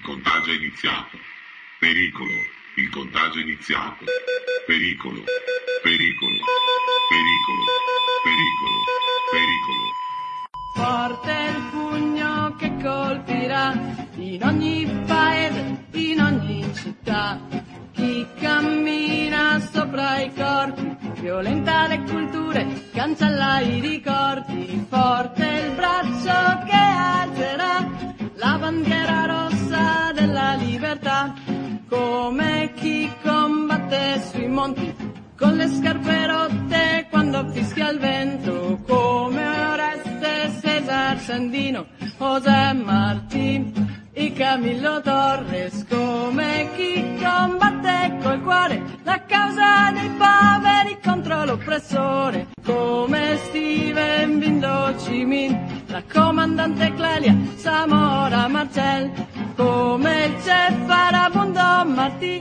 contagio è iniziato. Pericolo, il contagio è iniziato. Pericolo, pericolo, pericolo, pericolo, pericolo. Forte il pugno che colpirà in ogni paese, in ogni città. Chi cammina sopra i corpi, violenta le culture, cancella i ricordi. Forte il braccio che alzerà la bandiera rossa della libertà. Come chi combatte sui monti con le scarpe rotte quando fischia il vento. Come Oreste, Cesar Sandino, José Martí y Camillo Torres. Come chi combatte col cuore la causa dei poveri contro l'oppressore. Come Steven Bindo Ho Chi Minh, la comandante Clelia, Samora Marcel. Come il chef Farabundo Martí.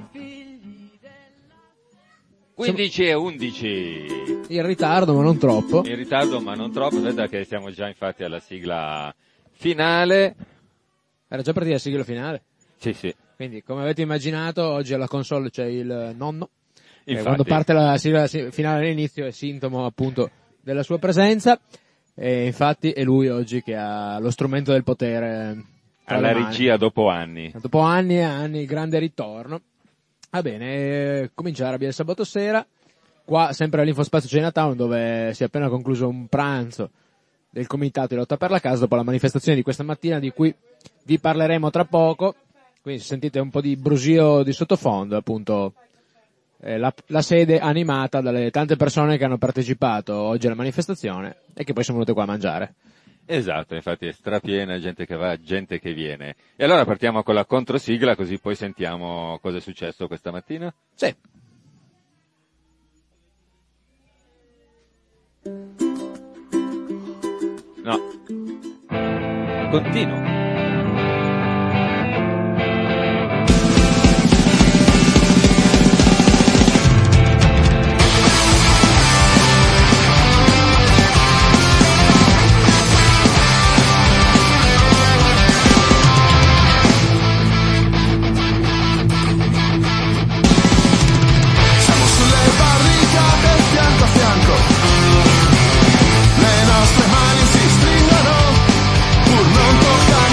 15 e 11. In ritardo ma non troppo. In ritardo ma non troppo, vedete che siamo già infatti alla sigla finale. Era già partita la sigla finale? Sì, sì. Quindi, come avete immaginato, oggi alla console c'è il nonno. Infatti. Quando parte la sigla finale all'inizio è sintomo appunto della sua presenza. E infatti è lui oggi che ha lo strumento del potere tra alla le mani. regia dopo anni. Dopo anni e anni, grande ritorno. Va bene, comincia Rabbia del sabato sera, qua sempre all'Infospazio Chinatown, dove si è appena concluso un pranzo del comitato di lotta per la casa dopo la manifestazione di questa mattina, di cui vi parleremo tra poco. Quindi se sentite un po' di brusio di sottofondo, appunto la sede animata dalle tante persone che hanno partecipato oggi alla manifestazione e che poi sono venute qua a mangiare. Esatto, infatti è strapiena, gente che va, gente che viene. E allora partiamo con la controsigla, così poi sentiamo cosa è successo questa mattina? Sì. No. Continuo. Le nostre mani si stringono, pur non toccando.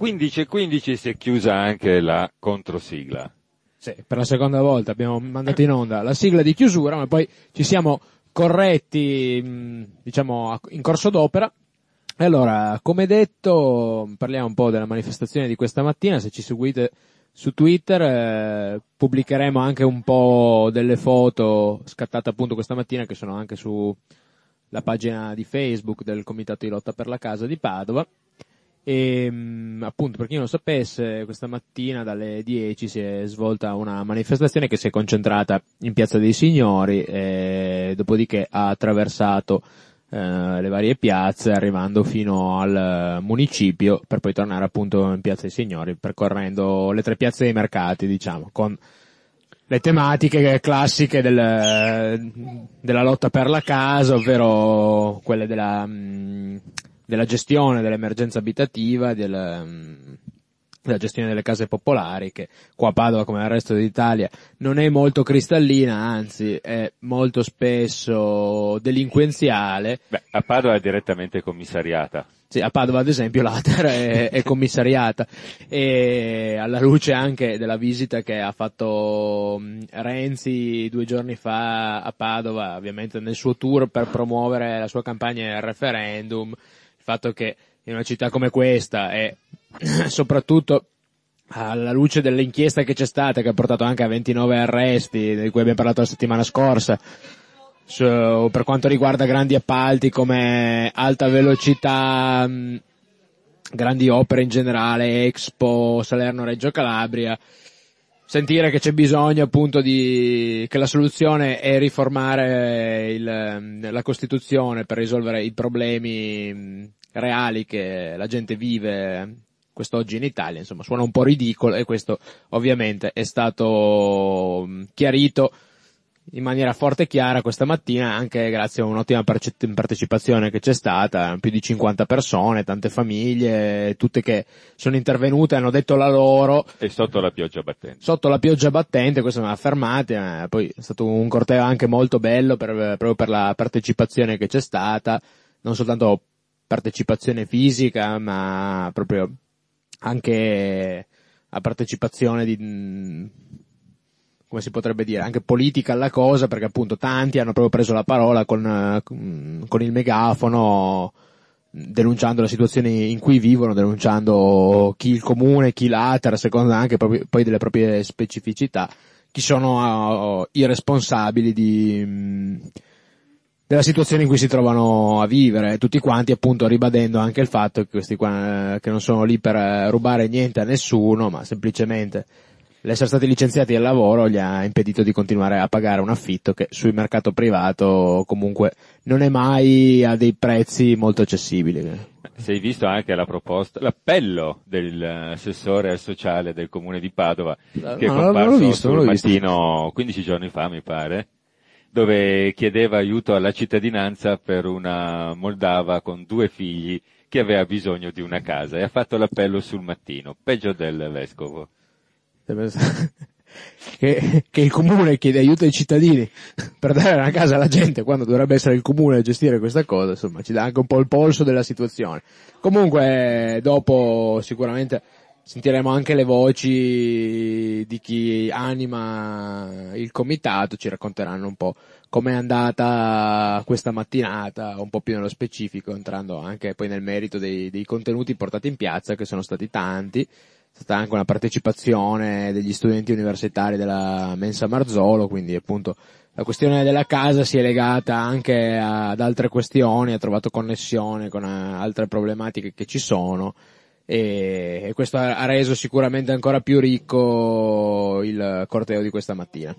15:15 si è chiusa anche la controsigla. Sì, per la seconda volta abbiamo mandato in onda la sigla di chiusura, ma poi ci siamo corretti, diciamo, in corso d'opera. E allora, come detto, parliamo un po' della manifestazione di questa mattina. Se ci seguite su Twitter, pubblicheremo anche un po' delle foto scattate appunto questa mattina, che sono anche su la pagina di Facebook del Comitato di Lotta per la Casa di Padova. E appunto, per chi non lo sapesse, questa mattina dalle 10 si è svolta una manifestazione che si è concentrata in Piazza dei Signori e dopodiché ha attraversato le varie piazze, arrivando fino al municipio per poi tornare appunto in Piazza dei Signori, percorrendo le 3 piazze dei mercati, diciamo, con le tematiche classiche della lotta per la casa, ovvero quelle della gestione dell'emergenza abitativa, della gestione delle case popolari, che qua a Padova, come nel resto d'Italia, non è molto cristallina, anzi è molto spesso delinquenziale. Beh, a Padova è direttamente commissariata. Sì, a Padova ad esempio l'Ater è commissariata, e alla luce anche della visita che ha fatto Renzi 2 giorni fa a Padova, ovviamente nel suo tour per promuovere la sua campagna del referendum, il fatto che in una città come questa, e soprattutto alla luce dell'inchiesta che c'è stata, che ha portato anche a 29 arresti, di cui abbiamo parlato la settimana scorsa, per quanto riguarda grandi appalti come alta velocità, grandi opere in generale, Expo, Salerno-Reggio Calabria, sentire che c'è bisogno appunto che la soluzione è riformare la Costituzione per risolvere i problemi reali che la gente vive quest'oggi in Italia, insomma, suona un po' ridicolo, e questo ovviamente è stato chiarito in maniera forte e chiara questa mattina, anche grazie a un'ottima partecipazione che c'è stata, più di 50 persone, tante famiglie, tutte che sono intervenute, hanno detto la loro. E sotto la pioggia battente. Sotto la pioggia battente, questo mi ha fermati, poi è stato un corteo anche molto bello proprio per la partecipazione che c'è stata, non soltanto partecipazione fisica, ma proprio anche a partecipazione come si potrebbe dire, anche politica alla cosa, perché appunto tanti hanno proprio preso la parola con il megafono, denunciando la situazione in cui vivono, denunciando chi il comune, chi l'Ater, secondo anche poi delle proprie specificità, chi sono i responsabili della situazione in cui si trovano a vivere, tutti quanti appunto ribadendo anche il fatto che questi qua, che non sono lì per rubare niente a nessuno, ma semplicemente l'essere stati licenziati dal lavoro gli ha impedito di continuare a pagare un affitto che sul mercato privato comunque non è mai a dei prezzi molto accessibili. Si è visto anche l'appello dell'assessore sociale del comune di Padova, che è comparso sul Mattino 15 giorni fa, mi pare, dove chiedeva aiuto alla cittadinanza per una moldava con 2 figli che aveva bisogno di una casa, e ha fatto l'appello sul Mattino, peggio del vescovo. Che il comune chiede aiuto ai cittadini per dare una casa alla gente, quando dovrebbe essere il comune a gestire questa cosa, insomma, ci dà anche un po' il polso della situazione. Comunque, dopo sicuramente sentiremo anche le voci di chi anima il comitato, ci racconteranno un po' com'è andata questa mattinata, un po' più nello specifico, entrando anche poi nel merito dei contenuti portati in piazza, che sono stati tanti. C'è stata anche una partecipazione degli studenti universitari della Mensa Marzolo, quindi appunto la questione della casa si è legata anche ad altre questioni, ha trovato connessione con altre problematiche che ci sono, e questo ha reso sicuramente ancora più ricco il corteo di questa mattina.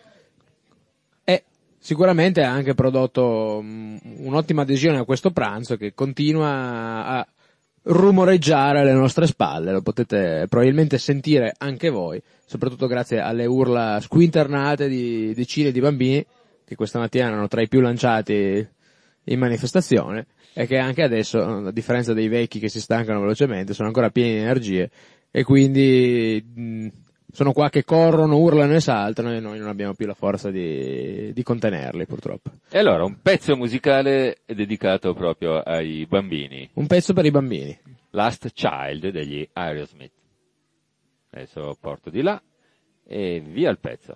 E sicuramente ha anche prodotto un'ottima adesione a questo pranzo, che continua a rumoreggiare alle nostre spalle, lo potete probabilmente sentire anche voi, soprattutto grazie alle urla squinternate di decine di bambini che questa mattina erano tra i più lanciati in manifestazione, e che anche adesso, a differenza dei vecchi che si stancano velocemente, sono ancora pieni di energie, e quindi sono qua che corrono, urlano e saltano, e noi non abbiamo più la forza di contenerli, purtroppo. E allora, un pezzo musicale dedicato proprio ai bambini. Un pezzo per i bambini. Last Child degli Aerosmith. Adesso porto di là e via il pezzo.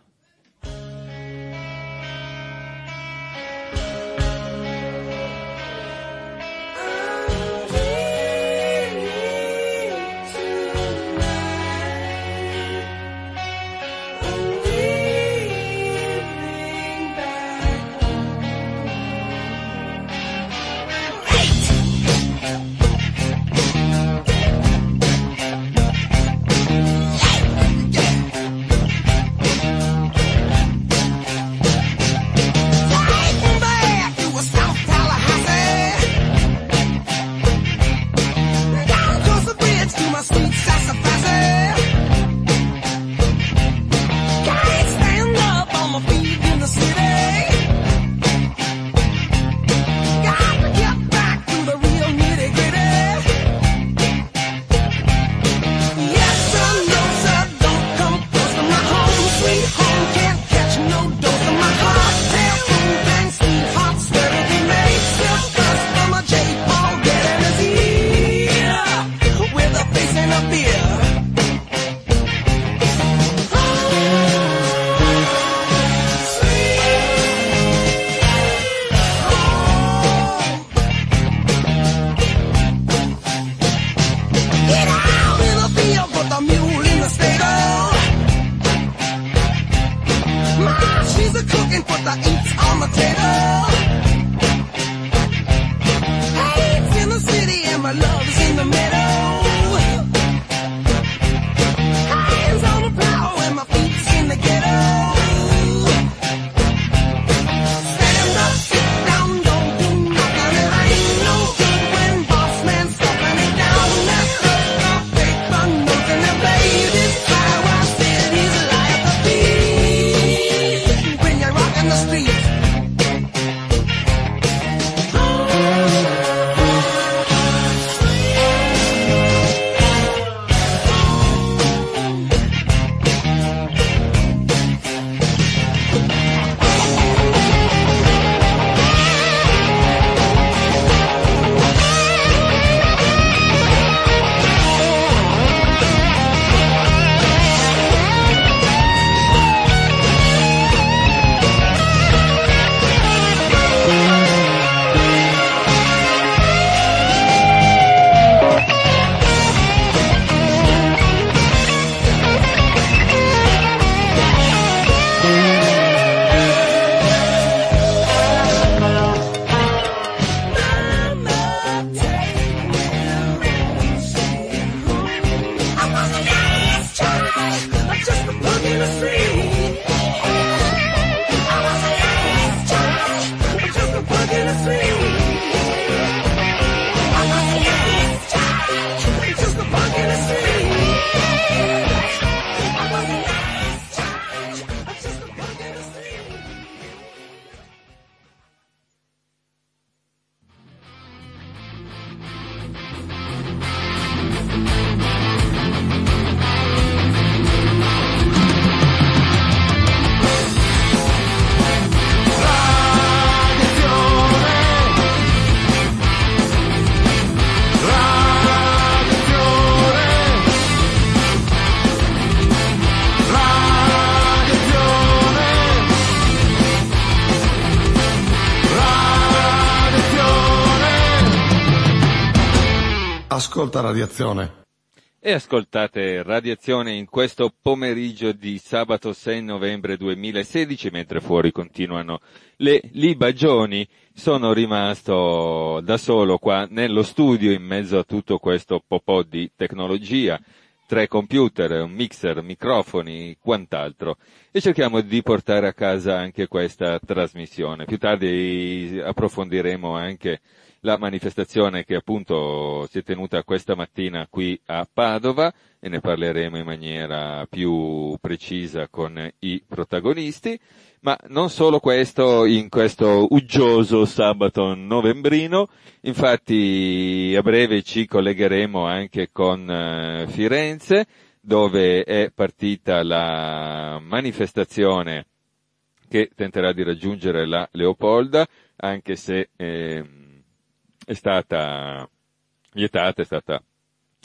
Ascolta Radiazione. E ascoltate Radiazione in questo pomeriggio di sabato 6 novembre 2016, mentre fuori continuano le libagioni. Sono rimasto da solo qua nello studio in mezzo a tutto questo popò di tecnologia, 3 computer, un mixer, microfoni, quant'altro. E cerchiamo di portare a casa anche questa trasmissione. Più tardi approfondiremo anche la manifestazione che appunto si è tenuta questa mattina qui a Padova e ne parleremo in maniera più precisa con i protagonisti, ma non solo questo in questo uggioso sabato novembrino, infatti a breve ci collegheremo anche con Firenze, dove è partita la manifestazione che tenterà di raggiungere la Leopolda, anche se è stata vietata, è stata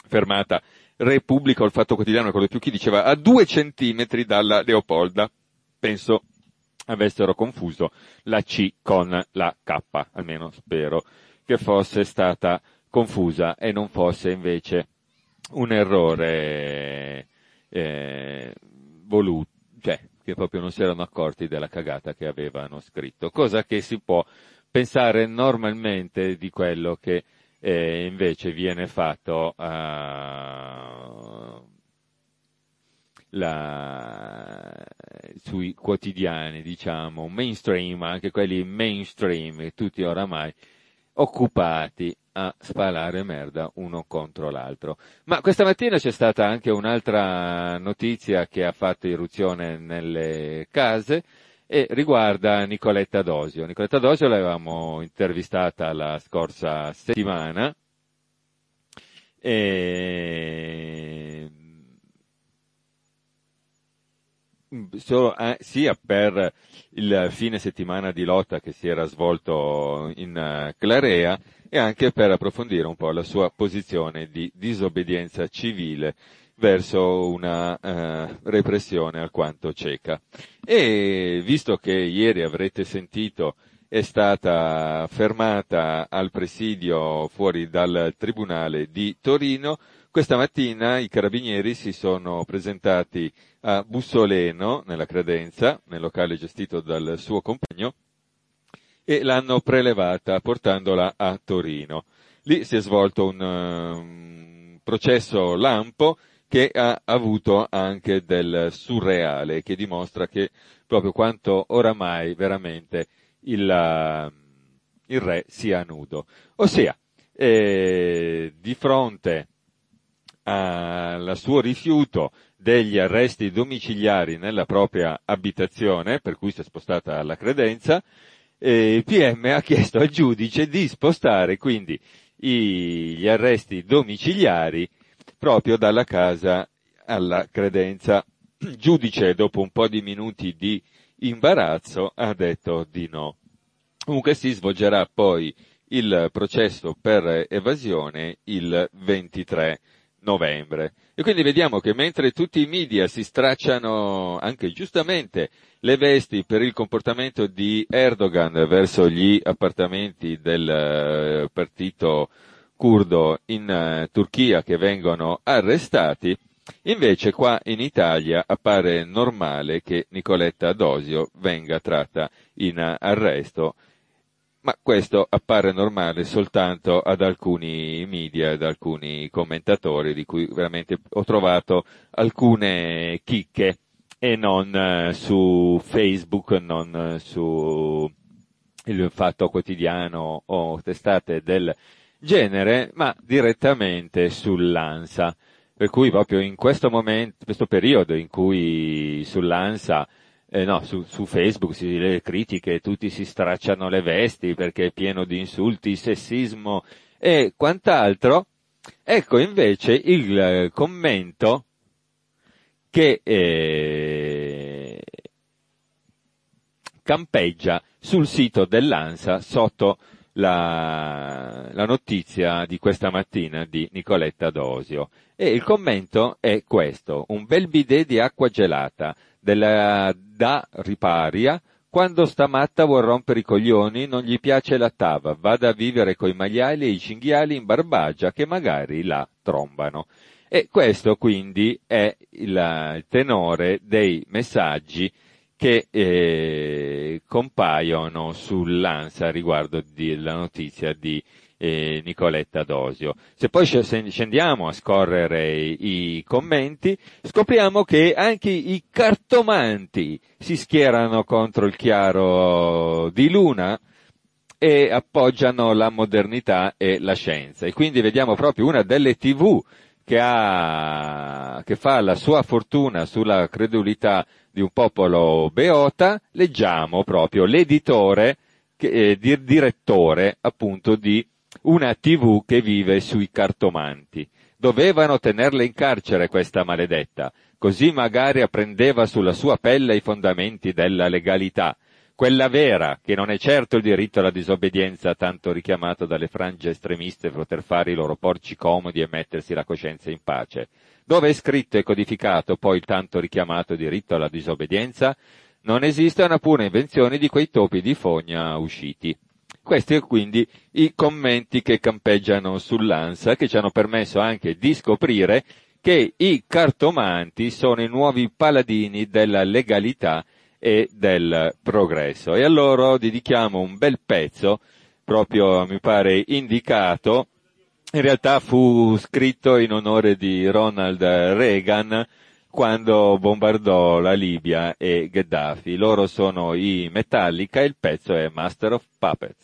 fermata Repubblica o il Fatto Quotidiano, quello più chi diceva a 2 centimetri dalla Leopolda. Penso avessero confuso la C con la K, almeno spero che fosse stata confusa e non fosse invece un errore voluto, cioè che proprio non si erano accorti della cagata che avevano scritto, cosa che si può pensare normalmente di quello che invece viene fatto sui quotidiani, diciamo, mainstream, anche quelli mainstream, tutti oramai occupati a spalare merda uno contro l'altro. Ma questa mattina c'è stata anche un'altra notizia che ha fatto irruzione nelle case e riguarda Nicoletta Dosio. Nicoletta Dosio l'avevamo intervistata la scorsa settimana e sia per il fine settimana di lotta che si era svolto in Clarea e anche per approfondire un po' la sua posizione di disobbedienza civile verso una repressione alquanto cieca. E visto che ieri avrete sentito è stata fermata al presidio fuori dal Tribunale di Torino, questa mattina i carabinieri si sono presentati a Bussoleno, nella Credenza, nel locale gestito dal suo compagno, e l'hanno prelevata portandola a Torino. Lì si è svolto un processo lampo che ha avuto anche del surreale, che dimostra che proprio quanto oramai veramente il re sia nudo. Ossia, di fronte al suo rifiuto degli arresti domiciliari nella propria abitazione, per cui si è spostata alla Credenza, il PM ha chiesto al giudice di spostare quindi gli arresti domiciliari proprio dalla casa alla Credenza. Il giudice, dopo un po' di minuti di imbarazzo, ha detto di no. Comunque si svolgerà poi il processo per evasione il 23 novembre. E quindi vediamo che mentre tutti i media si stracciano anche giustamente le vesti per il comportamento di Erdogan verso gli appartamenti del partito curdo in Turchia che vengono arrestati, invece qua in Italia appare normale che Nicoletta Dosio venga tratta in arresto, ma questo appare normale soltanto ad alcuni media, ad alcuni commentatori di cui veramente ho trovato alcune chicche e non su Facebook, non su il Fatto Quotidiano o testate del genere, ma direttamente sull'ANSA. Per cui proprio in questo momento, questo periodo in cui sull'ANSA, su Facebook le critiche, tutti si stracciano le vesti perché è pieno di insulti, sessismo e quant'altro, ecco invece il commento che campeggia sul sito dell'ANSA sotto la notizia di questa mattina di Nicoletta Dosio. E il commento è questo: un bel bidet di acqua gelata da Riparia, quando sta matta vuol rompere i coglioni, non gli piace la tava, vada a vivere coi maiali e i cinghiali in Barbagia che magari la trombano. E questo quindi è il tenore dei messaggi che compaiono sull'ANSA riguardo la notizia di Nicoletta Dosio. Se poi scendiamo a scorrere i commenti, scopriamo che anche i cartomanti si schierano contro il chiaro di luna e appoggiano la modernità e la scienza. E quindi vediamo proprio una delle TV che fa la sua fortuna sulla credulità di un popolo beota. Leggiamo proprio l'editore, direttore appunto di una TV che vive sui cartomanti. Dovevano tenerla in carcere questa maledetta, così magari apprendeva sulla sua pelle i fondamenti della legalità. quella vera, che non è certo il diritto alla disobbedienza tanto richiamato dalle frange estremiste per poter fare i loro porci comodi e mettersi la coscienza in pace. Dove è scritto e codificato poi il tanto richiamato diritto alla disobbedienza? Non esiste una pura invenzione di quei topi di fogna usciti. Questi quindi i commenti che campeggiano sull'ANSA, che ci hanno permesso anche di scoprire che i cartomanti sono i nuovi paladini della legalità e del progresso. E a loro dedichiamo un bel pezzo, proprio mi pare indicato, in realtà fu scritto in onore di Ronald Reagan quando bombardò la Libia e Gheddafi. Loro sono i Metallica e il pezzo è Master of Puppets.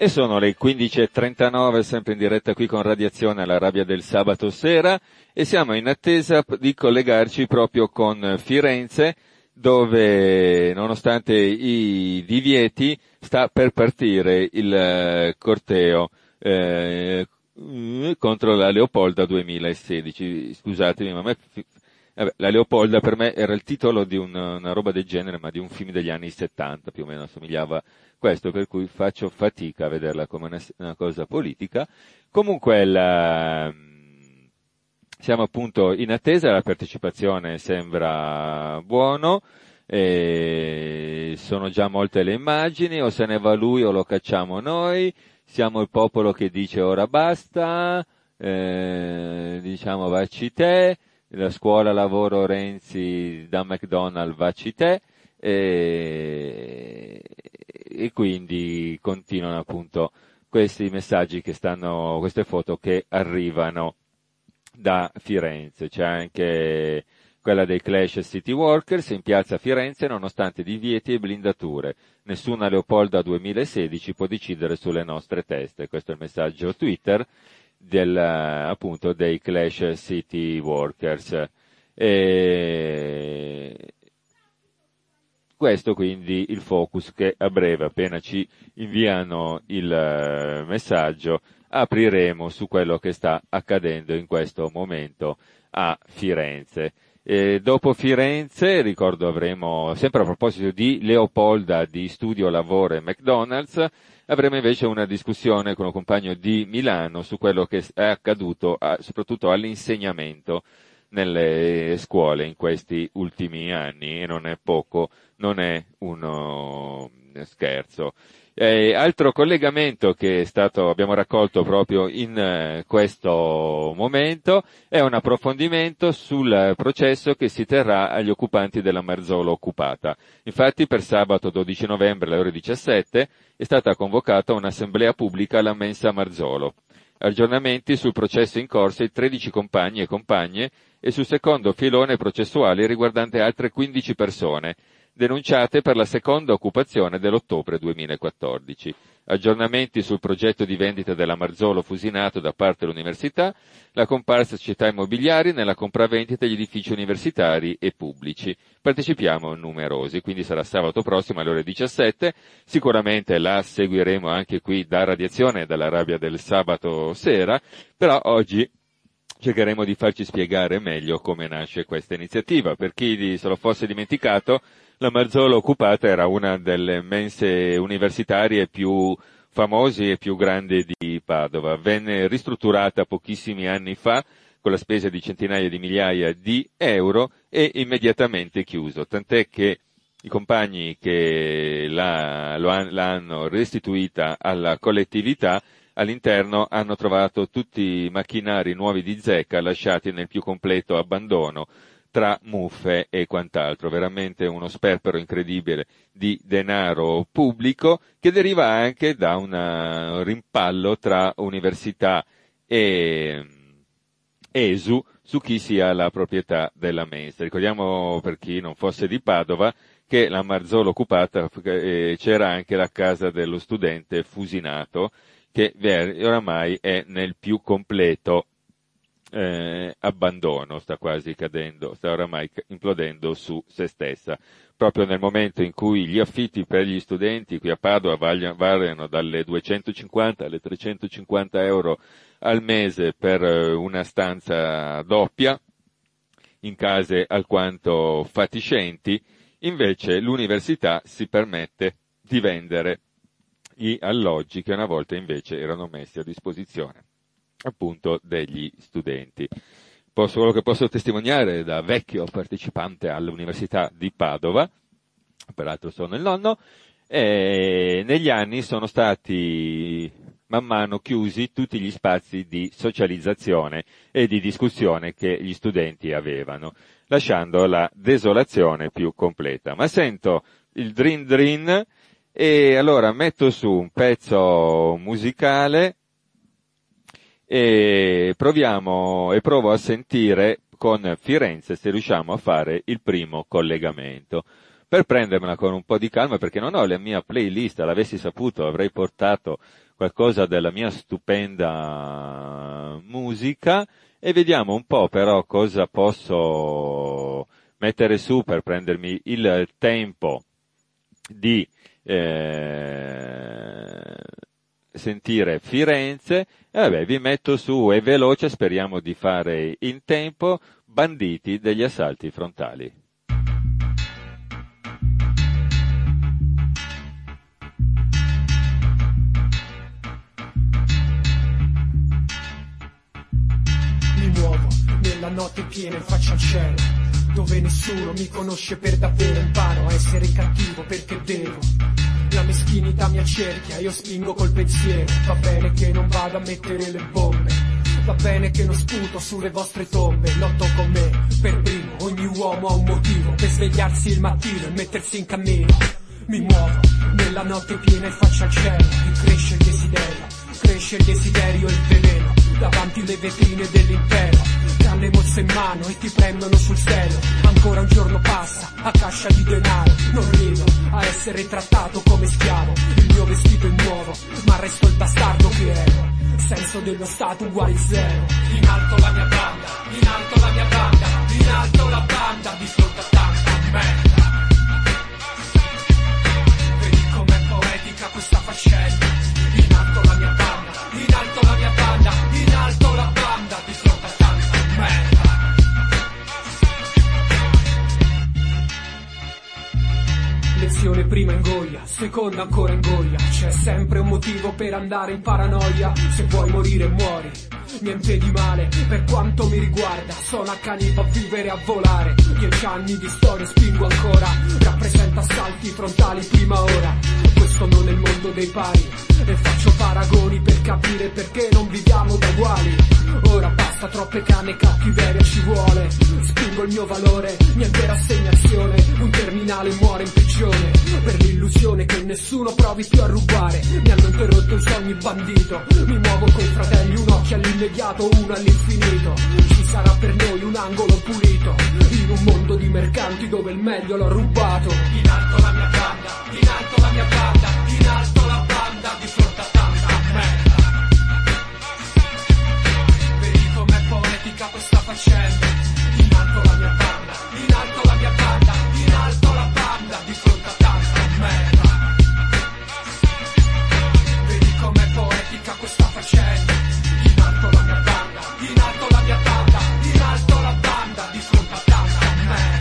E sono le 15:39, sempre in diretta qui con Radiazione alla Rabbia del sabato sera, e siamo in attesa di collegarci proprio con Firenze, dove, nonostante i divieti, sta per partire il corteo contro la Leopolda 2016. Scusatemi, ma a me, la Leopolda per me era il titolo di una roba del genere, ma di un film degli anni 70, più o meno assomigliava questo, per cui faccio fatica a vederla come una cosa politica. Comunque siamo appunto in attesa, la partecipazione sembra buono, sono già molte le immagini, o se ne va lui o lo cacciamo noi, siamo il popolo che dice ora basta, diciamo vacci te, la scuola lavoro Renzi da McDonald's vacci te, e quindi continuano appunto questi messaggi queste foto che arrivano da Firenze. C'è anche quella dei Clash City Workers in piazza Firenze, nonostante divieti e blindature. Nessuna Leopolda 2016 può decidere sulle nostre teste. Questo è il messaggio Twitter appunto dei Clash City Workers. Questo quindi il focus che a breve, appena ci inviano il messaggio, apriremo su quello che sta accadendo in questo momento a Firenze. Dopo Firenze, ricordo, avremo, sempre a proposito di Leopolda, di Studio Lavoro e McDonald's, avremo invece una discussione con un compagno di Milano su quello che è accaduto soprattutto all'insegnamento nelle scuole in questi ultimi anni, e non è poco, non è uno scherzo. Altro collegamento che abbiamo raccolto proprio in questo momento è un approfondimento sul processo che si terrà agli occupanti della Marzolo occupata. Infatti per sabato 12 novembre alle ore 17 è stata convocata un'assemblea pubblica alla mensa Marzolo. Aggiornamenti sul processo in corso ai 13 compagni e compagne e sul secondo filone processuale riguardante altre 15 persone, denunciate per la seconda occupazione dell'ottobre 2014. Aggiornamenti sul progetto di vendita della Marzolo Fusinato da parte dell'università, la comparsa società immobiliari nella compravendita degli edifici universitari e pubblici. Partecipiamo numerosi, quindi sarà sabato prossimo alle ore 17, sicuramente la seguiremo anche qui da Radiazione, dalla Rabbia del sabato sera, però oggi cercheremo di farci spiegare meglio come nasce questa iniziativa. Per chi se lo fosse dimenticato, la Marzolo occupata era una delle mense universitarie più famosi e più grandi di Padova. Venne ristrutturata pochissimi anni fa con la spesa di centinaia di migliaia di euro e immediatamente chiuso, tant'è che i compagni che l'hanno restituita alla collettività all'interno hanno trovato tutti i macchinari nuovi di zecca lasciati nel più completo abbandono, tra muffe e quant'altro. Veramente uno sperpero incredibile di denaro pubblico che deriva anche da un rimpallo tra università e ESU su chi sia la proprietà della mensa. Ricordiamo, per chi non fosse di Padova, che la Marzolo occupata c'era anche la casa dello studente Fusinato, che oramai è nel più completo abbandono, sta quasi cadendo, sta oramai implodendo su se stessa. Proprio nel momento in cui gli affitti per gli studenti qui a Padova variano dalle 250 alle 350 euro al mese per una stanza doppia, in case alquanto fatiscenti, invece l'università si permette di vendere gli alloggi che una volta invece erano messi a disposizione appunto degli studenti. Quello che posso testimoniare da vecchio partecipante all'Università di Padova, peraltro sono il nonno, negli anni sono stati man mano chiusi tutti gli spazi di socializzazione e di discussione che gli studenti avevano, lasciando la desolazione più completa. Ma sento il drin drin e allora metto su un pezzo musicale e provo a sentire con Firenze se riusciamo a fare il primo collegamento. Per prendermela con un po' di calma, perché non ho la mia playlist, l'avessi saputo avrei portato qualcosa della mia stupenda musica e vediamo un po' però cosa posso mettere su per prendermi il tempo di sentire Firenze. E vabbè, vi metto su, è veloce, speriamo di fare in tempo, Banditi degli assalti frontali. Mi muovo nella notte piena in faccia al cielo, dove nessuno mi conosce per davvero. Imparo a essere cattivo perché devo. La meschinità mi accerchia, io spingo col pensiero. Va bene che non vado a mettere le bombe, va bene che non sputo sulle vostre tombe. Lotto con me, per primo, ogni uomo ha un motivo per svegliarsi il mattino e mettersi in cammino. Mi muovo nella notte piena in faccia al cielo, e cresce il desiderio e il veleno. Davanti le vetrine dell'impero, canne mozze in mano e ti prendono sul serio. Ancora un giorno passa, a caccia di denaro. Non rido a essere trattato come schiavo. Il mio vestito è nuovo, ma resto il bastardo che ero. Senso dello stato uguale zero. In alto la mia banda, in alto la mia banda, in alto la banda, di fronte a tanta merda. Vedi com'è poetica questa faccenda. In alto la mia banda, in alto la mia banda, in alto la banda, di fronte a tanta merda. Lezione prima ingoia, seconda ancora ingoia. C'è sempre un motivo per andare in paranoia. Se vuoi morire muori, niente di male per quanto mi riguarda. Sono accanito a vivere e a volare. 10 anni di storia spingo ancora. Rappresenta assalti frontali prima ora. Questo non è il mondo dei pari, e faccio paragoni per capire perché non viviamo da uguali. Ora basta, troppe canne e cattiveria ci vuole. Spingo il mio valore, niente rassegnazione. Un terminale muore in prigione per l'illusione che nessuno provi più a rubare. Mi hanno interrotto i sogni bandito. Mi muovo coi fratelli, un occhio all'immediato, uno all'infinito. Ci sarà per noi un angolo pulito in un mondo di mercanti dove il meglio l'ho rubato. In alto la mia banda, in alto la mia banda, in alto la banda, di fronte a tanta merda. Vedi com'è poetica questa faccenda. In alto la mia banda, in alto la mia banda, in alto la banda, di fronte a tanta merda. Vedi com'è poetica questa faccenda. In alto la mia banda, in alto la mia banda, in alto la banda, di fronte a tanta merda.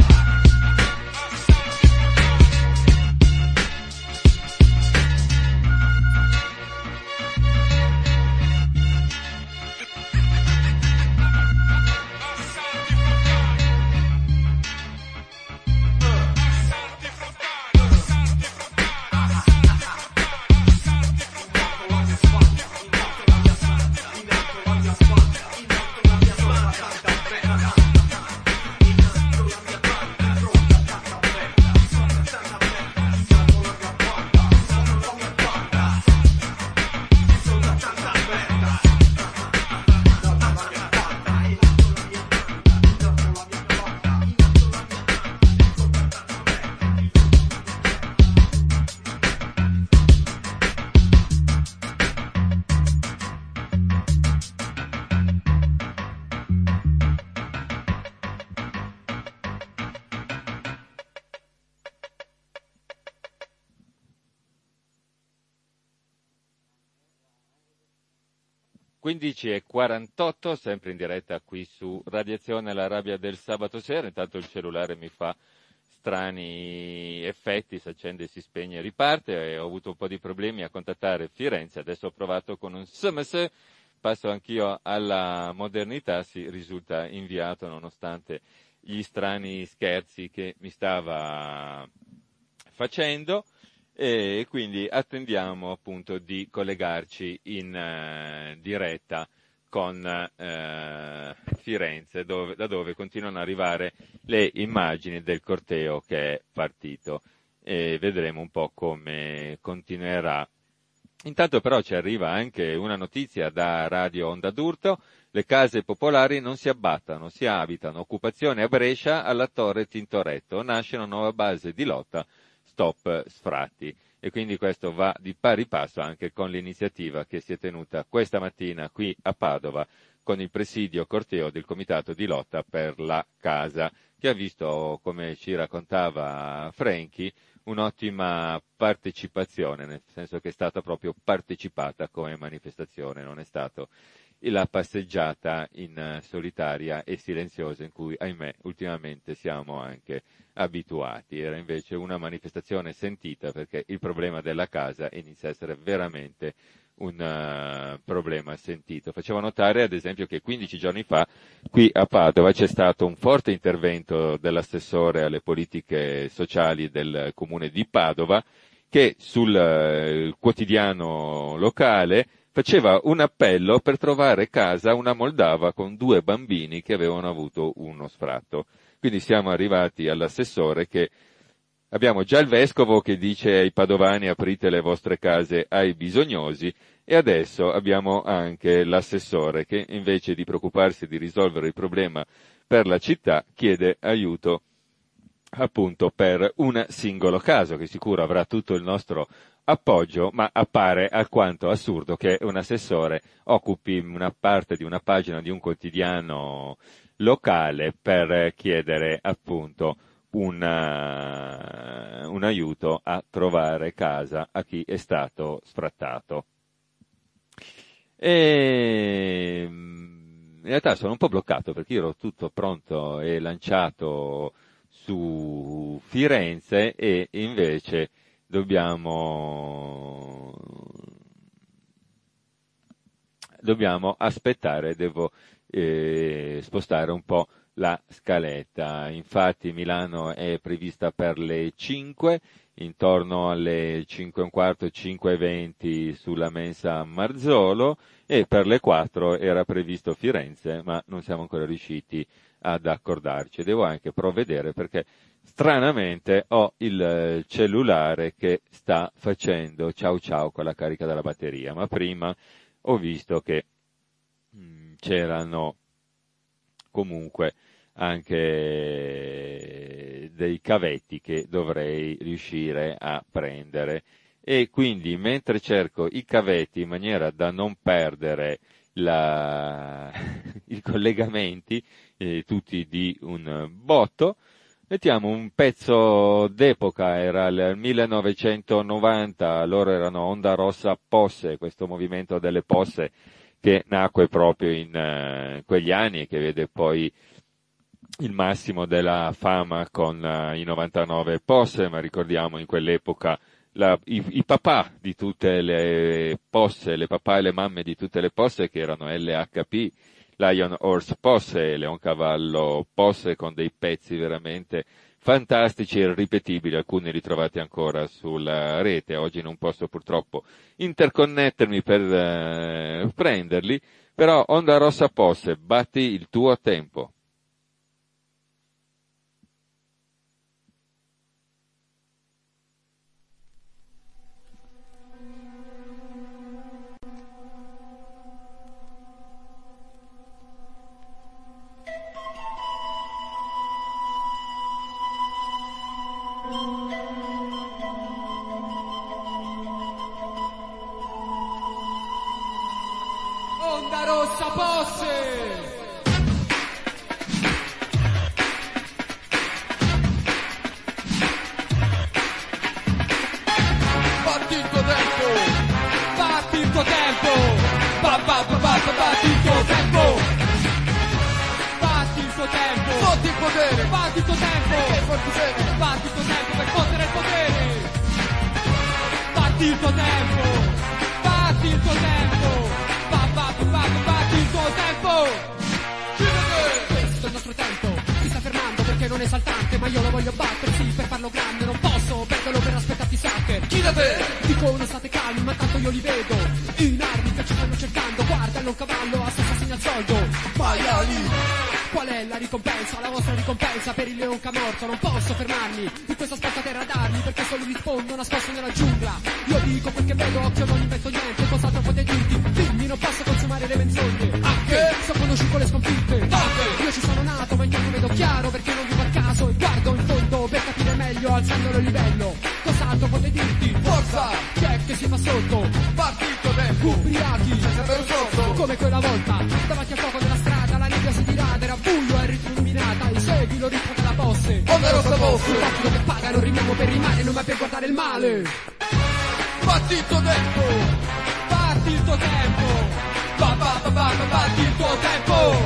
e 48, sempre in diretta qui su Radiazione, la rabbia del sabato sera. Intanto il cellulare mi fa strani effetti, si accende, si spegne e riparte, e ho avuto un po' di problemi a contattare Firenze. Adesso ho provato con un SMS, passo anch'io alla modernità, si risulta inviato nonostante gli strani scherzi che mi stava facendo. E quindi attendiamo appunto di collegarci in diretta con Firenze, da dove continuano ad arrivare le immagini del corteo che è partito, e vedremo un po' come continuerà. Intanto però ci arriva anche una notizia da Radio Onda d'Urto: le case popolari non si abbattano, si abitano. Occupazione a Brescia alla Torre Tintoretto, nasce una nuova base di lotta. Stop sfratti. e quindi questo va di pari passo anche con l'iniziativa che si è tenuta questa mattina qui a Padova con il presidio corteo del Comitato di lotta per la casa, che ha visto, come ci raccontava Franchi, un'ottima partecipazione, nel senso che è stata proprio partecipata come manifestazione, non è stato la passeggiata in solitaria e silenziosa in cui, ahimè, ultimamente siamo anche abituati. Era invece una manifestazione sentita, perché il problema della casa inizia a essere veramente un problema sentito. Facevo notare, ad esempio, che 15 giorni fa qui a Padova c'è stato un forte intervento dell'assessore alle politiche sociali del comune di Padova, che sul quotidiano locale faceva un appello per trovare casa a una moldava con 2 bambini che avevano avuto uno sfratto. Quindi siamo arrivati all'assessore, che abbiamo già il vescovo che dice ai padovani aprite le vostre case ai bisognosi, e adesso abbiamo anche l'assessore che invece di preoccuparsi di risolvere il problema per la città chiede aiuto appunto per un singolo caso, che sicuro avrà tutto il nostro appoggio, ma appare alquanto assurdo che un assessore occupi una parte di una pagina di un quotidiano locale per chiedere appunto un aiuto a trovare casa a chi è stato sfrattato. E in realtà sono un po' bloccato, perché io ero tutto pronto e lanciato su Firenze, e invece dobbiamo aspettare, devo spostare un po' la scaletta. Infatti Milano è prevista per le 5, intorno alle 5:15, 5:20 sulla mensa Marzolo, e per le 4 era previsto Firenze, ma non siamo ancora riusciti ad accordarci. Devo anche provvedere, perché stranamente ho il cellulare che sta facendo ciao ciao con la carica della batteria, ma prima ho visto che c'erano comunque anche dei cavetti che dovrei riuscire a prendere, e quindi mentre cerco i cavetti in maniera da non perdere i collegamenti tutti di un botto, mettiamo un pezzo d'epoca. Era il 1990, loro erano Onda Rossa Posse, questo movimento delle posse che nacque proprio in quegli anni e che vede poi il massimo della fama con i 99 posse, ma ricordiamo in quell'epoca i papà di tutte le posse, le papà e le mamme di tutte le posse, che erano LHP, Lion Horse Posse, Leoncavallo Posse, con dei pezzi veramente fantastici e irripetibili, alcuni ritrovati ancora sulla rete. Oggi non posso purtroppo interconnettermi per prenderli, però Onda Rossa Posse, batti il tuo tempo. Onda Rossa Posse! Batti il tuo tempo! Batti il tuo tempo! Batti il tuo tempo! Batti il tuo tempo! Fotti il potere! Batti il tuo tempo! Batti il tuo tempo per fottere il potere! Batti il tuo tempo! Batti il tuo tempo! Batti il tuo tempo! Questo è il nostro tempo, si sta fermando perché non è esaltante, ma io lo voglio battere, sì, per farlo grande, non posso perderlo per aspettarti Sacker. Chi da te? Dicono state calmi, ma tanto io li vedo, in armi che ci stanno cercando, guardalo un cavallo, assassin al soldo. Maiali! Qual è la ricompensa, la vostra ricompensa per il leon camorto? Non posso fermarmi in questa spazzaterra d'armi, perché solo rispondo nascosto nella giungla. Io dico quel che vedo, occhio non invento niente, cos'altro potete dirti? Dimmi, non posso consumare le menzogne. Anche so conosciuto le sconfitte. Anche io ci sono nato, ma intanto vedo chiaro, perché non vivo a caso e guardo in fondo per capire meglio, alzandolo il livello. Cos'altro potete dirti? dirti, forza, chi è che si fa sotto? Partito tempo, ubriachi, senza avere un sotto, come quella volta, davanti al fuoco della strada, la nebbia si dirada, era buio e illuminata, i segui lo ritmo della posse, onda rossa posse, un partito che paga, non rimiamo per rimane, non mai per guardare il male. Partito tempo, parti il tuo tempo, batti il tuo tempo,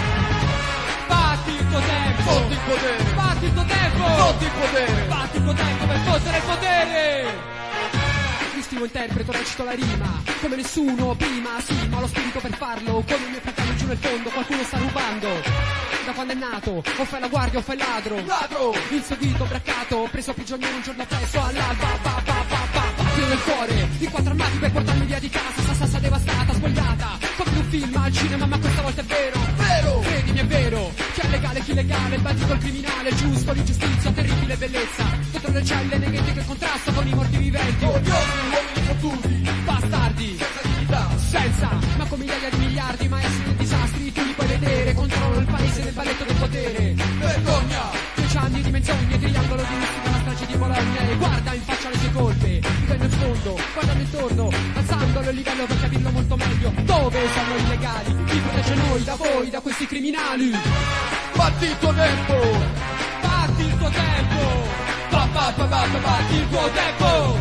batti il tuo tempo, fotti il potere, batti il tuo tempo, fotti il potere, batti il tuo tempo per fottere il potere. Mi stimo interpreto, recito la rima, come nessuno prima, sì, ma ho lo spirito per farlo, come i miei fratelli giù nel fondo, qualcuno sta rubando. Da quando è nato, o fai la guardia o fai il ladro, il suo dito braccato, preso prigioniero un giorno presso all'alba, Io nel cuore, di 4 armati per portarmi via di casa, sassa devastata, spogliata, come in un film al cinema, ma questa volta è vero, credimi è vero, chi è legale, chi illegale, il bandito, il criminale, il giusto, l'ingiustizia, terribile bellezza, dentro le celle, nei ghetti che contrasta con i morti viventi, uomini fottuti, bastardi, senza dignità, senza, ma con migliaia di miliardi, maestri dei disastri, tu li puoi vedere, controllano il paese nel balletto del potere, vergogna, 10 anni di menzogne, triangolo di mistica, la strage di Bologna, e guarda in faccia le sue colpe, nel fondo, guardami intorno, alzandolo il livello per capirlo molto meglio, dove sono illegali, chi protegge noi da voi, da questi criminali. Batti il tuo tempo, batti il tuo tempo, batti il tuo tempo,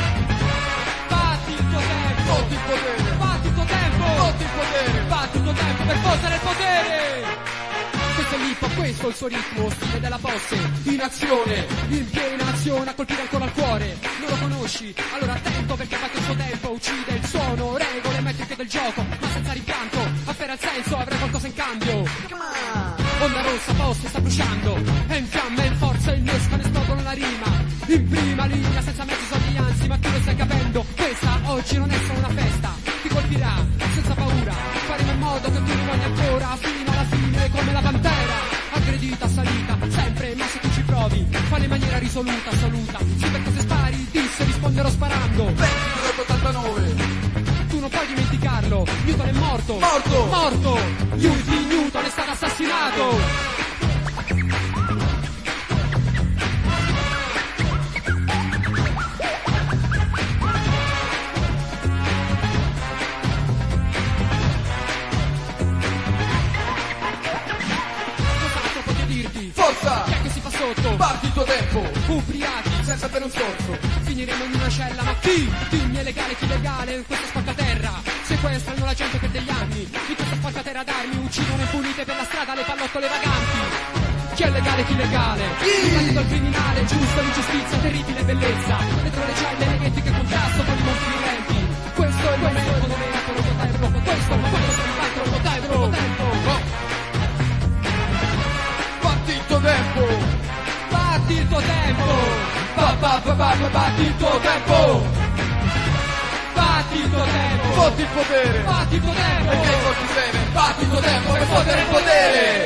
batti il tuo tempo, fotti il potere, batti il tuo tempo, fotti il potere, batti il tuo tempo per fottere il potere. Questo è l'hip hop, questo è il suo ritmo, stile della posse, in azione, in piena azione, a colpire ancora il cuore, non lo conosci, allora attento perché fa che il suo tempo uccide il suono, regole metriche del gioco, ma senza rimpianto, afferra il senso, avrai qualcosa in cambio. Onda rossa, poste, sta bruciando, è in fiamme, in forza, innescano, esplodono la rima, in prima linea, senza mezzi soldi anzi, ma tu lo stai capendo, questa oggi non è solo una festa, ti colpirà, senza paura, faremo in modo che tu rimani ancora, fino alla fine come la pantera, aggredita, salita, sempre, ma se tu ci provi, fallo in maniera risoluta, assoluta, sì perché se spari, disse, risponderò sparando, 20,89, tu non puoi dimenticarlo, Newton è morto, Newton è stato assassinato. Forza! Chi è che si fa sotto? Parti il tuo tempo! Ubriachi, senza avere un sorso! Finiremo in una cella, ma chi? Dimmi è legale, chi legale in questa spaccaterra? Sequestrano la gente per degli anni, in questa spaccaterra d'armi, uccidono impunite per la strada le pallottole vaganti! Chi è legale, chi legale? Il bandito, il criminale, giusto, l'ingiustizia, terribile bellezza! Dentro le celle, nei ghetti che contrasto con i mostri viventi! Questo è il momento dove è il tuo tempo! Questo è il tuo tempo! Batti il tuo tempo, batti il tuo tempo, batti il tuo tempo, batti il tuo tempo, fotti il potere, batti il tuo tempo, perché fotti bene, batti il tuo tempo per fottere il potere.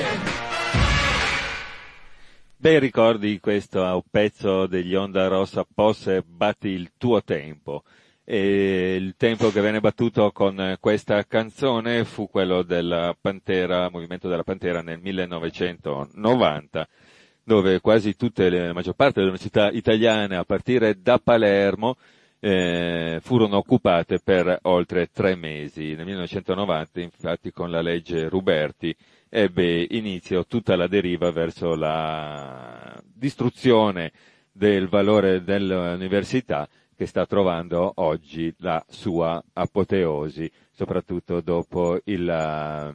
Bei ricordi questo pezzo degli Onda Rossa Posse, batti il tuo tempo. E il tempo che venne battuto con questa canzone fu quello della Pantera, movimento della Pantera nel 1990, dove quasi la maggior parte delle università italiane, a partire da Palermo, furono occupate per oltre 3 mesi. Nel 1990, infatti, con la legge Ruberti, ebbe inizio tutta la deriva verso la distruzione del valore dell'università, che sta trovando oggi la sua apoteosi, soprattutto dopo la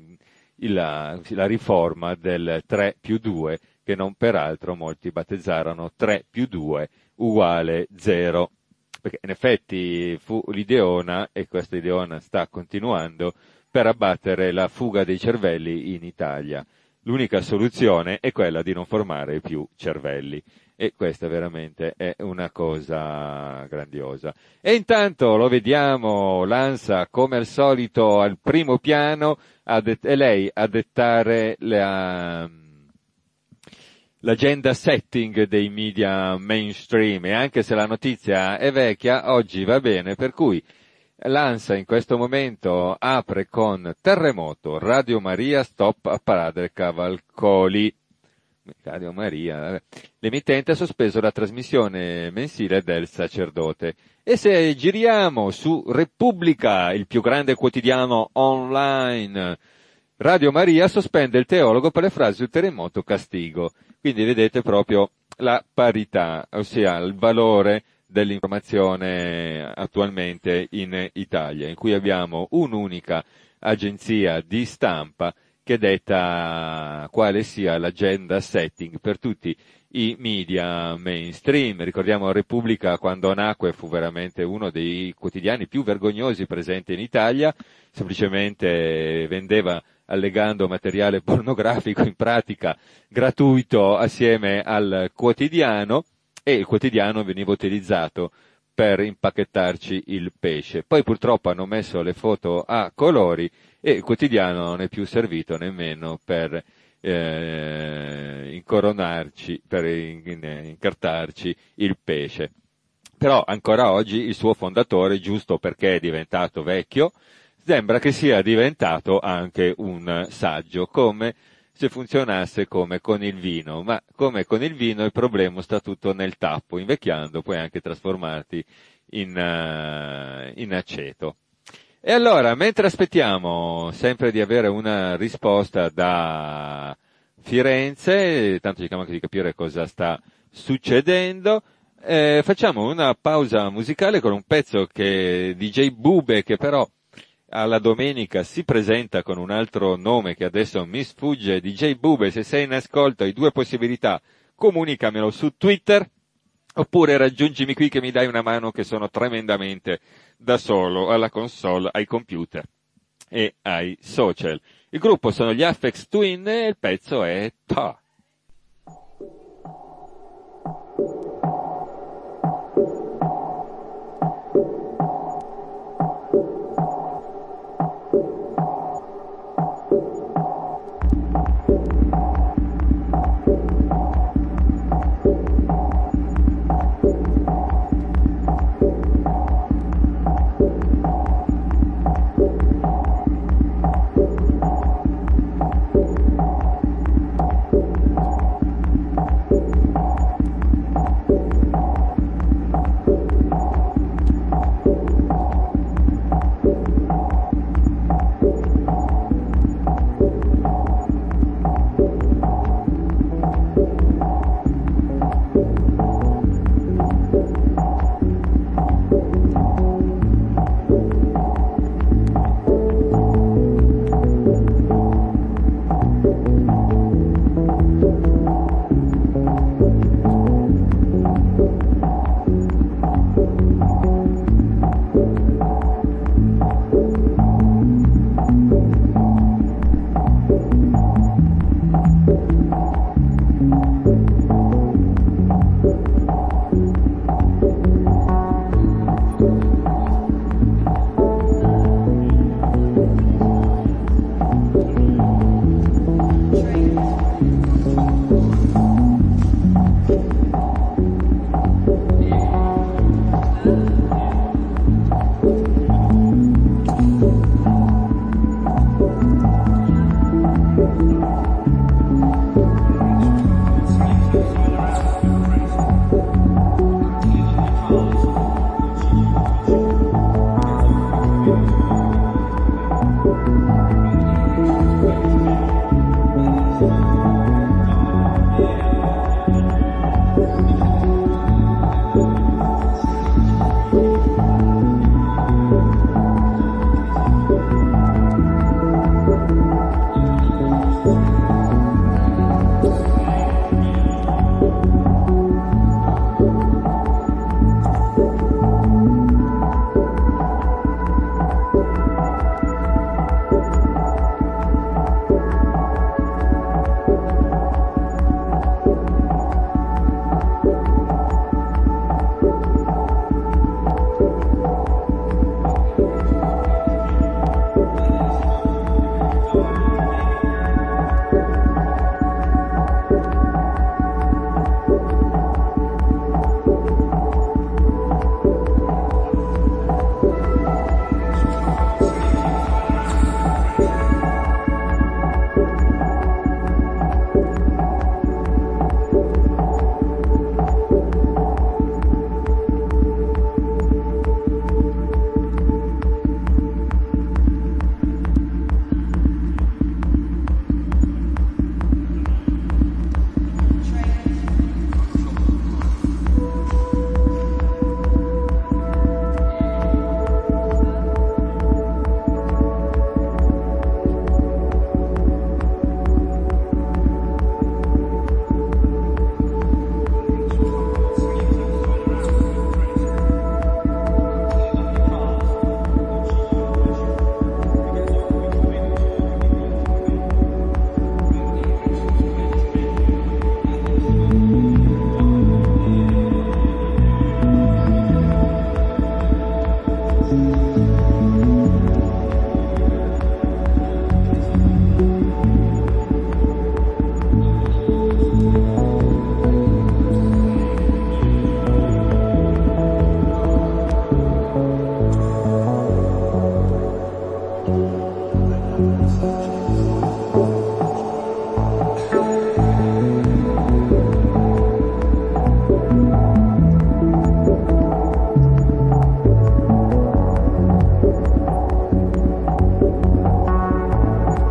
riforma del 3+2, che non peraltro molti battezzarono 3+2 uguale 0. Perché in effetti fu l'ideona, e questa ideona sta continuando, per abbattere la fuga dei cervelli in Italia. L'unica soluzione è quella di non formare più cervelli. E questa veramente è una cosa grandiosa. E intanto lo vediamo, l'ANSA come al solito al primo piano, è lei a dettare l'agenda setting dei media mainstream, e anche se la notizia è vecchia, oggi va bene, per cui l'ANSA in questo momento apre con terremoto, Radio Maria stop a Parade Cavalcoli. Radio Maria, l'emittente ha sospeso la trasmissione mensile del sacerdote. E se giriamo su Repubblica, il più grande quotidiano online, Radio Maria sospende il teologo per le frasi sul terremoto castigo. Quindi vedete proprio la parità, ossia il valore dell'informazione attualmente in Italia, in cui abbiamo un'unica agenzia di stampa che detta quale sia l'agenda setting per tutti i media mainstream. Ricordiamo Repubblica, quando nacque, fu veramente uno dei quotidiani più vergognosi presenti in Italia, semplicemente vendeva allegando materiale pornografico in pratica gratuito assieme al quotidiano, e il quotidiano veniva utilizzato per impacchettarci il pesce. Poi purtroppo hanno messo le foto a colori e il quotidiano non è più servito nemmeno per incoronarci, per incartarci il pesce. Però ancora oggi il suo fondatore, giusto perché è diventato vecchio, sembra che sia diventato anche un saggio, come se funzionasse come con il vino, ma come con il vino il problema sta tutto nel tappo, invecchiando puoi anche trasformarti in aceto. E allora, mentre aspettiamo sempre di avere una risposta da Firenze, tanto cerchiamo anche di capire cosa sta succedendo, facciamo una pausa musicale con un pezzo che DJ Bube, che però alla domenica si presenta con un altro nome che adesso mi sfugge. DJ Bube, se sei in ascolto hai due possibilità: comunicamelo su Twitter, oppure raggiungimi qui che mi dai una mano, che sono tremendamente da solo alla console, ai computer e ai social. Il gruppo sono gli Aphex Twin e il pezzo è Ta.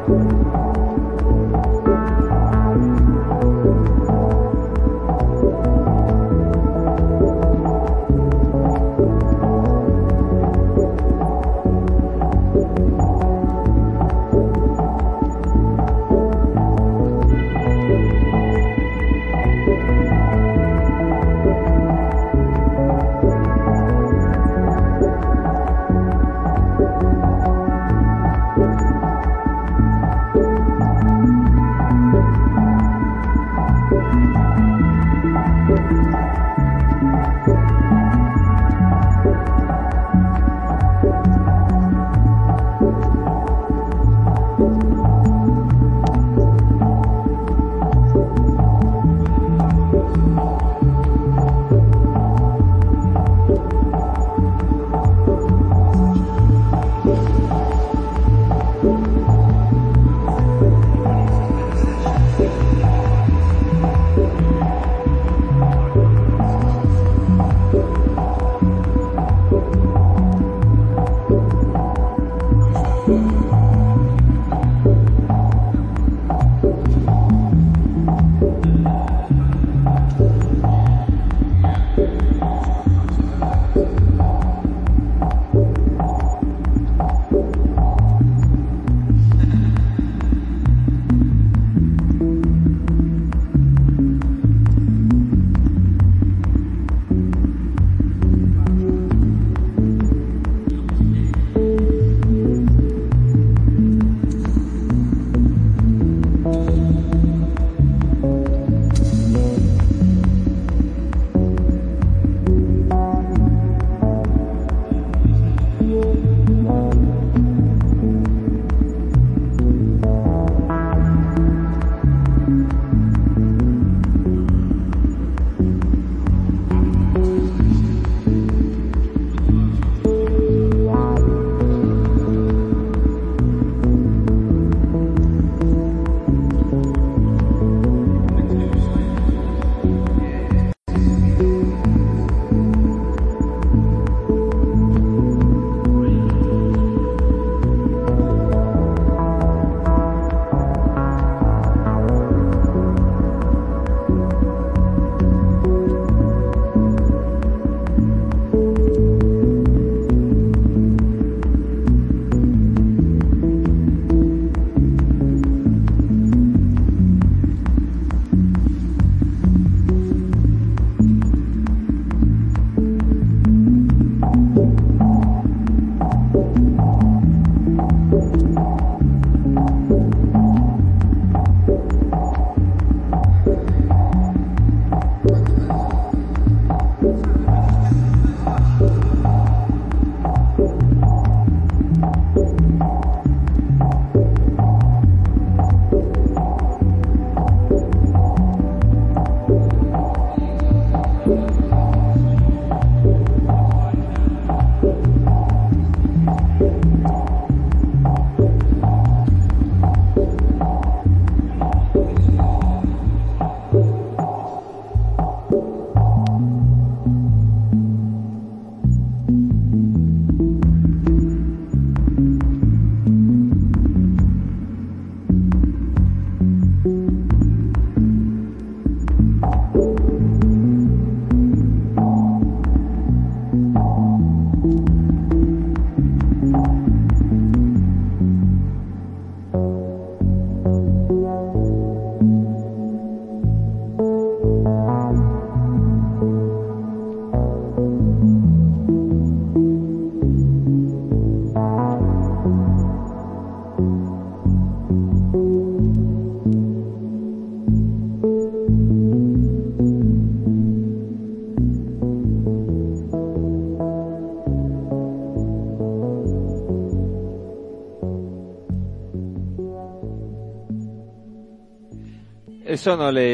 E sono le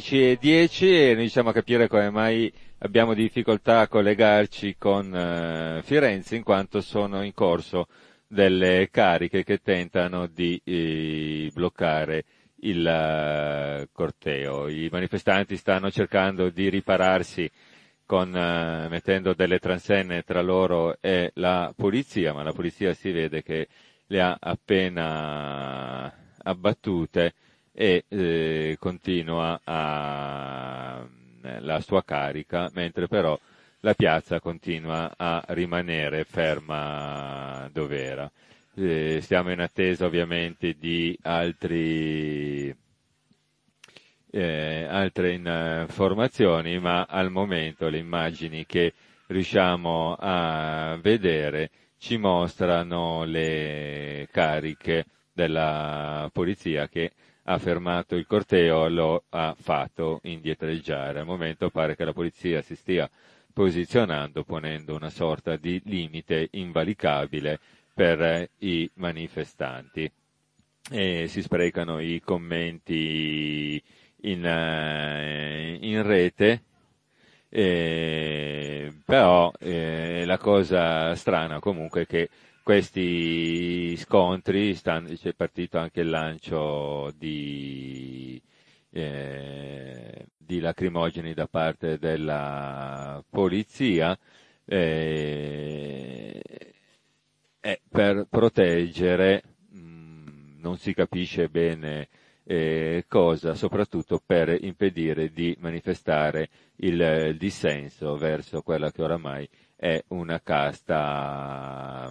16:10 e noi riusciamo a capire come mai abbiamo difficoltà a collegarci con Firenze, in quanto sono in corso delle cariche che tentano di bloccare il corteo. I manifestanti stanno cercando di ripararsi mettendo delle transenne tra loro e la polizia, ma la polizia si vede che le ha appena abbattute e continua la sua carica, mentre però la piazza continua a rimanere ferma dov'era. Stiamo in attesa ovviamente di altre informazioni, ma al momento le immagini che riusciamo a vedere ci mostrano le cariche della polizia che ha fermato il corteo, lo ha fatto indietreggiare. Al momento pare che la polizia si stia posizionando, ponendo una sorta di limite invalicabile per i manifestanti. E si sprecano i commenti in rete, però la cosa strana comunque è che questi scontri c'è partito anche il lancio di lacrimogeni da parte della polizia per proteggere, non si capisce bene cosa, soprattutto per impedire di manifestare il dissenso verso quella che oramai è una casta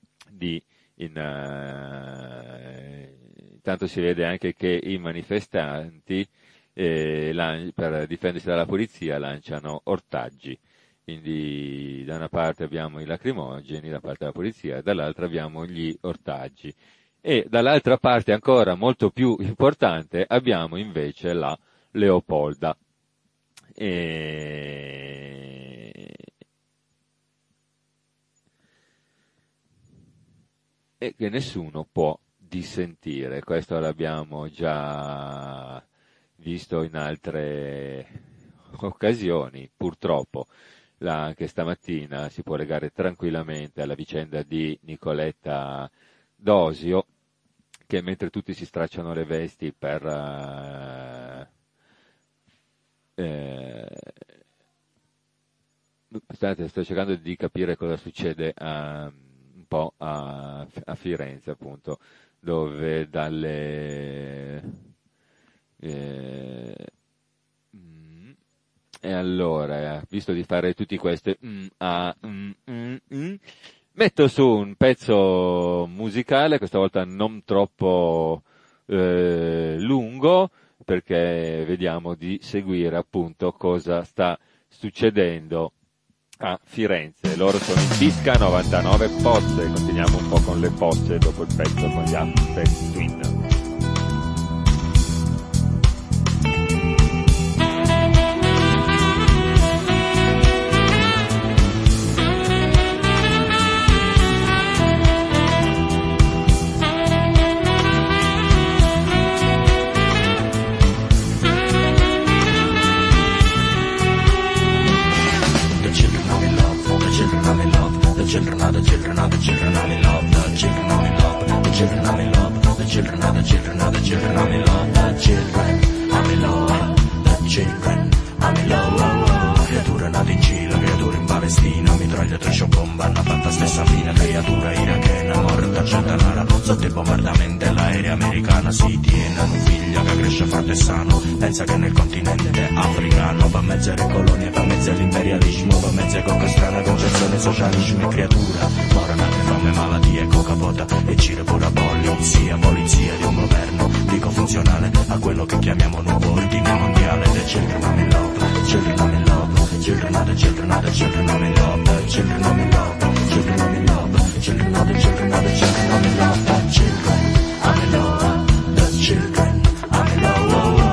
tanto si vede anche che i manifestanti per difendersi dalla polizia lanciano ortaggi. Quindi da una parte abbiamo i lacrimogeni da parte della polizia e dall'altra abbiamo gli ortaggi. E dall'altra parte, ancora molto più importante, abbiamo invece la Leopolda. E che nessuno può dissentire. Questo l'abbiamo già visto in altre occasioni, purtroppo. Anche stamattina si può legare tranquillamente alla vicenda di Nicoletta Dosio, che mentre tutti si stracciano le vesti per sto cercando di capire cosa succede un po' a Firenze, appunto, dove e allora, visto di fare tutti questi metto su un pezzo musicale, questa volta non troppo lungo, perché vediamo di seguire appunto cosa sta succedendo a Firenze. Loro sono in Pisca 99 Posse, continuiamo un po' con le Posse dopo il pezzo con gli Aphex Twin. Children are the children I'm in love. The children I'm in love. The children I'm in love. The children are the children I'm in love. The children I'm in love. The children I'm in love. Creatura nata in Cile, creatura in Palestina, mitraglia trash bomba, hanno fatta stessa fine. Creatura irachena, morta gente rara, sotto il bombardamento dell'aerea americana. Si tiene un figlio che cresce forte e sano, pensa che nel continente africano va mezzo alle colonie, va mezzo all'imperialismo, va mezzo con strana concezione socialismo. E creatura mora nate fame, malattie, coca bota e cire pura polizia di un governo dico funzionale a quello che chiamiamo nuovo ordine mondiale. The children I'm in love, the children I'm in love. Children are the children are the children I'm in love. The children I'm in love. Children I'm in love. Children are the children are the children I'm in love. The children I'm in love. The children I'm in love.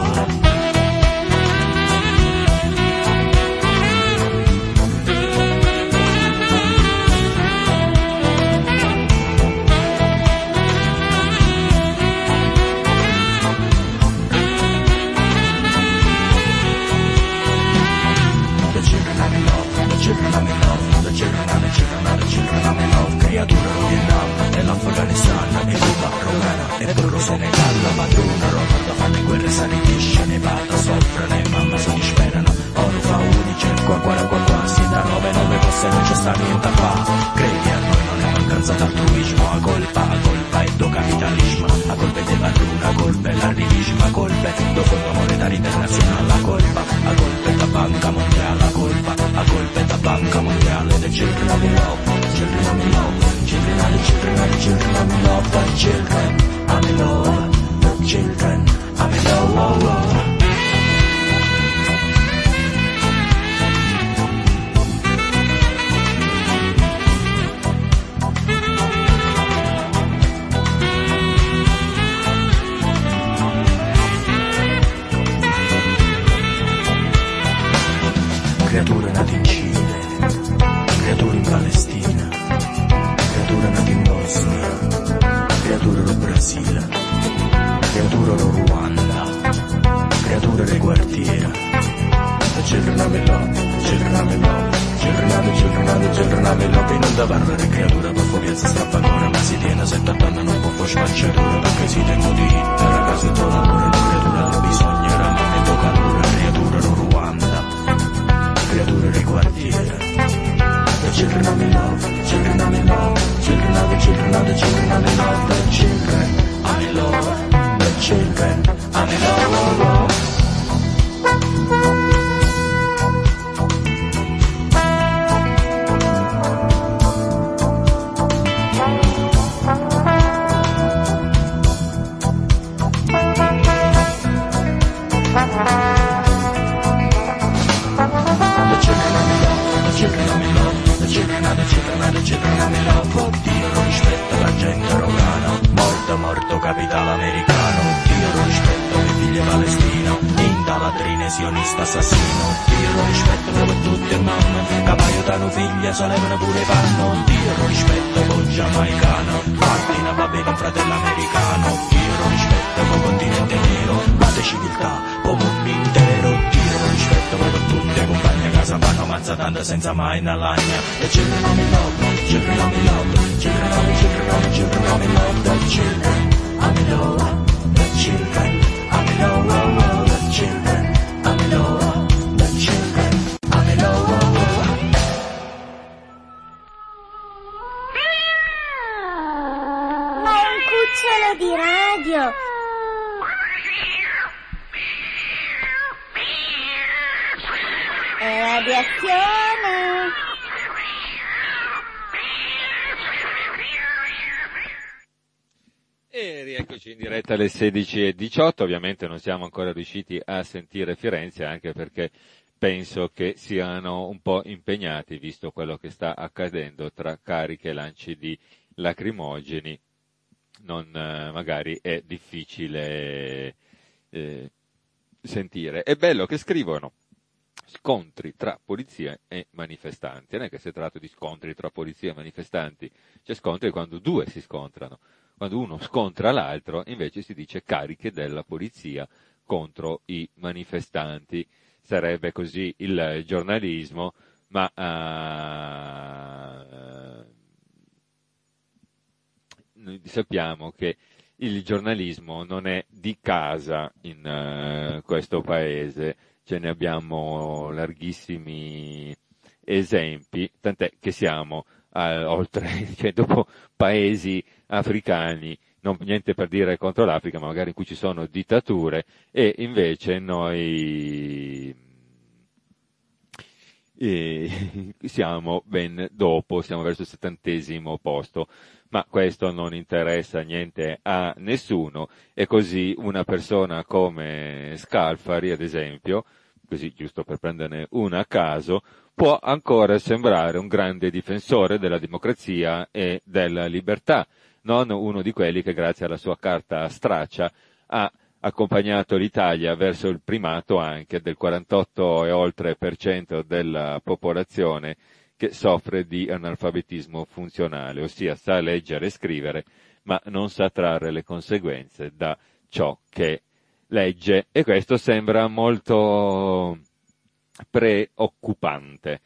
Creatura in Vietnam e l'Afghanistan e Cuba, Romana e Burro Senegal. La padrona Roberta fanno guerre, sanitisce, ne pata, soffre, ne mamma si disperano. Oro fa unice, qua, si da 9 cose non c'è sta niente a fa. Credi a noi non è mancanza basa d'altruismo, a colpa è do capitalismo, a colpa è de valura, a colpa è l'arrivismo, a colpa è do Fondo Monetario Internazionale, a colpa è da Banca Mondiale, a colpa è da Banca Mondiale, the children of love, children of love, children of the children of the children of love, the children, I'm in love, the children, I'm in love, oh, oh. Creature nate in Cile, creature in Palestina, creature nate in Bosnia, creature in Brasile, creature in Ruanda, creature in quartiera. The children of love, the children of love, children of the children of the children of love. E non da parlare creatura per fobiazza strappatore, ma si tiene 70 anni non può fare spacciatura, perché si tengo di hit, ragazzi torna pure la creatura che bisognerà, ma mi tocca allora creatura in Ruanda. Creature di quartiere. The children of me love, children of me love, children of the children of the children of me love, the children of me love, the children of me love, oh, oh. Dio lo rispetta la gente romana, morto capitale americano. Dio lo rispetta le figlie palestino, inda latrine sionista assassino. Dio lo rispetta per tutte le mamme, capaio danno figlie, solevano pure panno. Dio lo rispetta col giamaicano, Martina va bene un fratello americano. Dio lo rispetta col continente nero, ma de civiltà, po' mondo intero. Dio lo rispetta per tutte le compagne, casa vanno mazzatando senza mai una lagna. E children of me love, children of me love, children of me, children of me, children of me love, the children of me love, the children of me love, oh, oh, the children of me love, the children of me love, oh, oh. Ma è un cucciolo di radio! È radiazione! E rieccoci in diretta alle 16:18, ovviamente non siamo ancora riusciti a sentire Firenze, anche perché penso che siano un po' impegnati, visto quello che sta accadendo tra cariche e lanci di lacrimogeni. Non magari è difficile sentire. È bello che scrivono scontri tra polizia e manifestanti. Non è che si tratta di scontri tra polizia e manifestanti, c'è scontri quando due si scontrano. Quando uno scontra l'altro, invece si dice cariche della polizia contro i manifestanti. Sarebbe così il giornalismo, ma noi sappiamo che il giornalismo non è di casa in questo paese. Ce ne abbiamo larghissimi esempi, tant'è che siamo oltre, cioè dopo paesi africani, non niente per dire contro l'Africa, ma magari in cui ci sono dittature, e invece noi siamo ben dopo, siamo verso il 70° posto, ma questo non interessa niente a nessuno, e così una persona come Scalfari, ad esempio, così giusto per prenderne una a caso, può ancora sembrare un grande difensore della democrazia e della libertà, non uno di quelli che grazie alla sua carta straccia ha accompagnato l'Italia verso il primato anche del 48 e oltre % della popolazione che soffre di analfabetismo funzionale, ossia sa leggere e scrivere, ma non sa trarre le conseguenze da ciò che legge, e questo sembra molto preoccupante.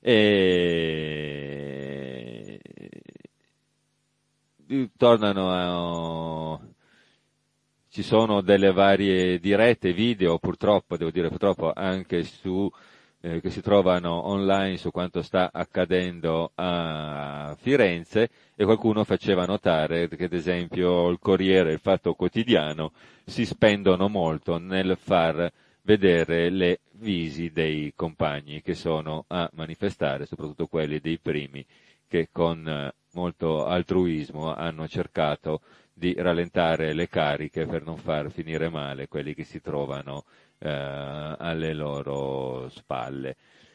Ci sono delle varie dirette video, purtroppo, devo dire purtroppo, anche su che si trovano online su quanto sta accadendo a Firenze, e qualcuno faceva notare che ad esempio il Corriere e il Fatto Quotidiano si spendono molto nel far vedere le visi dei compagni che sono a manifestare, soprattutto quelli dei primi che con molto altruismo hanno cercato di rallentare le cariche per non far finire male quelli che si trovano alle loro spalle.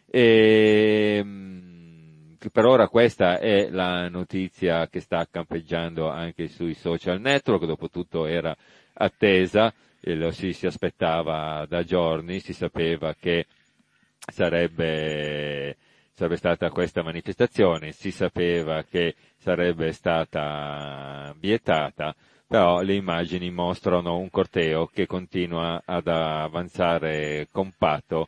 E per ora questa è la notizia che sta campeggiando anche sui social network, dopotutto era attesa, lo si aspettava da giorni, si sapeva che sarebbe stata questa manifestazione, si sapeva che sarebbe stata vietata, però le immagini mostrano un corteo che continua ad avanzare compatto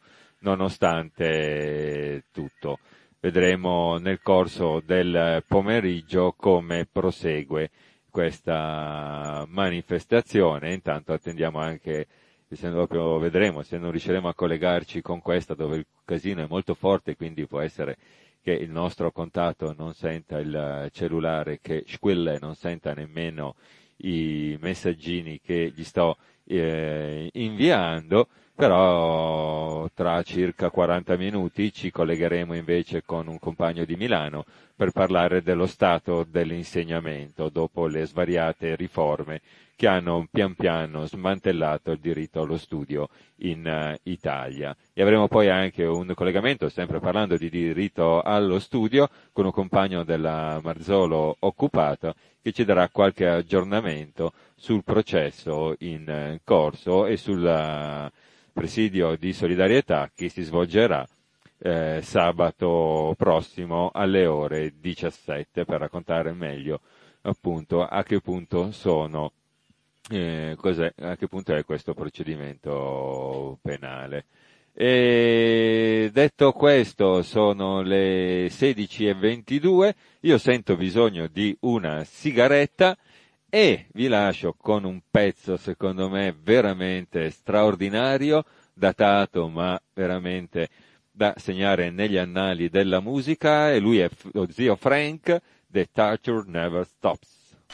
nonostante tutto. Vedremo nel corso del pomeriggio come prosegue questa manifestazione. Intanto attendiamo anche, vedremo se non riusciremo a collegarci con questa, dove il casino è molto forte, quindi può essere che il nostro contatto non senta il cellulare che squilla e non senta nemmeno i messaggini che gli sto inviando, però tra circa 40 minuti ci collegheremo invece con un compagno di Milano per parlare dello stato dell'insegnamento dopo le svariate riforme che hanno pian piano smantellato il diritto allo studio in Italia. E avremo poi anche un collegamento, sempre parlando di diritto allo studio, con un compagno della Marzolo Occupata che ci darà qualche aggiornamento sul processo in corso e sul presidio di solidarietà che si svolgerà sabato prossimo alle ore 17 per raccontare meglio appunto a che punto sono a che punto è questo procedimento penale. E detto questo, sono le 16:22, io sento bisogno di una sigaretta e vi lascio con un pezzo secondo me veramente straordinario, datato ma veramente da segnare negli annali della musica, e lui è lo zio Frank, The Torture Never Stops.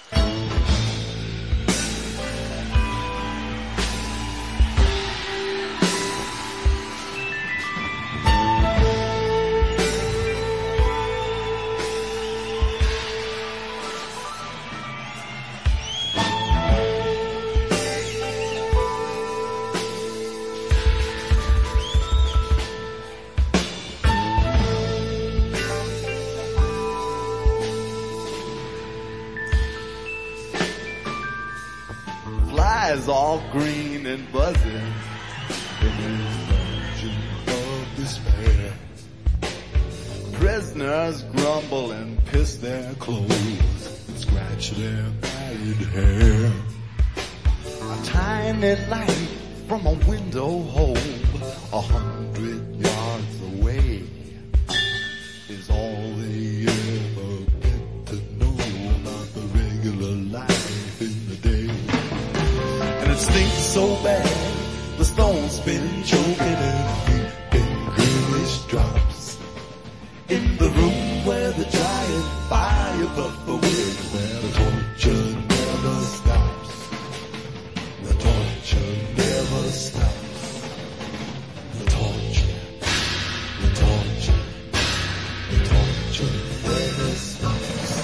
All green and buzzing in this dungeon of despair. Prisoners grumble and piss their clothes and scratch their matted hair. A tiny light from a window hole 100 yards away is all they ever get to know about the regular life in the day. And it stinks so bad, the stones spin choking and deep in greenish drops. In the room where the giant fire buffer wins, where the torture never stops. The torture never stops. The torture, the torture, the torture never stops.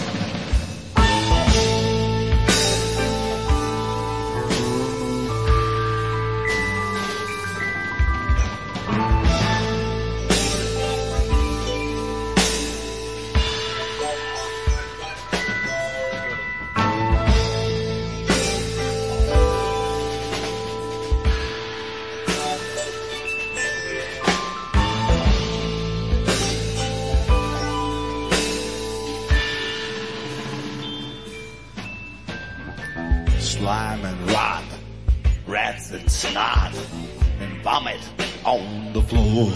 Slime and rot, rats and snot, and vomit on the floor.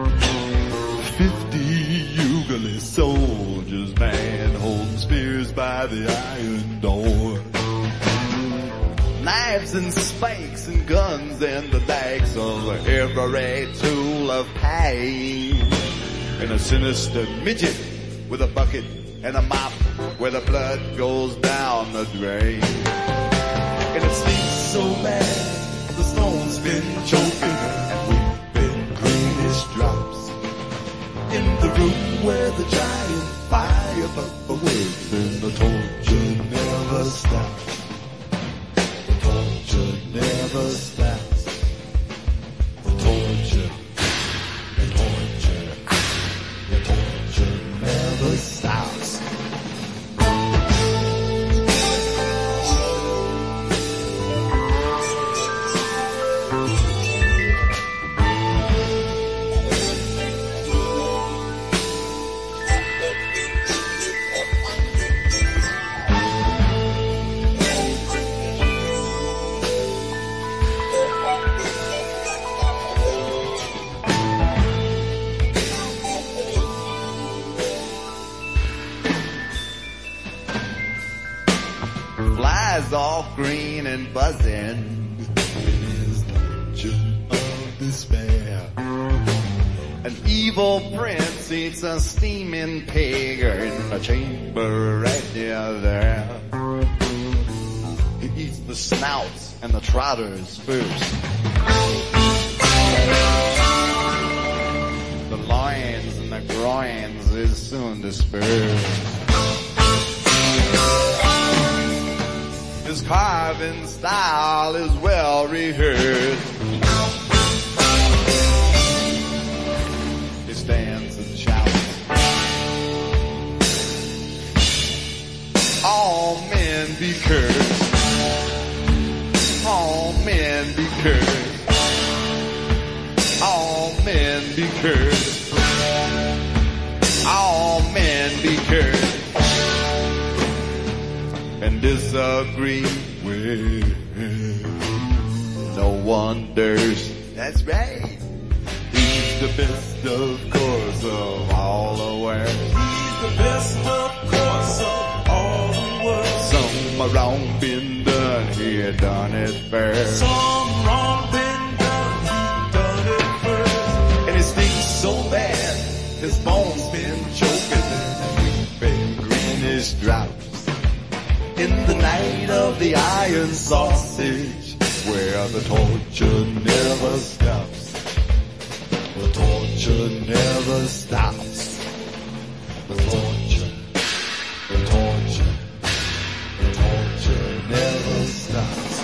50 Ugalese soldiers, man, holding spears by the iron door. knives and spikes and guns and the likes of every tool of pain. And a sinister midget with a bucket and a mop where the blood goes down the drain. And it stinks so bad, the stone's been choking and we've been greenish drops. In the room where the giant fire burns and the torture never stops. The torture never stops. The torture, the torture, the torture never stops. All green and buzzing. It is the engine of despair. An evil prince eats a steaming pig in a chamber right near there. He eats the snouts and the trotters first. The loins and the groins is soon dispersed. His carving style is well rehearsed. He stands and shouts, all men be cursed. All men be cursed. All men be cursed. All men be cursed. And disagree with. No wonders. That's right. He's the best, of course, of all the world. He's the best, of course, of all the world. Some wrong been done, he had done it first. Some wrong been done, he done it first. And it stinks so bad, his bones been choking, and we've been greenish drops. In the night of the iron sausage, where the torture never stops. The torture never stops. The torture, the torture, the torture never stops.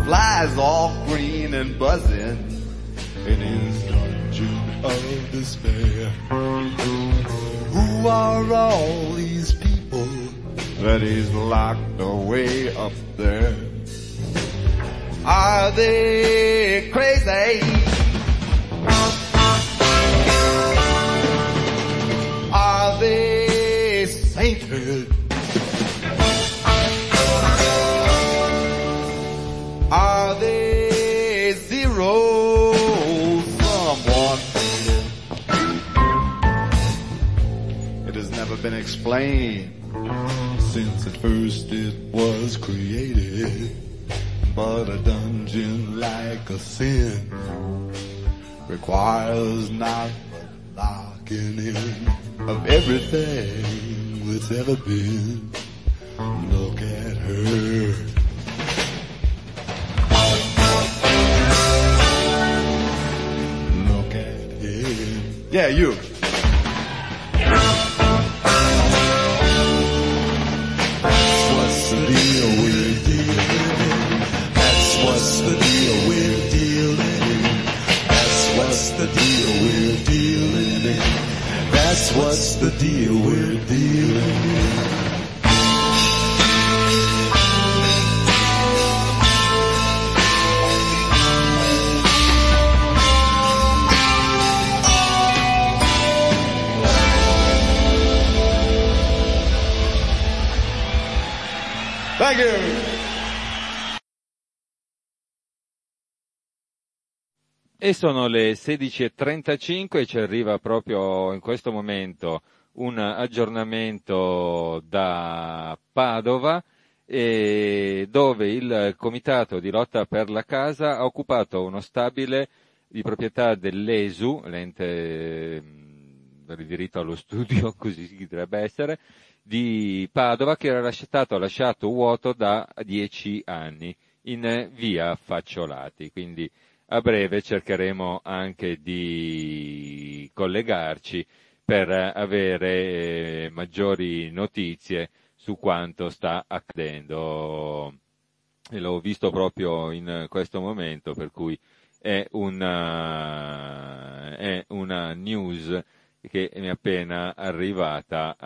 flies all green and buzzing in his dungeon of despair. Who are all these people that he's locked away up there? Are they crazy? Are they sainted? Are they zero someone? It has never been explained since at first it was created. But a dungeon like a sin requires not the locking in of everything that's ever been. Look at her. Look at him. Yeah, you. What's the deal we're dealing in? That's what's the deal we're dealing in. That's what's the deal we're dealing in. That's what's the deal we're dealing in. Thank you. E sono le 16:35 e ci arriva proprio in questo momento un aggiornamento da Padova, dove il Comitato di lotta per la casa ha occupato uno stabile di proprietà dell'ESU, l'ente per il diritto allo studio, così si dovrebbe essere, di Padova, che era stato lasciato vuoto da 10 anni in via Facciolati. Quindi a breve cercheremo anche di collegarci per avere maggiori notizie su quanto sta accadendo. E l'ho visto proprio in questo momento, per cui è una news che mi è appena arrivata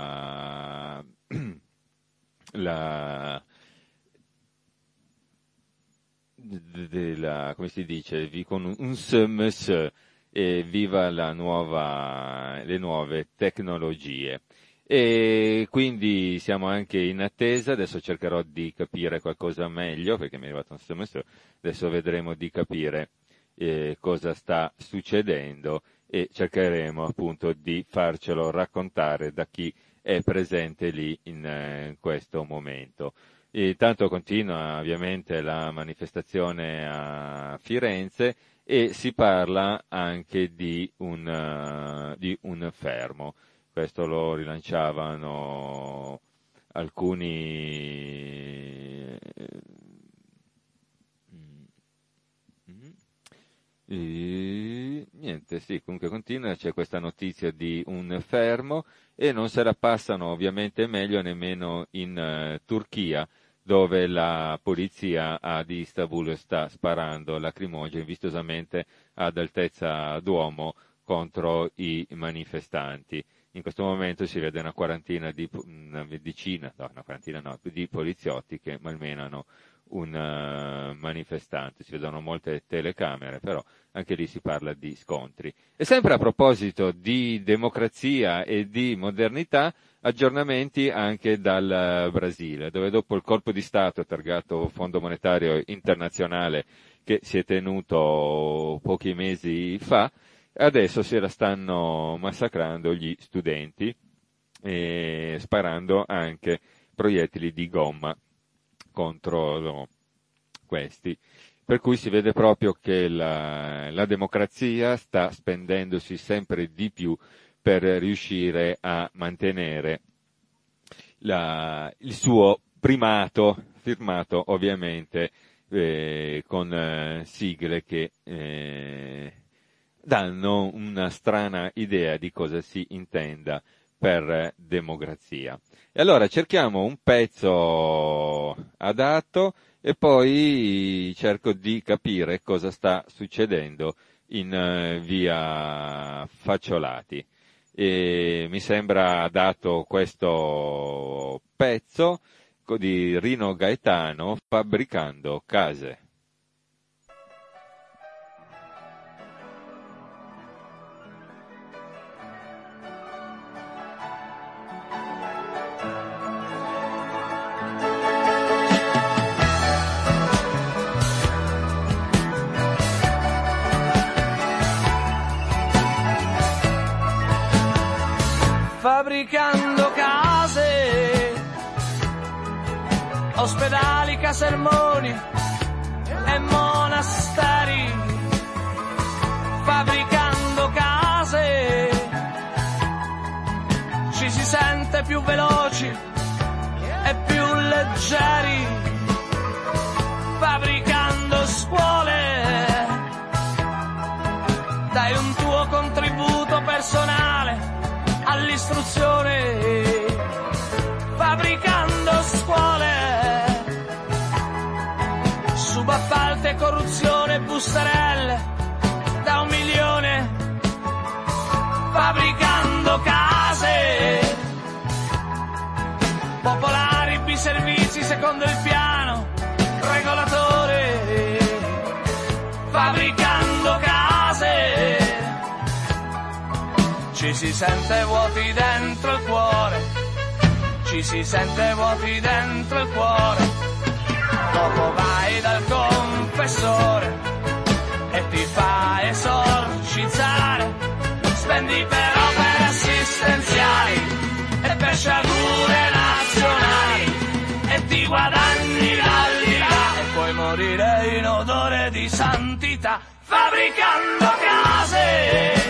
come si dice, con un SMS, viva le nuove tecnologie. E quindi siamo anche in attesa, adesso cercherò di capire qualcosa meglio, perché mi è arrivato un SMS, adesso vedremo di capire cosa sta succedendo e cercheremo appunto di farcelo raccontare da chi è presente lì in questo momento. E tanto continua ovviamente la manifestazione a Firenze e si parla anche di un fermo. Questo lo rilanciavano alcuni niente, sì, comunque continua, c'è questa notizia di un fermo e non se la passano ovviamente meglio nemmeno in Turchia, dove la polizia ad Istanbul sta sparando lacrimogeni vistosamente ad altezza d'uomo contro i manifestanti. In questo momento si vede una quarantina di poliziotti che malmenano un manifestante. Si vedono molte telecamere, però anche lì si parla di scontri. E sempre a proposito di democrazia e di modernità, aggiornamenti anche dal Brasile, dove dopo il colpo di Stato targato Fondo Monetario Internazionale che si è tenuto pochi mesi fa, adesso se la stanno massacrando gli studenti, sparando anche proiettili di gomma contro questi. Per cui si vede proprio che la democrazia sta spendendosi sempre di più per riuscire a mantenere il suo primato, firmato ovviamente con sigle che danno una strana idea di cosa si intenda per democrazia. E allora cerchiamo un pezzo adatto e poi cerco di capire cosa sta succedendo in via Facciolati. E mi sembra adatto questo pezzo di Rino Gaetano, Fabbricando case. Fabbricando case, ospedali, casermoni e monasteri. Fabbricando case ci si sente più veloci e più leggeri. Fabbricando scuole dai un tuo contributo personale all'istruzione. Fabbricando scuole, subappalti e corruzione, bustarelle da 1 milione. Fabbricando case, popolari, biservizi secondo il piano regolatore. Fabbricando case, ci si sente vuoti dentro il cuore, ci si sente vuoti dentro il cuore. Dopo vai dal confessore e ti fa esorcizzare. Spendi per opere assistenziali e per sciagure nazionali e ti guadagni l'aldilà e puoi morire in odore di santità. Fabbricando case.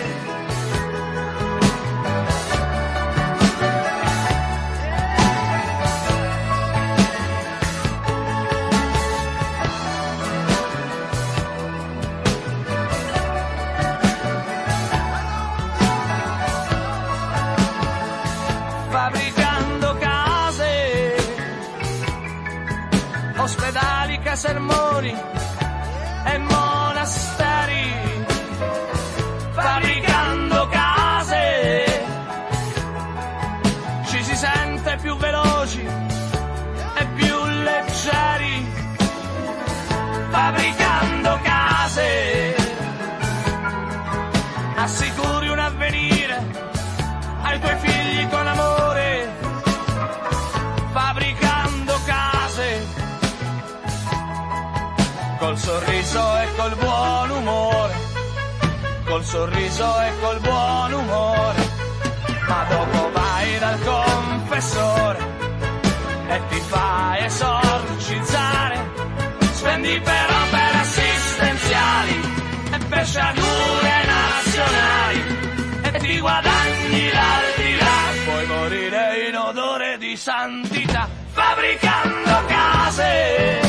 Fabbricando case, ospedali, casermoni e monasteri. Fabbricando case ci si sente più veloci e più leggeri. Fabbricando case assicuri un avvenire ai tuoi figli con amore. Fabbricando case col sorriso e col buon umore, col sorriso e col buon umore. Ma dopo vai dal confessore e ti fa esorcizzare. Spendi per opere assistenziali e per sciagure nazionali e ti guadagni l'aldilà, puoi morire in odore di santità. Fabbricando case.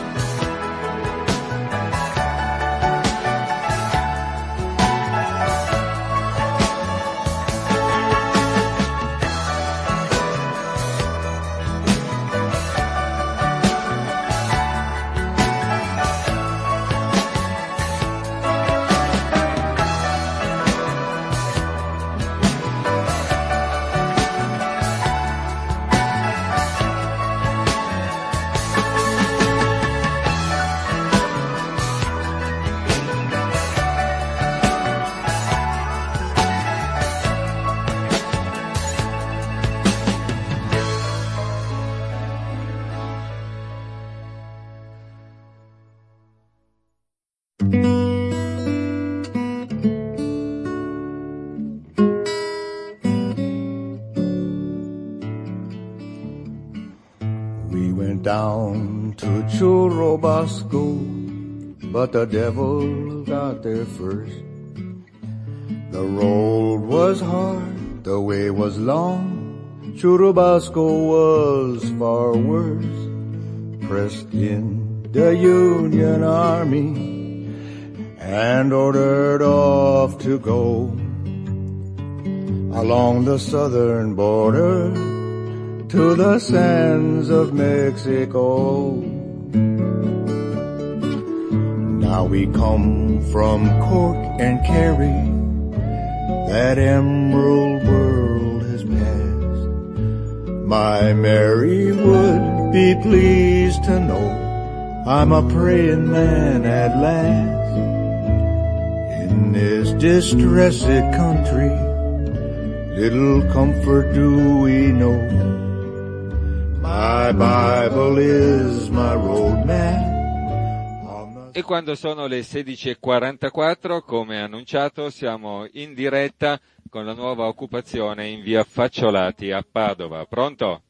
Down to Churubusco, but the devil got there first. The road was hard, the way was long, Churubusco was far worse. Pressed in the Union Army and ordered off to go along the southern border to the sands of Mexico. Now we come from Cork and Kerry, that emerald world has passed. My Mary would be pleased to know I'm a praying man at last. In this distressed country, little comfort do we know. My Bible is my roadmap. E quando sono le 16:44, come annunciato, siamo in diretta con la nuova occupazione in via Facciolati a Padova. Pronto?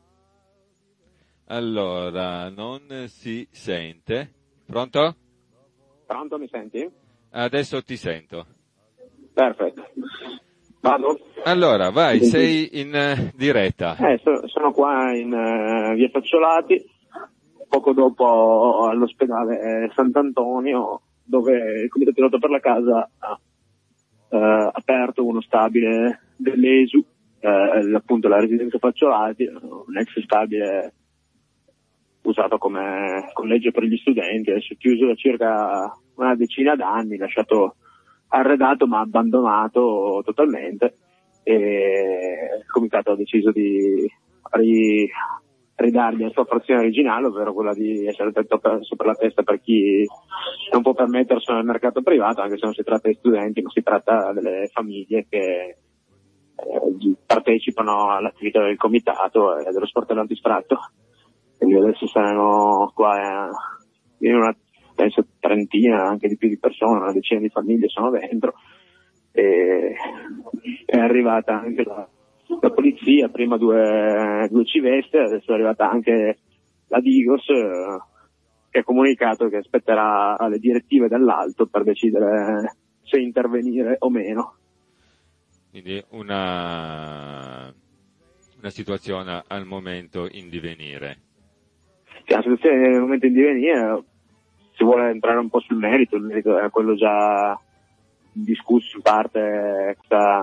Allora, non si sente. Pronto? Pronto, mi senti? Adesso ti sento. Perfetto. Vado? Allora, vai, sei in diretta. Sono qua in via Facciolati, poco dopo all'ospedale Sant'Antonio, dove il Comitato di Lotta per la Casa ha aperto uno stabile dell'ESU, appunto la residenza Facciolati, un ex stabile usato come collegio per gli studenti, adesso chiuso da circa una decina d'anni, lasciato arredato ma abbandonato totalmente, e il comitato ha deciso di ridargli la sua frazione originale, ovvero quella di essere tetto sopra la testa per chi non può permetterselo nel mercato privato, anche se non si tratta di studenti, ma si tratta delle famiglie che partecipano all'attività del comitato e dello sport dell'antisfratto. Quindi adesso saranno qua in una, penso, trentina, anche di più di persone, una decina di famiglie sono dentro, e è arrivata anche la polizia, prima due civeste, adesso è arrivata anche la Digos, che ha comunicato che aspetterà le direttive dall'alto per decidere se intervenire o meno. Quindi una situazione al momento in divenire. Sì, la situazione nel momento in divenire, si vuole entrare un po' sul merito, il merito è quello già discusso in parte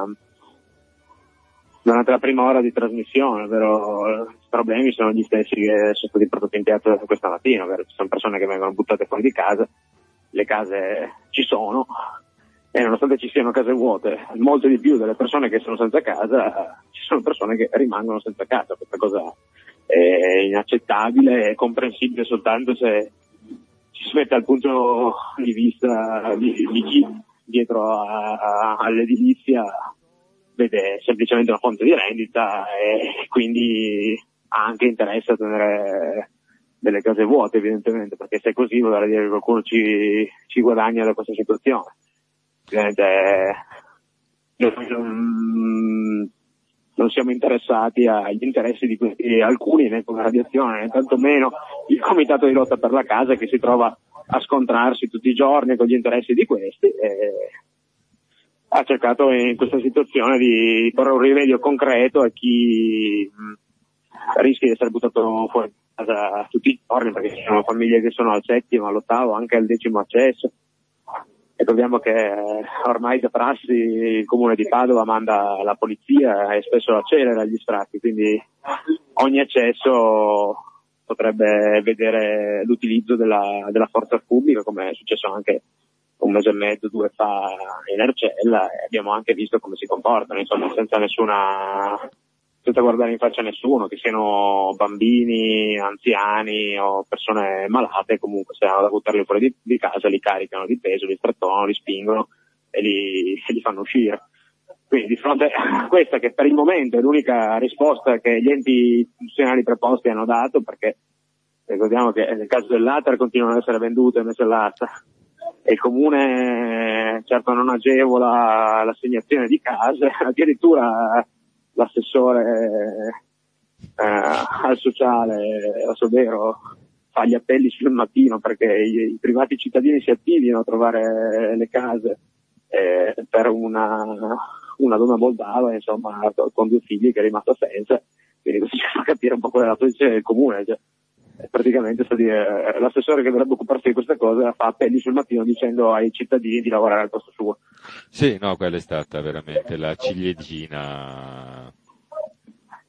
durante la prima ora di trasmissione, ovvero i problemi sono gli stessi che sono stati portati in piazza questa mattina, ovvero ci sono persone che vengono buttate fuori di casa, le case ci sono, e nonostante ci siano case vuote, molte di più delle persone che sono senza casa, ci sono persone che rimangono senza casa. Questa cosa è inaccettabile, è comprensibile soltanto se ci si mette al punto di vista di chi dietro all'edilizia vede semplicemente una fonte di rendita e quindi ha anche interesse a tenere delle case vuote, evidentemente, perché se è così vuol dire che qualcuno ci guadagna da questa situazione. Ovviamente non siamo interessati agli interessi di questi alcuni, né come radiazione, né tantomeno il Comitato di Lotta per la Casa, che si trova a scontrarsi tutti i giorni con gli interessi di questi, e ha cercato in questa situazione di porre un rimedio concreto a chi rischia di essere buttato fuori casa tutti i giorni, perché ci sono famiglie che sono al 7º, all'8º, anche al 10º accesso. Ricordiamo che ormai da prassi il comune di Padova manda la polizia e spesso accelera gli sfratti, quindi ogni accesso potrebbe vedere l'utilizzo della forza pubblica, come è successo anche un mese e mezzo, 2 fa in Arcella, e abbiamo anche visto come si comportano, insomma, senza guardare in faccia a nessuno, che siano bambini, anziani o persone malate, comunque se hanno da buttarli fuori di casa li caricano di peso, li strattonano, li spingono e li fanno uscire. Quindi di fronte a questa, che per il momento è l'unica risposta che gli enti istituzionali preposti hanno dato, perché ricordiamo che nel caso dell'Ater continuano ad essere vendute e messe all'asta, e il comune certo non agevola l'assegnazione di case, addirittura l'assessore al sociale, Osovero, fa gli appelli sul mattino perché i privati cittadini si attivino a trovare le case per una donna moldava, insomma, con 2 figli, che è rimasta senza. Quindi questo ci fa capire un po' qual è la posizione del comune, cioè, praticamente sta a dire, l'assessore che dovrebbe occuparsi di questa cosa fa appelli sul mattino dicendo ai cittadini di lavorare al posto suo. Sì, no, quella è stata veramente la ciliegina.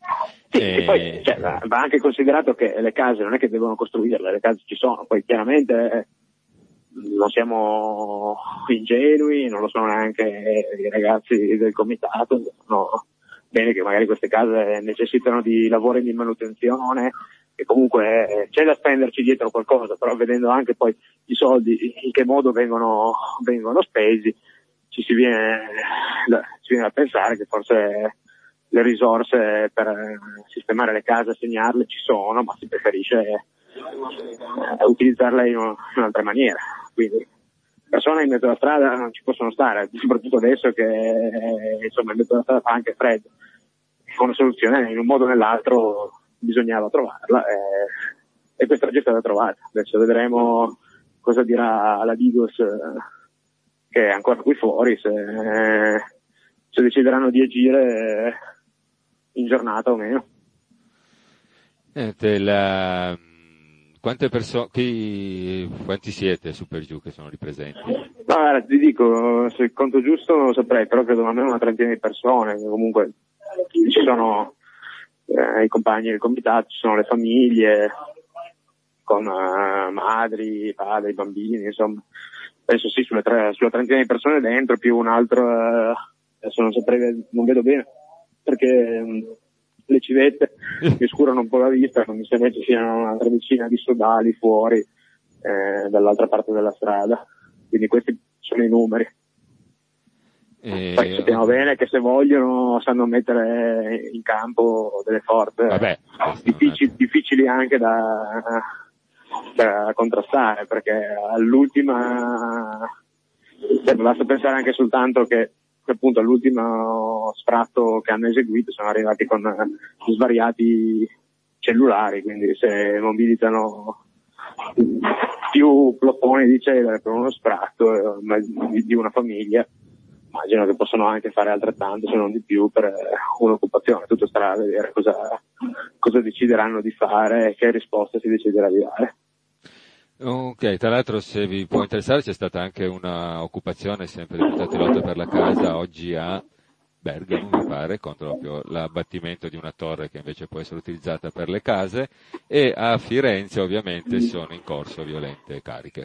Sì, e poi va anche considerato che le case non è che devono costruirle, le case ci sono, poi chiaramente non siamo ingenui, non lo sono neanche i ragazzi del comitato, no. Bene che magari queste case necessitano di lavori di manutenzione, e comunque c'è da spenderci dietro qualcosa, però vedendo anche poi i soldi in che modo vengono spesi, ci viene a pensare che forse le risorse per sistemare le case, assegnarle ci sono, ma si preferisce utilizzarle in un'altra maniera. Quindi persone in mezzo alla strada non ci possono stare, soprattutto adesso che insomma in mezzo alla strada fa anche freddo. Una soluzione in un modo o nell'altro bisognava trovarla, e questa oggi è stata trovata. Adesso vedremo cosa dirà la Digos, che è ancora qui fuori, se decideranno di agire in giornata o meno. Quante persone, quanti siete su per giù che sono ripresenti? Guarda, ti dico, se conto giusto non lo saprei, però credo almeno una trentina di persone, che comunque ci sono i compagni del comitato, ci sono le famiglie, con madri, padri, bambini, insomma. Penso sì, sulla trentina di persone dentro, più un altro, adesso non saprei, non vedo bene, perché le civette mi oscurano un po' la vista, non mi sembra ci siano una decina di sodali fuori dall'altra parte della strada, quindi questi sono i numeri. Poi sappiamo bene che se vogliono sanno mettere in campo delle forze difficili anche da contrastare, perché all'ultima basta pensare anche soltanto che appunto all'ultimo sfratto che hanno eseguito sono arrivati con svariati cellulari, quindi se mobilitano più plottoni di cellule per uno sfratto di una famiglia, immagino che possono anche fare altrettanto, se non di più, per un'occupazione. Tutto starà a vedere cosa decideranno di fare e che risposta si deciderà di dare. Ok, tra l'altro, se vi può interessare, c'è stata anche una occupazione sempre di Comitato di lotta per la casa oggi a Bergamo, mi pare, contro proprio l'abbattimento di una torre che invece può essere utilizzata per le case, e a Firenze ovviamente sono in corso violente cariche.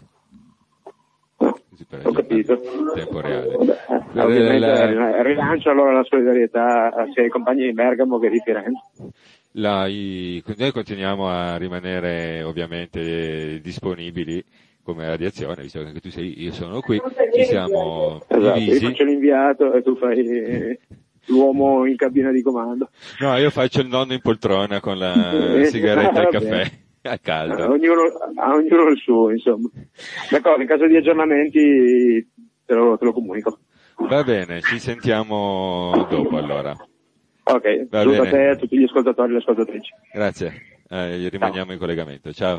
Ho capito. In tempo reale. Ovviamente rilancio allora la solidarietà sia ai compagni di Bergamo che di Firenze. Noi continuiamo a rimanere ovviamente disponibili come radiazione, visto che anche tu sei, io sono qui, ci siamo divisi. Io faccio l'inviato e tu fai l'uomo in cabina di comando. No, io faccio il nonno in poltrona con la sigaretta e il caffè a caldo. Ognuno il suo, insomma. D'accordo, in caso di aggiornamenti te lo comunico. Va bene, ci sentiamo dopo allora. Ok, saluto a te e a tutti gli ascoltatori e le ascoltatrici. Grazie, rimaniamo in collegamento, ciao.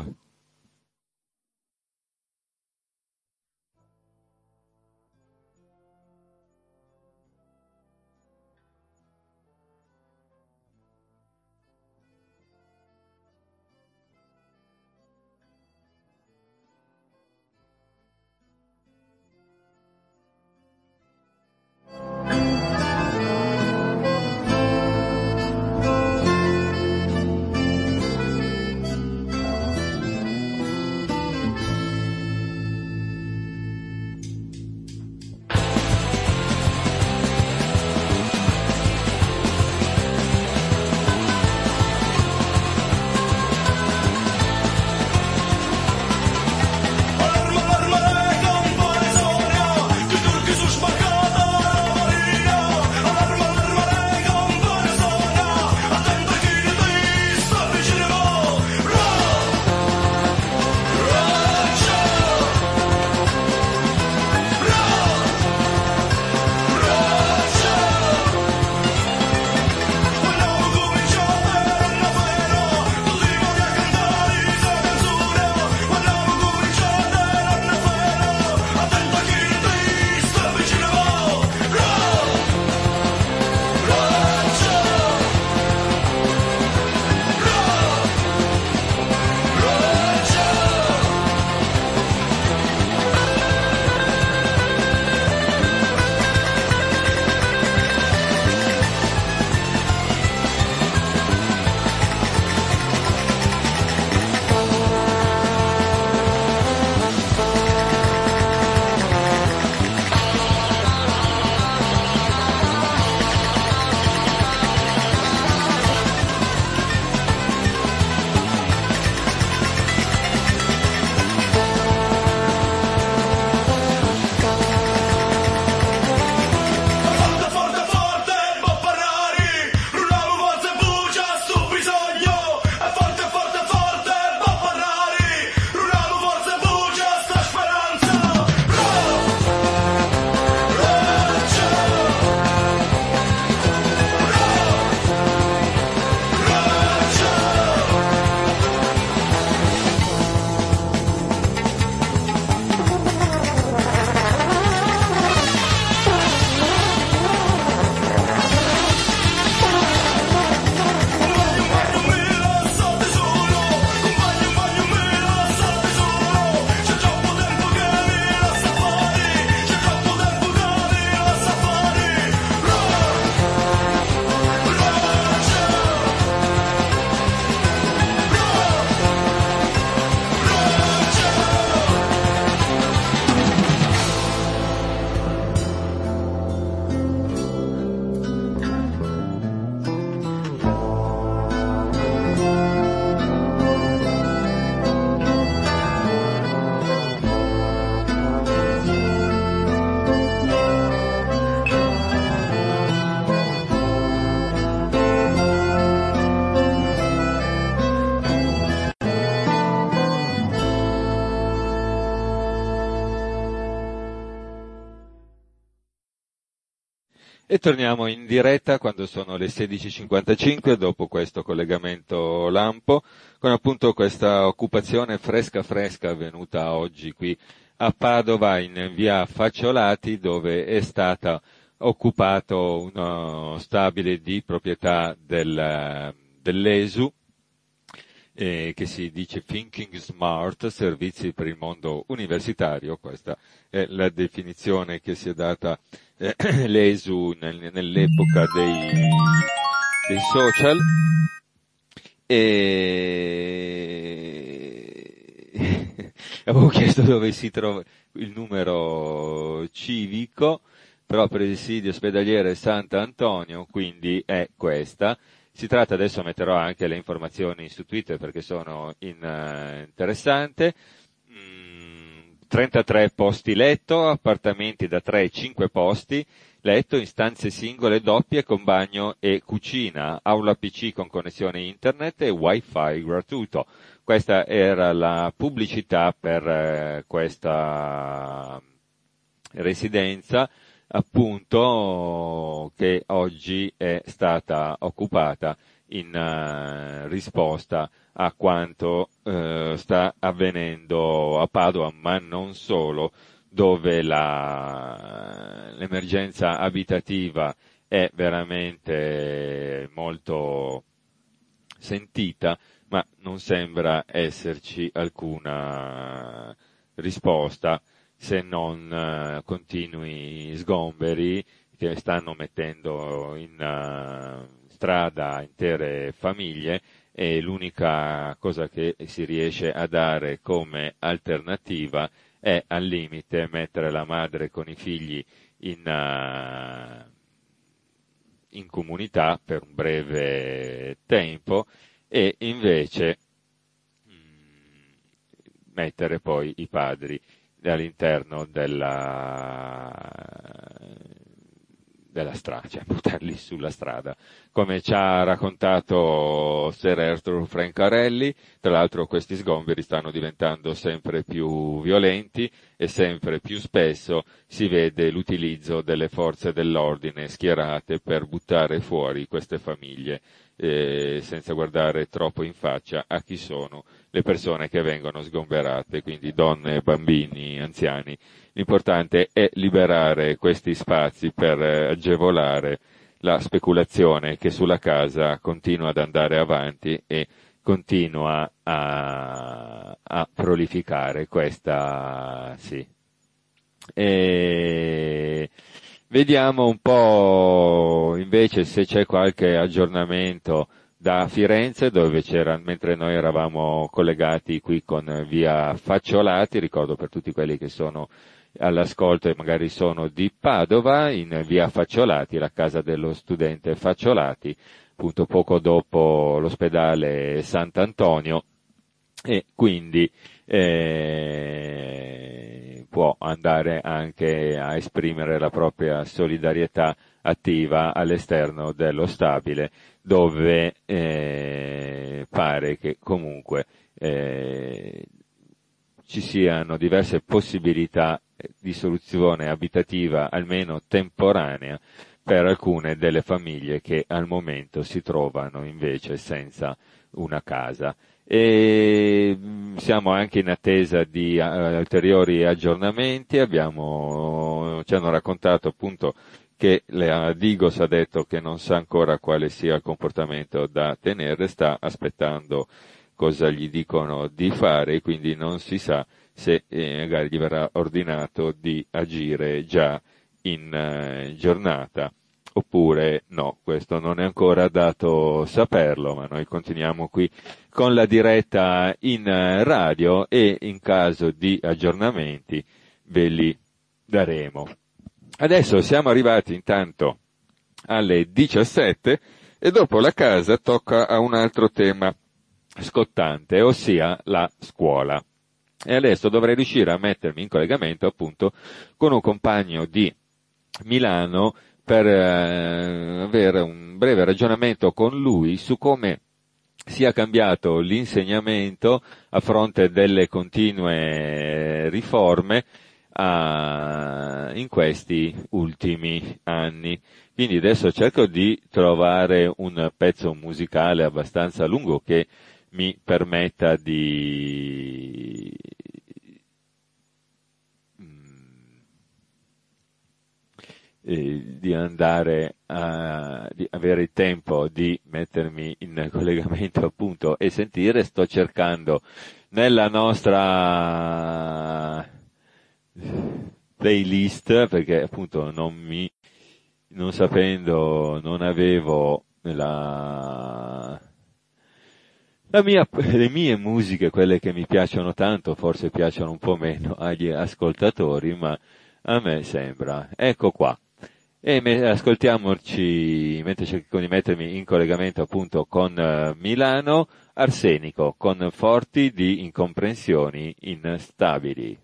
E torniamo in diretta quando sono le 16:55 dopo questo collegamento lampo, con appunto questa occupazione fresca avvenuta oggi qui a Padova in via Facciolati, dove è stata occupato uno stabile di proprietà dell'ESU, che si dice Thinking Smart, servizi per il mondo universitario. Questa è la definizione che si è data l'ESU nell'epoca dei social. E avevo chiesto dove si trova il numero civico, però presidio ospedaliere Sant'Antonio, quindi è questa. Si tratta, adesso metterò anche le informazioni su Twitter perché sono interessante. 33 posti letto, appartamenti da 3 e 5 posti letto in stanze singole doppie con bagno e cucina, aula PC con connessione internet e wifi gratuito. Questa era la pubblicità per questa residenza, appunto, che oggi è stata occupata in risposta a quanto sta avvenendo a Padova, ma non solo, dove l'emergenza abitativa è veramente molto sentita, ma non sembra esserci alcuna risposta, se non continui sgomberi che stanno mettendo in strada intere famiglie, e l'unica cosa che si riesce a dare come alternativa è al limite mettere la madre con i figli in comunità per un breve tempo, e invece mettere poi i padri all'interno della strada, cioè buttarli sulla strada, come ci ha raccontato Sir Arthur Francarelli. Tra l'altro questi sgomberi stanno diventando sempre più violenti e sempre più spesso si vede l'utilizzo delle forze dell'ordine schierate per buttare fuori queste famiglie, senza guardare troppo in faccia a chi sono le persone che vengono sgomberate, quindi donne, bambini, anziani. L'importante è liberare questi spazi per agevolare la speculazione che sulla casa continua ad andare avanti e continua a prolificare. Questa sì. E vediamo un po' invece se c'è qualche aggiornamento da Firenze, dove mentre noi eravamo collegati qui con via Facciolati. Ricordo per tutti quelli che sono all'ascolto e magari sono di Padova, in via Facciolati, la casa dello studente Facciolati, appunto poco dopo l'ospedale Sant'Antonio, e quindi può andare anche a esprimere la propria solidarietà attiva all'esterno dello stabile, dove pare che comunque ci siano diverse possibilità di soluzione abitativa, almeno temporanea, per alcune delle famiglie che al momento si trovano invece senza una casa. E siamo anche in attesa di ulteriori aggiornamenti. Ci hanno raccontato appunto che la Digos ha detto che non sa ancora quale sia il comportamento da tenere, sta aspettando cosa gli dicono di fare, quindi non si sa se magari gli verrà ordinato di agire già in giornata oppure no. Questo non è ancora dato saperlo, ma noi continuiamo qui con la diretta in radio e in caso di aggiornamenti ve li daremo. Adesso siamo arrivati intanto alle 17 e dopo la casa tocca a un altro tema scottante, ossia la scuola. E adesso dovrei riuscire a mettermi in collegamento appunto con un compagno di Milano per avere un breve ragionamento con lui su come sia cambiato l'insegnamento a fronte delle continue riforme in questi ultimi anni. Quindi adesso cerco di trovare un pezzo musicale abbastanza lungo che mi permetta di andare di avere il tempo di mettermi in collegamento appunto e sentire. Sto cercando nella nostra playlist, perché appunto non avevo le mie musiche, quelle che mi piacciono tanto, forse piacciono un po' meno agli ascoltatori, ma a me sembra. Ecco qua. E ascoltiamoci, mentre cerco di mettermi in collegamento appunto con Milano, Arsenico, con Forti di incomprensioni instabili.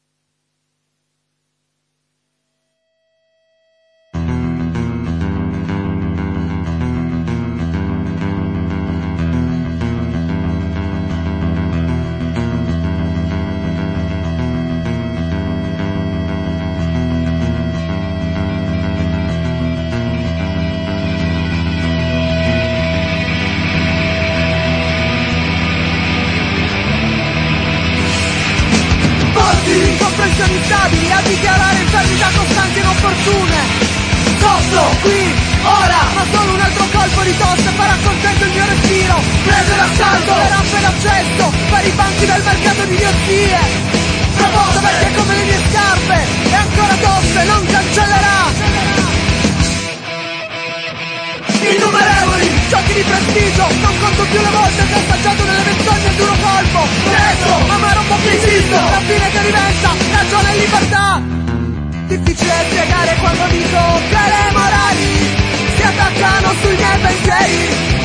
Incomprensioni stabili a dichiarare infermità costanti e inopportune. Tosto, qui, ora, ma solo un altro colpo di tosse farà contento il mio respiro. Prende l'assalto, le rampe d'accesso per i banchi del mercato di idiozie. Profondo perché come le mie scarpe è ancora tosse, non cancellerà. Innumerevoli giochi di prestigio, non conto più le volte che ho assaggiato nelle menzogne il duro colpo. Preso, amaro un po' più insisto, la fine che diventa ragione e libertà. Difficile spiegare quando dico che le morali si attaccano sui miei pensieri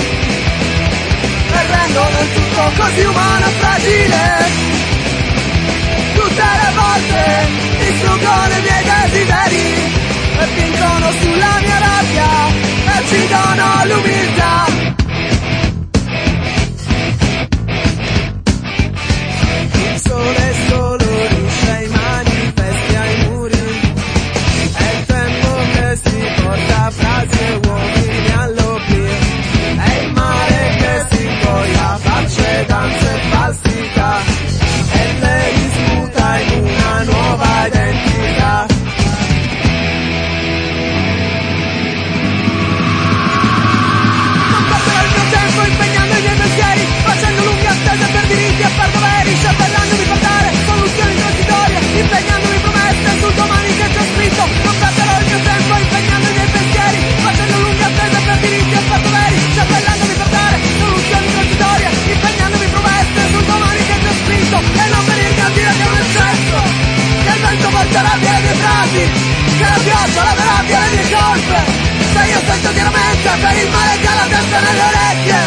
e rendono il tutto così umano e fragile. Tutte le volte distruggono i miei desideri e vincono sulla mia rabbia e uccidono l'umiltà. Il sole solo luce ai manifesti ai muri, è il tempo che si porta frasi e uomini all'oblio, è il mare che si ingoia facce, danze e falsità e le dismuta in una nuova identità. Impegnando i miei pensieri, facendo lunghe attese per diritti e per doveri, cercando di portare soluzioni transitorie, impegnandomi promesse sul domani che c'è scritto. Non perderò il mio tempo impegnando i miei pensieri, facendo lunghe attese per diritti e per doveri, cercando di portare soluzioni transitorie, impegnandomi promesse sul domani che c'è scritto. E non venirmi a dire che non è certo, che il vento porterà via le mie frasi, che la pioggia laverà via le mie colpe. Se io sento chiaramente per il male che ha la testa nelle orecchie,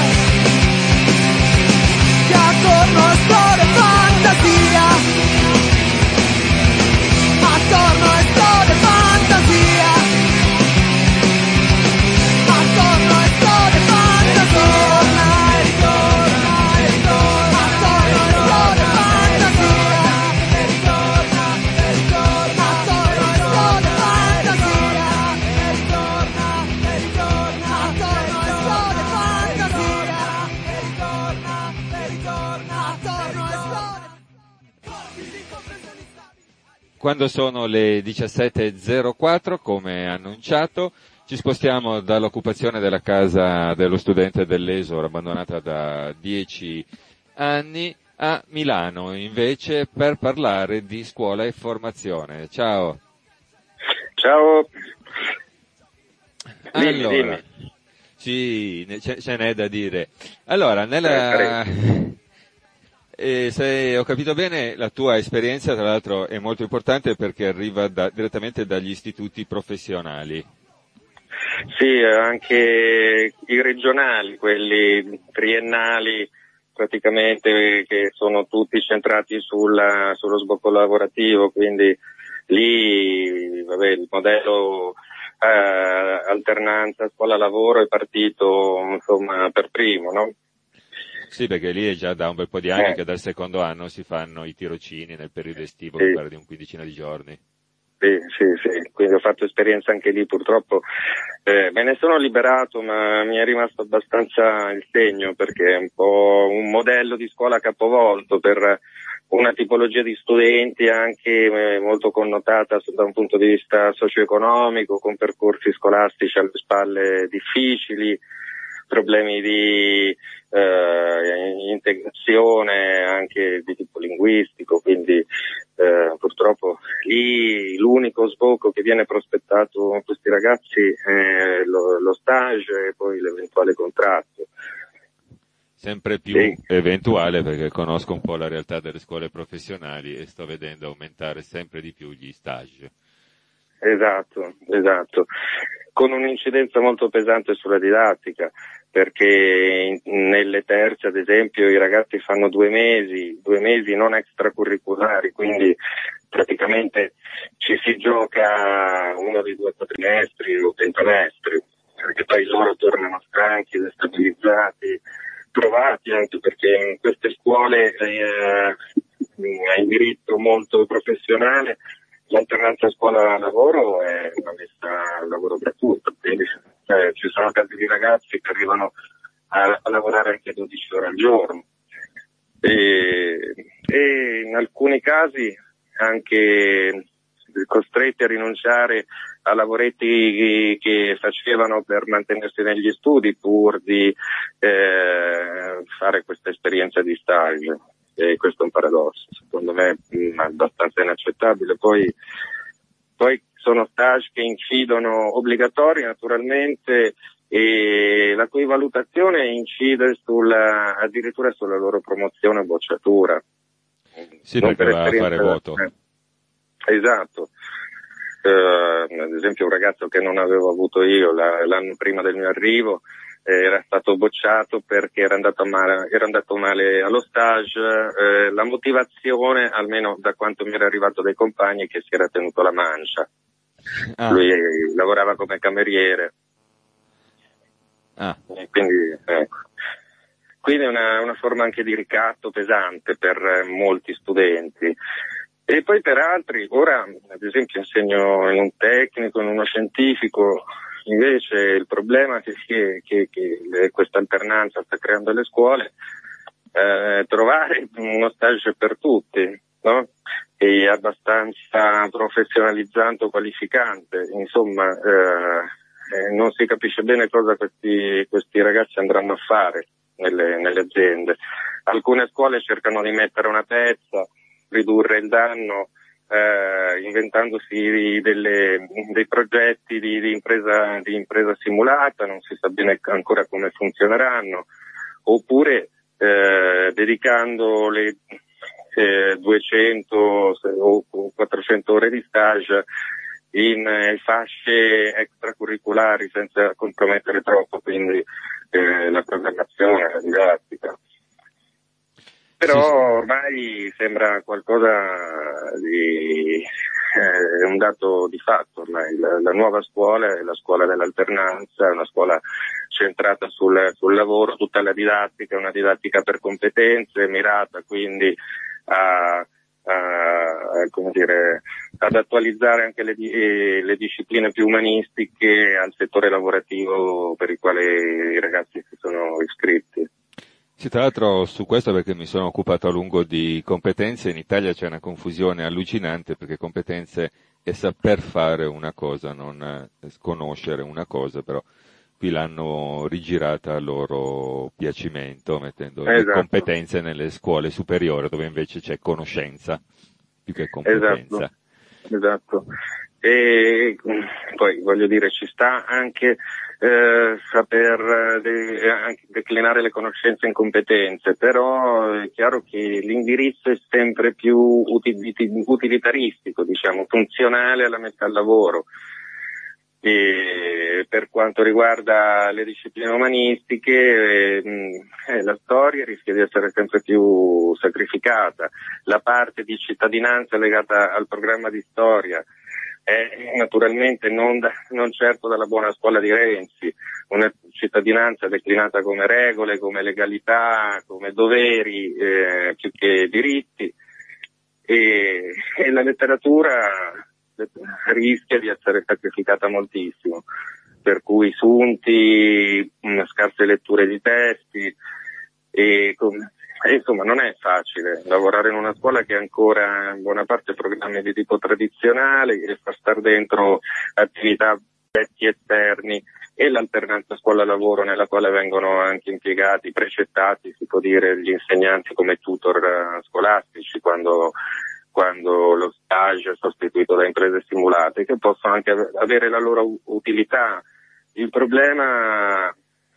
che attorno esplode fantasia, attorno esplode fantasia, attorno esplode fantasia, e ritorna, e ritorna, attorno esplode fantasia, e ritorna, e ritorna, attorno esplode fantasia, e ritorna, e ritorna, attorno esplode fantasia, e ritorna, e ritorna, attorno esplode. Quando sono le 17.04, come annunciato, ci spostiamo dall'occupazione della casa dello studente dell'Esor, abbandonata da 10 anni, a Milano, invece, per parlare di scuola e formazione. Ciao. Ciao. Allora, sì, ce n'è da dire. Allora, se ho capito bene, la tua esperienza, tra l'altro, è molto importante perché arriva direttamente dagli istituti professionali. Sì, anche i regionali, quelli triennali, praticamente, che sono tutti centrati sullo sbocco lavorativo, quindi lì, vabbè, il modello alternanza scuola-lavoro è partito, insomma, per primo, no? Sì, perché lì è già da un bel po' di anni che dal secondo anno si fanno i tirocini nel periodo estivo, mi pare di un quindicina di giorni. Sì, quindi ho fatto esperienza anche lì, purtroppo me ne sono liberato, ma mi è rimasto abbastanza il segno, perché è un po' un modello di scuola capovolto per una tipologia di studenti anche molto connotata da un punto di vista socio-economico, con percorsi scolastici alle spalle difficili, problemi di integrazione anche di tipo linguistico, quindi purtroppo lì l'unico sbocco che viene prospettato a questi ragazzi è lo stage e poi l'eventuale contratto. Sempre più eventuale, perché conosco un po' la realtà delle scuole professionali e sto vedendo aumentare sempre di più gli stage. Esatto, con un'incidenza molto pesante sulla didattica, perché nelle terze ad esempio i ragazzi fanno 2 mesi non extracurriculari, quindi praticamente ci si gioca uno dei 2 quadrimestri o pentamestri, perché poi loro tornano stanchi, destabilizzati, provati, anche perché in queste scuole a indirizzo molto professionale l'alternanza scuola-lavoro è una messa al lavoro gratuito, quindi ci sono casi di ragazzi che arrivano a lavorare anche 12 ore al giorno e in alcuni casi anche costretti a rinunciare a lavoretti che facevano per mantenersi negli studi pur di fare questa esperienza di stage. E questo è un paradosso, secondo me abbastanza inaccettabile. Poi sono stage che incidono obbligatori naturalmente e la cui valutazione incide addirittura sulla loro promozione o bocciatura. Sì, non perché va a fare voto. Esatto. Ad esempio un ragazzo che non avevo avuto io l'anno prima del mio arrivo era stato bocciato perché era andato male allo stage, la motivazione, almeno da quanto mi era arrivato dai compagni, che si era tenuto la mancia. Lui lavorava come cameriere. E quindi ecco. Quindi è una forma anche di ricatto pesante per molti studenti. E poi per altri, ora ad esempio insegno in un tecnico, in uno scientifico, invece il problema che questa alternanza sta creando alle scuole è trovare uno stage per tutti, no? E abbastanza professionalizzante o qualificante, insomma non si capisce bene cosa questi ragazzi andranno a fare nelle aziende. Alcune scuole cercano di mettere una pezza, ridurre il danno, inventandosi dei progetti di impresa simulata, non si sa bene ancora come funzioneranno, oppure dedicando le 200 o 400 ore di stage in fasce extracurriculari senza compromettere troppo quindi la programmazione, la didattica. Però ormai sembra qualcosa di un dato di fatto ormai. La nuova scuola è la scuola dell'alternanza, è una scuola centrata sul lavoro, tutta la didattica è una didattica per competenze, mirata quindi ad attualizzare anche le discipline più umanistiche al settore lavorativo per il quale i ragazzi si sono iscritti. Sì, tra l'altro su questo, perché mi sono occupato a lungo di competenze, in Italia c'è una confusione allucinante, perché competenze è saper fare una cosa, non conoscere una cosa, però qui l'hanno rigirata a loro piacimento, mettendo le competenze nelle scuole superiori, dove invece c'è conoscenza più che competenza. Esatto. E poi voglio dire, ci sta anche saper anche declinare le conoscenze in competenze, però è chiaro che l'indirizzo è sempre più utilitaristico, diciamo, funzionale alla messa al lavoro. E per quanto riguarda le discipline umanistiche, la storia rischia di essere sempre più sacrificata. La parte di cittadinanza legata al programma di storia è naturalmente non certo dalla buona scuola di Renzi, una cittadinanza declinata come regole, come legalità, come doveri più che diritti, e la letteratura rischia di essere sacrificata moltissimo, per cui sunti, scarse letture di testi e insomma non è facile lavorare in una scuola che ha ancora in buona parte programmi di tipo tradizionale e far star dentro attività aspetti esterni e l'alternanza scuola-lavoro nella quale vengono anche impiegati, precettati, si può dire, gli insegnanti come tutor scolastici quando lo stage è sostituito da imprese simulate, che possono anche avere la loro utilità. Il problema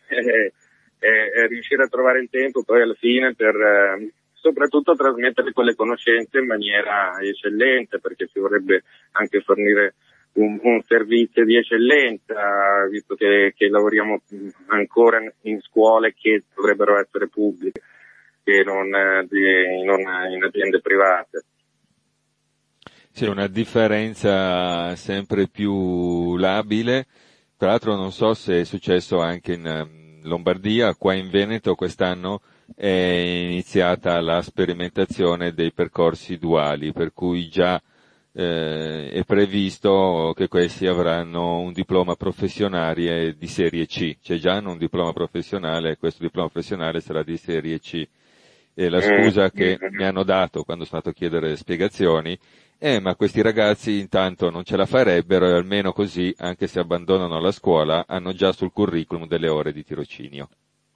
è riuscire a trovare il tempo poi alla fine per soprattutto trasmettere quelle conoscenze in maniera eccellente, perché si vorrebbe anche fornire un servizio di eccellenza, visto che lavoriamo ancora in scuole che dovrebbero essere pubbliche e non in aziende private. C'è una differenza sempre più labile. Tra l'altro non so se è successo anche in Lombardia, qua in Veneto quest'anno è iniziata la sperimentazione dei percorsi duali, per cui già è previsto che questi avranno un diploma professionale di serie C, cioè già hanno un diploma professionale e questo diploma professionale sarà di serie C. E la scusa che mi hanno dato quando sono andato a chiedere spiegazioni ma questi ragazzi intanto non ce la farebbero e almeno così, anche se abbandonano la scuola, hanno già sul curriculum delle ore di tirocinio.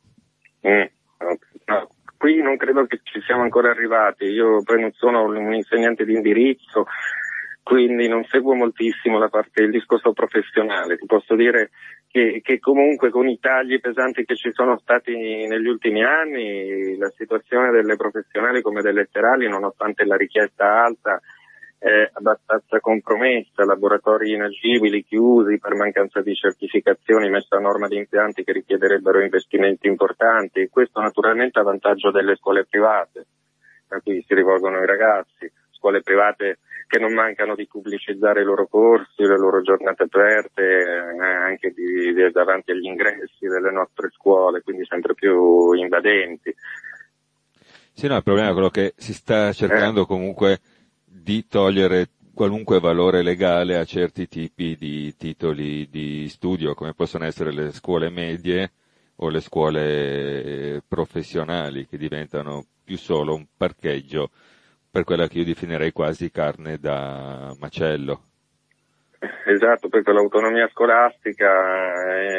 No, qui non credo che ci siamo ancora arrivati. Io poi non sono un insegnante di indirizzo, quindi non seguo moltissimo la parte del discorso professionale. Ti posso dire che comunque con i tagli pesanti che ci sono stati negli ultimi anni, la situazione delle professionali come delle serali, nonostante la richiesta alta, è abbastanza compromessa, laboratori inagibili, chiusi per mancanza di certificazioni, messa a norma di impianti che richiederebbero investimenti importanti, e questo naturalmente a vantaggio delle scuole private, a cui si rivolgono i ragazzi, scuole private che non mancano di pubblicizzare i loro corsi, le loro giornate aperte, anche davanti agli ingressi delle nostre scuole, quindi sempre più invadenti. Sì, no, il problema è quello che si sta cercando comunque di togliere qualunque valore legale a certi tipi di titoli di studio, come possono essere le scuole medie o le scuole professionali, che diventano più solo un parcheggio per quella che io definirei quasi carne da macello. Esatto, poi con l'autonomia scolastica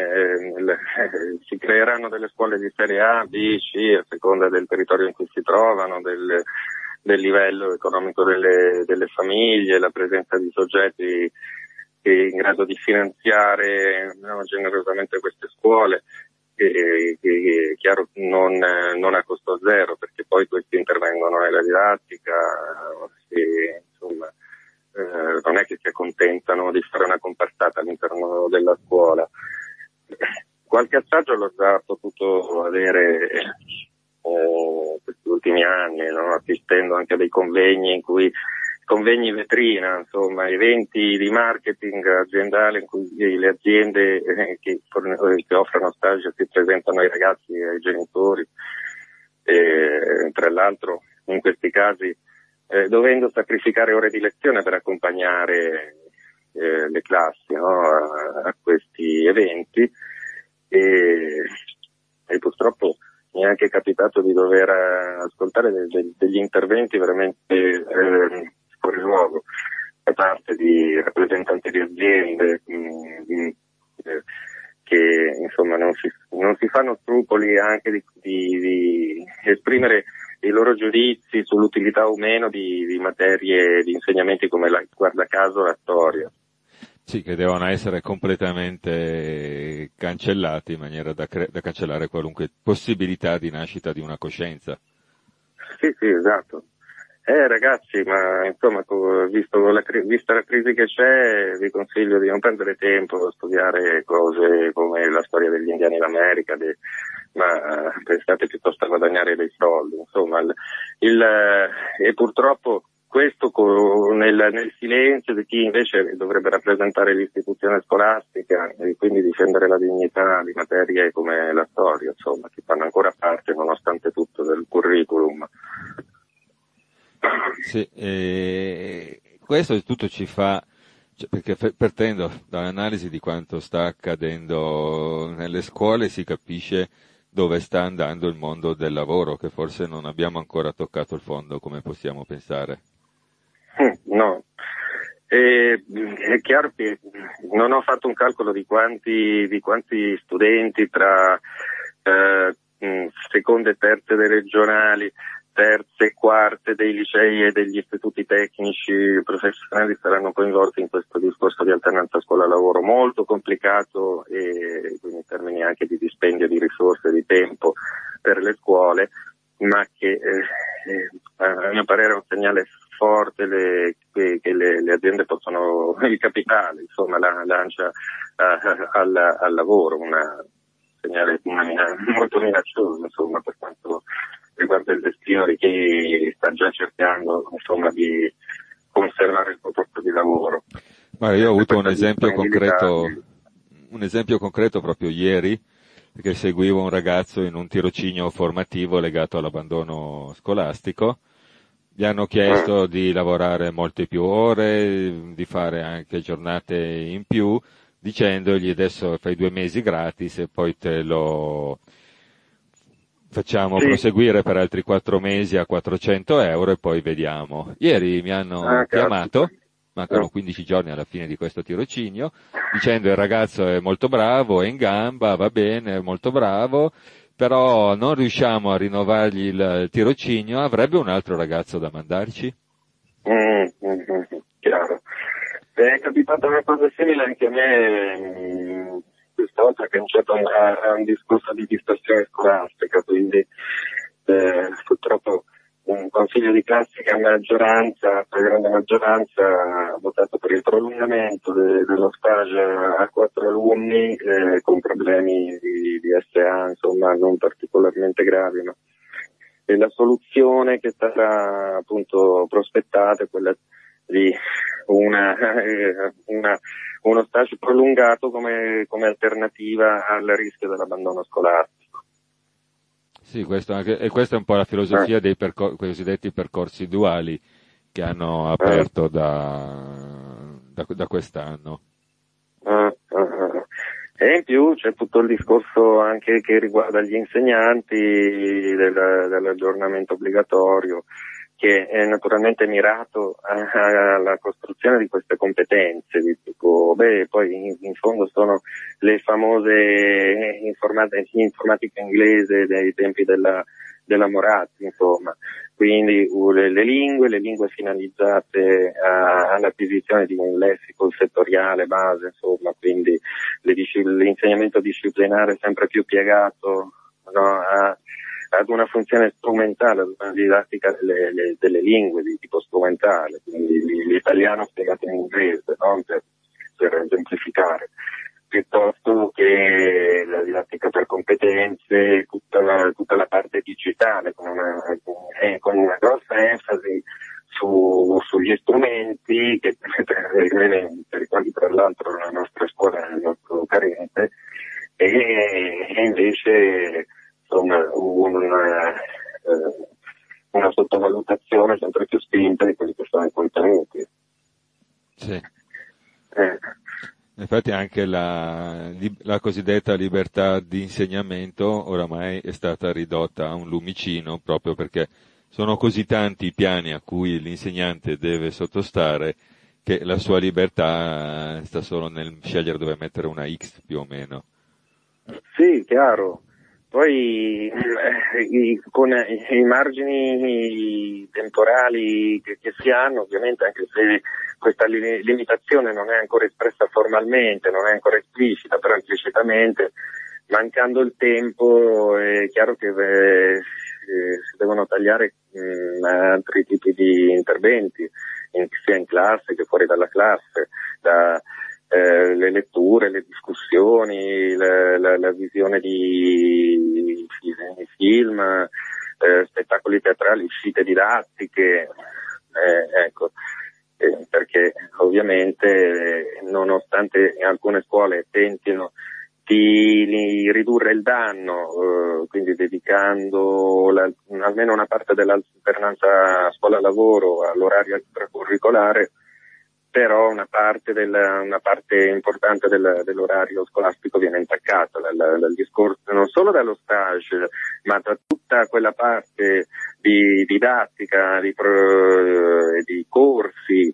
si creeranno delle scuole di serie A, B, C, a seconda del territorio in cui si trovano, del livello economico delle famiglie, la presenza di soggetti in grado di finanziare generosamente queste scuole, che chiaro non a costo zero, perché poi questi intervengono nella didattica e insomma non è che si accontentano di fare una comparsata all'interno della scuola. Qualche assaggio l'ho già potuto avere questi ultimi anni, no? Assistendo anche a dei convegni vetrina, insomma, eventi di marketing aziendale in cui le aziende che offrono stage si presentano ai ragazzi e ai genitori, tra l'altro in questi casi dovendo sacrificare ore di lezione per accompagnare le classi, no? a questi eventi e purtroppo mi è anche capitato di dover ascoltare degli interventi veramente fuori luogo da parte di rappresentanti di aziende che insomma non si fanno scrupoli anche di esprimere i loro giudizi sull'utilità o meno di materie, di insegnamenti come guarda caso la storia. Sì, che devono essere completamente cancellati in maniera da cancellare qualunque possibilità di nascita di una coscienza. Sì, esatto. Ragazzi, ma insomma, vista la crisi che c'è, vi consiglio di non perdere tempo a studiare cose come la storia degli indiani d'America, ma pensate piuttosto a guadagnare dei soldi. Insomma, e purtroppo questo nel silenzio di chi invece dovrebbe rappresentare l'istituzione scolastica e quindi difendere la dignità di materie come la storia, insomma, che fanno ancora parte, nonostante tutto, del curriculum. Sì, questo tutto ci fa Perché partendo dall'analisi di quanto sta accadendo nelle scuole si capisce dove sta andando il mondo del lavoro, che forse non abbiamo ancora toccato il fondo come possiamo pensare. No, è chiaro che non ho fatto un calcolo di quanti studenti tra seconde e terze dei regionali, terze e quarte dei licei e degli istituti tecnici professionali saranno coinvolti in questo discorso di alternanza scuola-lavoro molto complicato, e quindi in termini anche di dispendio di risorse, di tempo per le scuole, ma che a mio parere è un segnale forte che le aziende possono, il capitale insomma lancia al lavoro, un segnale molto minaccioso insomma per quanto riguarda il destino di chi sta già cercando insomma di conservare il suo posto di lavoro. Ma io ho avuto un esempio concreto proprio ieri, perché seguivo un ragazzo in un tirocinio formativo legato all'abbandono scolastico. Gli hanno chiesto di lavorare molte più ore, di fare anche giornate in più, dicendogli adesso fai 2 mesi gratis e poi te lo facciamo proseguire per altri 4 mesi a 400 euro e poi vediamo. Ieri mi hanno chiamato, mancano 15 giorni alla fine di questo tirocinio, dicendo il ragazzo è molto bravo, è in gamba, va bene, è molto bravo, però non riusciamo a rinnovargli il tirocinio, avrebbe un altro ragazzo da mandarci? Chiaro. È capitata una cosa simile anche a me questa volta, che a un discorso di dispersione scolastica, quindi purtroppo un consiglio di classe che a grande maggioranza ha votato per il prolungamento dello stage a 4 alunni con problemi di SA, insomma non particolarmente gravi, ma e la soluzione che è stata appunto prospettata è quella di uno stage prolungato come alternativa al rischio dell'abbandono scolastico. Sì, questa è un po' la filosofia dei cosiddetti percorsi duali che hanno aperto da quest'anno. E in più c'è tutto il discorso anche che riguarda gli insegnanti dell'aggiornamento obbligatorio, che è naturalmente mirato alla costruzione di queste competenze, di tipo, poi in fondo sono le famose informatica inglese dei tempi della Moratti, insomma. Quindi le lingue finalizzate all'acquisizione di un lessico settoriale base, insomma, quindi l'insegnamento disciplinare sempre più piegato, no, ad una funzione strumentale, ad una didattica delle lingue di tipo strumentale, quindi l'italiano spiegato in inglese, no? per esemplificare, piuttosto che la didattica per competenze, tutta la parte digitale, con una grossa enfasi sugli strumenti, che per quali tra l'altro la nostra scuola è molto carente, e invece insomma una sottovalutazione sempre più spinta di quelli che sono i contenuti. Sì. Infatti anche la cosiddetta libertà di insegnamento oramai è stata ridotta a un lumicino, proprio perché sono così tanti i piani a cui l'insegnante deve sottostare che la sua libertà sta solo nel scegliere dove mettere una X più o meno. Sì, chiaro. Poi con i margini temporali che si hanno, ovviamente, anche se questa limitazione non è ancora espressa formalmente, non è ancora esplicita, però implicitamente, mancando il tempo, è chiaro che si devono tagliare altri tipi di interventi, sia in classe che fuori dalla classe, le letture, le discussioni, la visione di film, spettacoli teatrali, uscite didattiche, perché ovviamente nonostante alcune scuole tentino di ridurre il danno, quindi dedicando almeno una parte dell'alternanza scuola-lavoro all'orario extracurricolare, però una parte importante dell'orario scolastico viene intaccata dal discorso, non solo dallo stage, ma da tutta quella parte di didattica, di corsi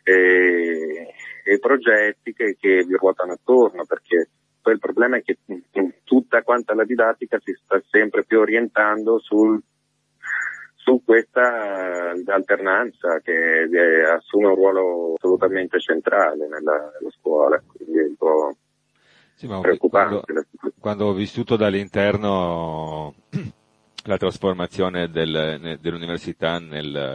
e progetti che vi ruotano attorno, perché poi il problema è che tutta quanta la didattica si sta sempre più orientando su questa alternanza che assume un ruolo assolutamente centrale nella scuola, quindi è un po' preoccupante. Quando ho vissuto dall'interno la trasformazione dell'università nel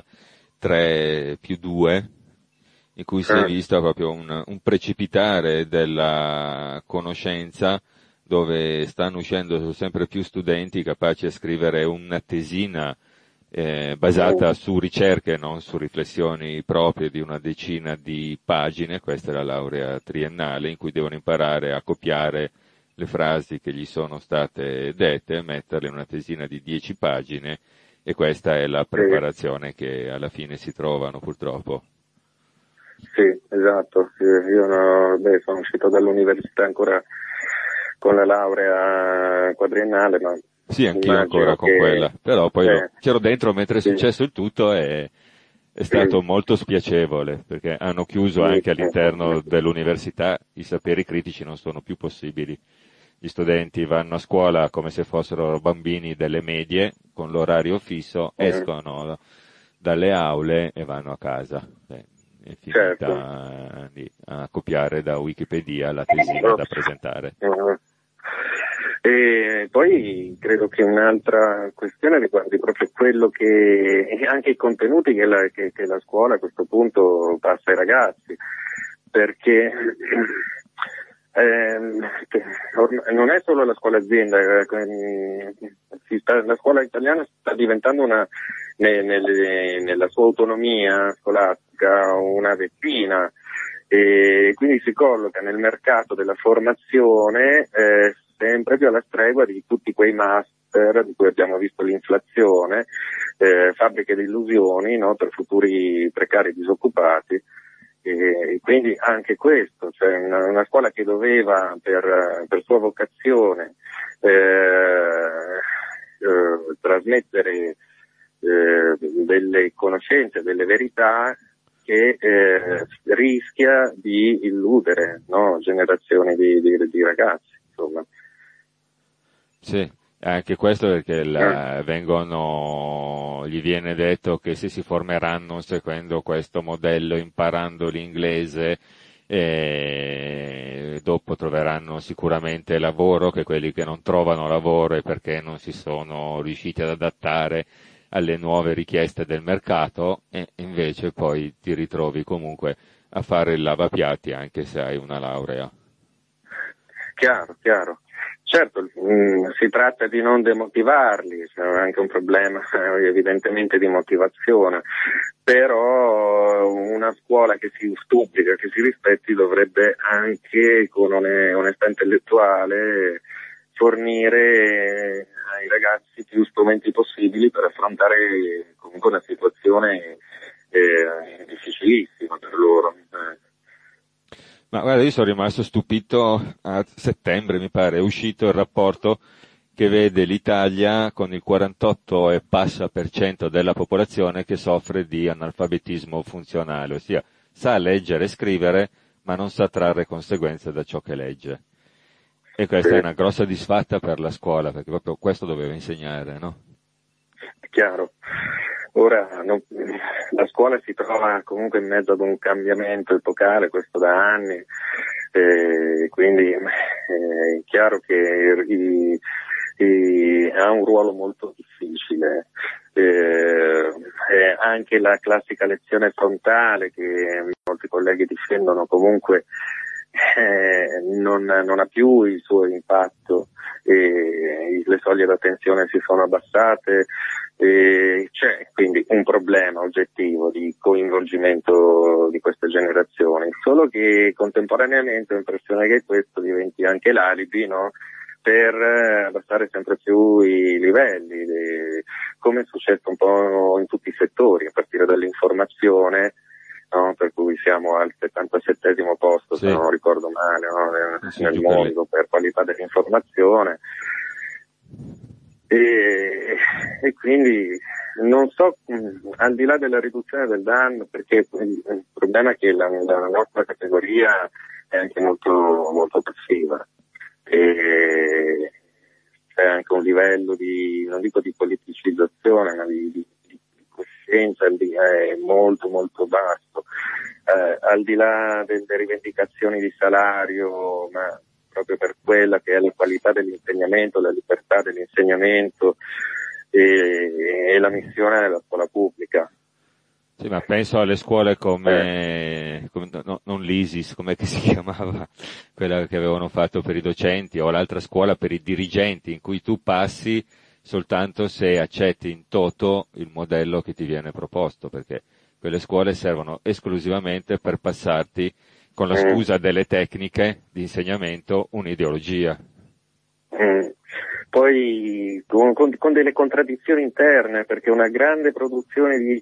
3+2, in cui si è visto proprio un precipitare della conoscenza, dove stanno uscendo sempre più studenti capaci a scrivere una tesina basata su ricerche, non su riflessioni proprie di una decina di pagine. Questa è la laurea triennale, in cui devono imparare a copiare le frasi che gli sono state dette, metterle in una tesina di 10 pagine, e questa è la preparazione che alla fine si trovano, purtroppo. Sì, esatto. Io sono uscito dall'università ancora con la laurea quadriennale, ma sì, anch'io ancora con quella, però poi c'ero dentro mentre è successo il tutto, e è stato molto spiacevole, perché hanno chiuso anche all'interno dell'università, i saperi critici non sono più possibili. Gli studenti vanno a scuola come se fossero bambini delle medie, con l'orario fisso, escono dalle aule e vanno a casa. È finita a copiare da Wikipedia la tesina da presentare. E poi credo che un'altra questione riguardi proprio quello che anche i contenuti che la scuola a questo punto passa ai ragazzi, perché non è solo la scuola azienda, la scuola italiana sta diventando nella sua autonomia scolastica una vetrina, e quindi si colloca nel mercato della formazione sempre più alla stregua di tutti quei master di cui abbiamo visto l'inflazione, fabbriche di illusioni, no, per futuri precari disoccupati. E quindi anche questo, cioè una scuola che doveva per sua vocazione trasmettere delle conoscenze, delle verità, che rischia di illudere, no, generazioni di ragazzi, insomma. Sì, anche questo perché gli viene detto che se si formeranno seguendo questo modello, imparando l'inglese, dopo troveranno sicuramente lavoro, che quelli che non trovano lavoro è perché non si sono riusciti ad adattare alle nuove richieste del mercato, e invece poi ti ritrovi comunque a fare il lavapiatti anche se hai una laurea. Chiaro. Certo, si tratta di non demotivarli, c'è anche un problema evidentemente di motivazione, però una scuola che si stupica, che si rispetti, dovrebbe anche con onestà intellettuale fornire ai ragazzi più strumenti possibili per affrontare comunque una situazione difficilissima per loro. Ma guarda, io sono rimasto stupito, a settembre mi pare è uscito il rapporto che vede l'Italia con il 48% della popolazione che soffre di analfabetismo funzionale, ossia sa leggere e scrivere ma non sa trarre conseguenze da ciò che legge. E questa è una grossa disfatta per la scuola, perché proprio questo doveva insegnare, no? Chiaro. Ora la scuola si trova comunque in mezzo ad un cambiamento epocale, questo da anni, quindi è chiaro che ha un ruolo molto difficile. Anche la classica lezione frontale, che molti colleghi difendono, comunque non ha più il suo impatto, le soglie d'attenzione si sono abbassate, c'è quindi un problema oggettivo di coinvolgimento di queste generazioni, solo che contemporaneamente ho l'impressione che questo diventi anche l'alibi, no? Per abbassare sempre più i livelli, come è successo un po' in tutti i settori, a partire dall'informazione, no? per cui siamo al 77° posto, se non ricordo male, no? Nel mondo per qualità dell'informazione. E quindi non so, al di là della riduzione del danno, perché il problema è che la nostra categoria è anche molto, molto passiva, e c'è anche un livello non dico di politicizzazione, ma di coscienza è molto molto basso, al di là delle rivendicazioni di salario, ma proprio per quella che è la qualità dell'insegnamento, la libertà dell'insegnamento e la missione della scuola pubblica. Sì, ma penso alle scuole come non l'ISIS, com'è che si chiamava, quella che avevano fatto per i docenti, o l'altra scuola per i dirigenti, in cui tu passi soltanto se accetti in toto il modello che ti viene proposto, perché quelle scuole servono esclusivamente per passarti, con la scusa delle tecniche di insegnamento, un'ideologia. Poi con delle contraddizioni interne, perché una grande produzione di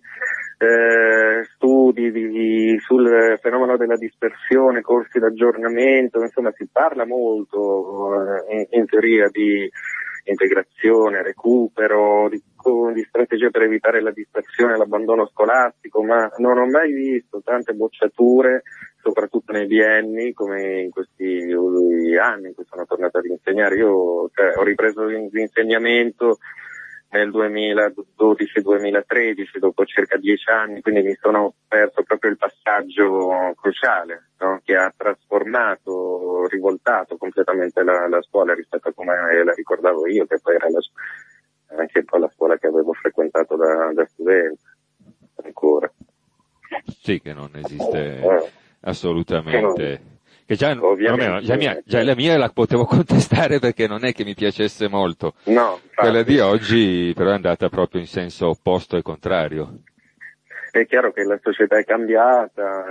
studi sul fenomeno della dispersione, corsi d'aggiornamento, insomma si parla molto in teoria di integrazione, recupero, di strategie per evitare la dispersione e l'abbandono scolastico, ma non ho mai visto tante bocciature, soprattutto nei bienni, come in questi anni in cui sono tornato ad insegnare. Io ho ripreso l'insegnamento nel 2012-2013, dopo circa 10 anni, quindi mi sono perso proprio il passaggio cruciale, no? Che ha trasformato, rivoltato completamente la scuola rispetto a come la ricordavo io, che poi era anche un po' la scuola che avevo frequentato da studente ancora. Sì, che non esiste assolutamente. Che già la mia la potevo contestare perché non è che mi piacesse molto. No, quella di oggi però è andata proprio in senso opposto e contrario. È chiaro che la società è cambiata,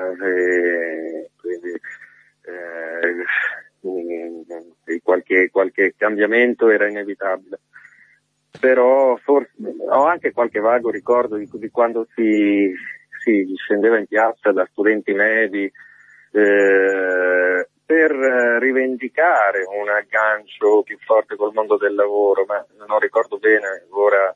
quindi qualche cambiamento era inevitabile. Però forse ho anche qualche vago ricordo di quando si scendeva in piazza da studenti medi per rivendicare un aggancio più forte col mondo del lavoro, ma non ricordo bene ora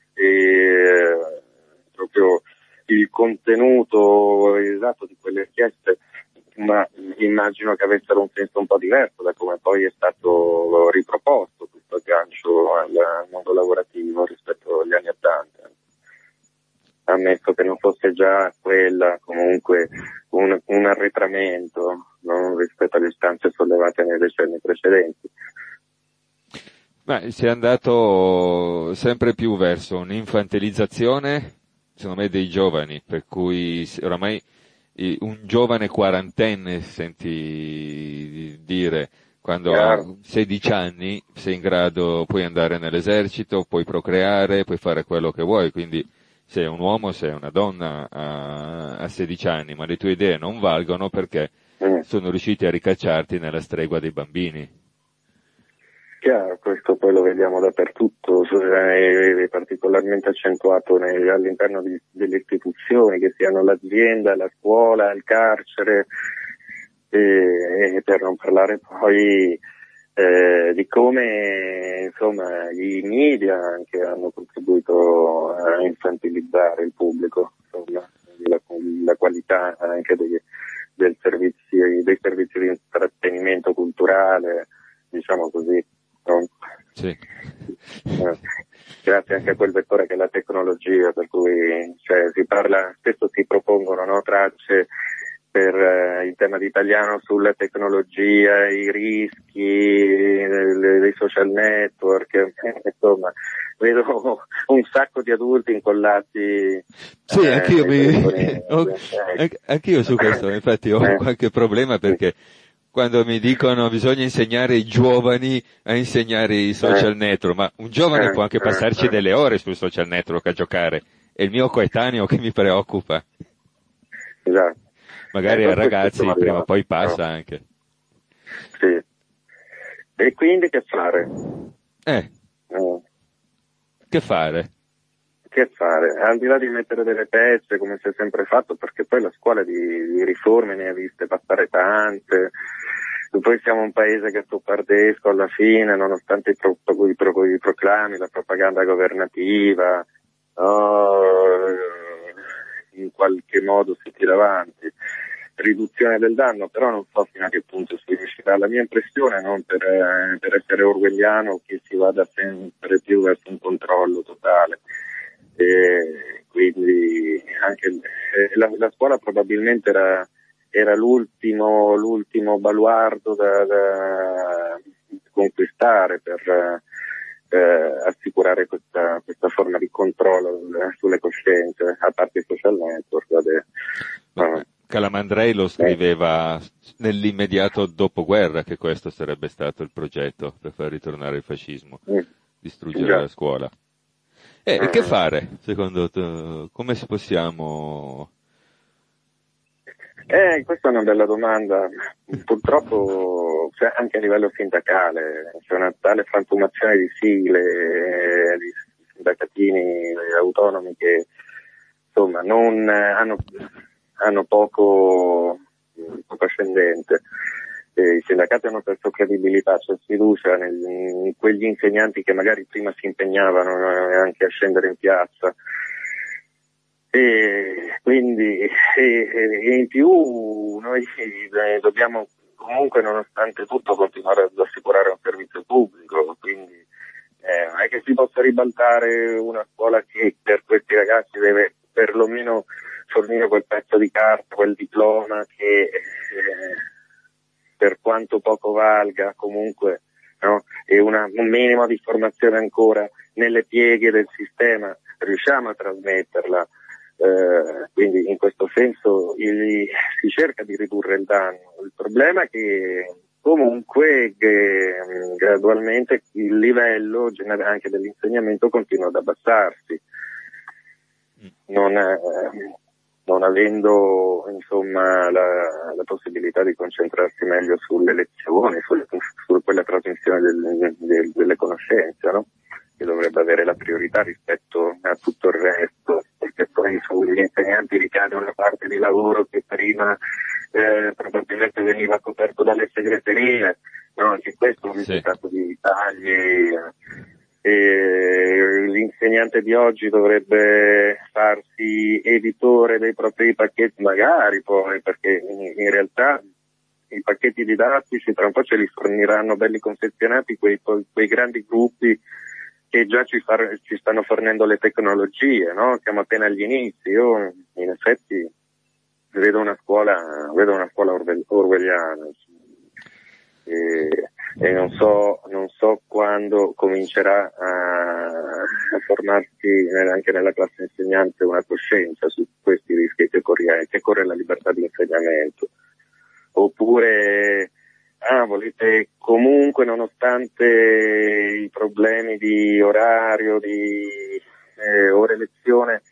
proprio il contenuto esatto di quelle richieste, ma immagino che avessero un senso un po' diverso da come poi è stato riproposto questo aggancio al mondo lavorativo rispetto agli anni '80. Ammesso che non fosse già quella comunque un arretramento, no, rispetto alle istanze sollevate nei decenni precedenti. Ma si è andato sempre più verso un'infantilizzazione, secondo me, dei giovani, per cui oramai un giovane quarantenne, senti dire, quando ha 16 anni sei in grado, puoi andare nell'esercito, puoi procreare, puoi fare quello che vuoi, quindi sei un uomo, sei una donna a 16 anni, ma le tue idee non valgono perché sono riusciti a ricacciarti nella stregua dei bambini. Chiaro, questo poi lo vediamo dappertutto, è particolarmente accentuato all'interno delle istituzioni, che siano l'azienda, la scuola, il carcere, e per non parlare poi di come insomma i media anche hanno contribuito a infantilizzare il pubblico, insomma, la qualità anche dei servizi di intrattenimento culturale, diciamo così. No? Sì. Grazie anche a quel vettore che è la tecnologia, per cui si parla, spesso si propongono, no, tracce per il tema d'italiano sulla tecnologia, i rischi dei social network, insomma, vedo un sacco di adulti incollati. Sì, anch'io su questo, infatti ho qualche problema perché quando mi dicono bisogna insegnare ai giovani a insegnare i social network, ma un giovane può anche passarci delle ore sul social network a giocare, è il mio coetaneo che mi preoccupa. Esatto. Magari ai ragazzi prima o poi passa anche. Sì. E quindi che fare? Che fare? che fare? Al di là di mettere delle pezze come si è sempre fatto, perché poi la scuola di riforme ne ha viste passare tante, poi siamo un paese che è soppardesco alla fine, nonostante i proclami, la propaganda governativa, in qualche modo si tira avanti. Riduzione del danno, però non so fino a che punto si riuscirà. La mia impressione, non per essere orwelliano, che si vada sempre più verso un controllo totale. Quindi anche la scuola probabilmente era l'ultimo baluardo da conquistare per assicurare questa forma di controllo sulle coscienze, a parte i social network. Calamandrei lo scriveva nell'immediato dopoguerra che questo sarebbe stato il progetto per far ritornare il fascismo, distruggere la scuola. E che fare, secondo te? Come si possiamo... Questa è una bella domanda. Purtroppo anche a livello sindacale c'è una tale frantumazione di sigle, di sindacatini autonomi che insomma non hanno poco ascendente. I sindacati hanno perso credibilità, c'è sfiducia in quegli insegnanti che magari prima si impegnavano anche a scendere in piazza. E quindi in più noi dobbiamo comunque, nonostante tutto, continuare ad assicurare un servizio pubblico, quindi non è che si possa ribaltare una scuola che per questi ragazzi deve perlomeno fornire quel pezzo di carta, quel diploma che per quanto poco valga comunque, no? E un minimo di formazione ancora nelle pieghe del sistema riusciamo a trasmetterla. Quindi in questo senso si cerca di ridurre il danno. Il problema è che comunque gradualmente il livello anche dell'insegnamento continua ad abbassarsi, non avendo insomma la possibilità di concentrarsi meglio sulle lezioni, su quella trasmissione delle conoscenze, no? Che dovrebbe avere la priorità rispetto a tutto il resto, perché poi sugli insegnanti ricade una parte di lavoro che prima probabilmente veniva coperto dalle segreterie, no? Anche questo è un risultato di tagli. L'insegnante di oggi dovrebbe farsi editore dei propri pacchetti, magari poi, perché in realtà i pacchetti didattici tra un po' ce li forniranno belli confezionati quei grandi gruppi che già ci stanno fornendo le tecnologie, no? Siamo appena agli inizi. Io in effetti vedo una scuola orwelliana e non so quando comincerà a formarsi anche nella classe insegnante una coscienza su questi rischi che corre la libertà di insegnamento. Oppure volete comunque, nonostante i problemi di orario, di ore lezione,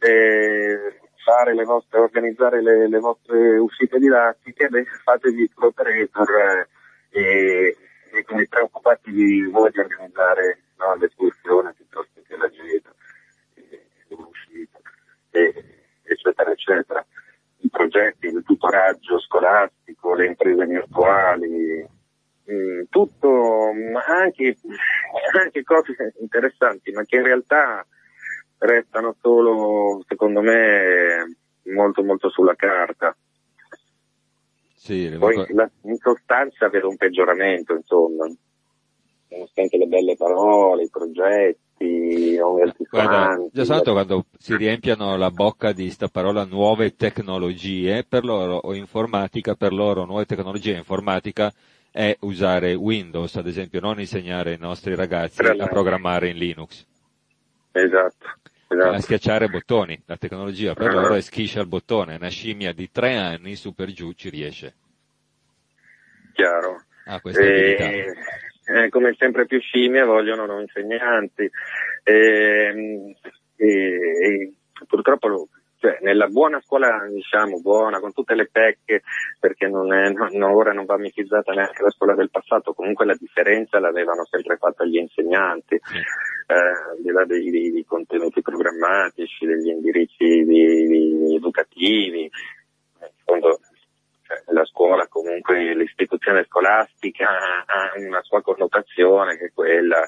organizzare le vostre uscite didattiche, fatevi l'operator e quindi preoccupatevi voi di organizzare, no, l'escursione piuttosto che la gita, l'uscita, eccetera, eccetera. I progetti, il tutoraggio scolastico, le imprese virtuali, tutto, ma anche cose interessanti, ma che in realtà restano solo, secondo me, molto molto sulla carta. Sì, poi in sostanza vedo un peggioramento, insomma, nonostante le belle parole, i progetti, guarda, già soltanto quando si riempiano la bocca di sta parola nuove tecnologie, per loro, o informatica, per loro nuove tecnologie informatica è usare Windows, ad esempio, non insegnare ai nostri ragazzi a programmare in Linux. Esatto. A schiacciare bottoni. La tecnologia per loro è schiscia il bottone. Una scimmia di 3 anni su per giù ci riesce. Chiaro. Questa abilità. Come sempre più scimmie vogliono non insegnanti. Purtroppo cioè nella buona scuola, diciamo, buona, con tutte le pecche, perché ora non va mitizzata neanche la scuola del passato, comunque la differenza l'avevano sempre fatta gli insegnanti, al di là dei contenuti programmatici, degli indirizzi educativi. In fondo, la scuola, comunque l'istituzione scolastica ha una sua connotazione, che è quella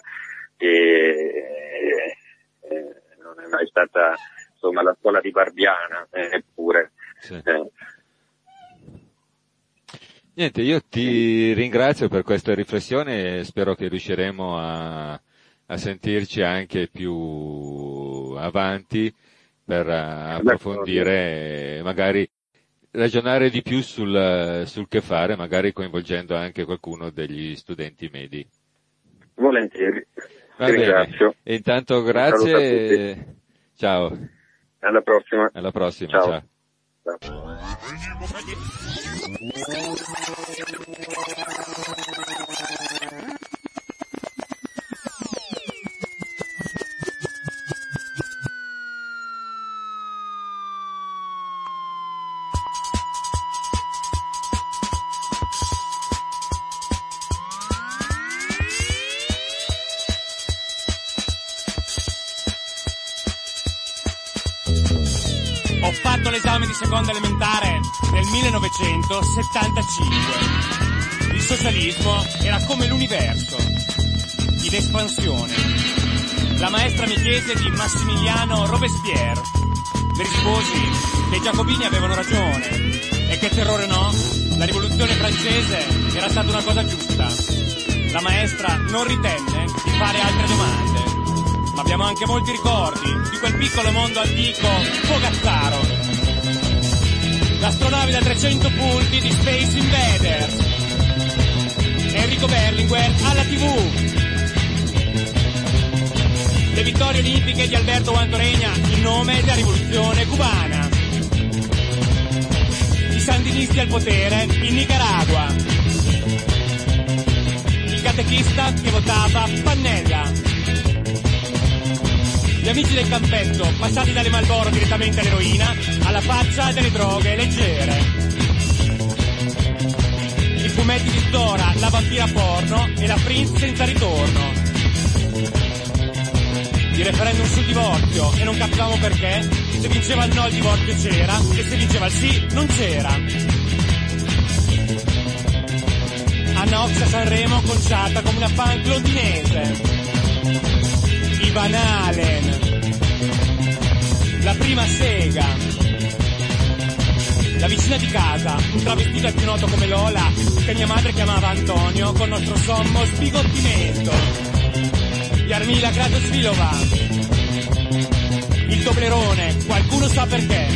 che non è mai stata, insomma, la scuola di Barbiana, eppure. Sì. Niente, io ti ringrazio per questa riflessione e spero che riusciremo a sentirci anche più avanti per approfondire, magari ragionare di più sul che fare, magari coinvolgendo anche qualcuno degli studenti medi. Volentieri. Va bene. E intanto grazie. Ciao. Alla prossima. Alla prossima. Ciao. Ciao. Ho fatto l'esame di seconda elementare nel 1975. Il socialismo era come l'universo, in espansione. La maestra mi chiese di Massimiliano Robespierre. Le risposi che i giacobini avevano ragione e che terrore no, la rivoluzione francese era stata una cosa giusta. La maestra non ritenne di fare altre domande. Ma abbiamo anche molti ricordi di quel piccolo mondo antico fogazzaro. L'astronave da 300 punti di Space Invaders. Enrico Berlinguer alla TV. Le vittorie olimpiche di Alberto Guantoregna in nome della rivoluzione cubana. I sandinisti al potere in Nicaragua. Il catechista che votava Pannella. Gli amici del campetto, passati dalle Marlboro direttamente all'eroina, alla faccia delle droghe leggere. I fumetti di Stora, la vampira porno e la Prince senza ritorno. Il referendum sul divorzio e non capivamo perché, se vinceva il no il divorzio c'era e se vinceva il sì non c'era. Anna Ox a Sanremo conciata come una punk londinese. Van Halen, la prima sega, la vicina di casa, un travestito più noto come Lola, che mia madre chiamava Antonio con nostro sommo sbigottimento, Jarmila Gradosvilova, il Toblerone, qualcuno sa perché,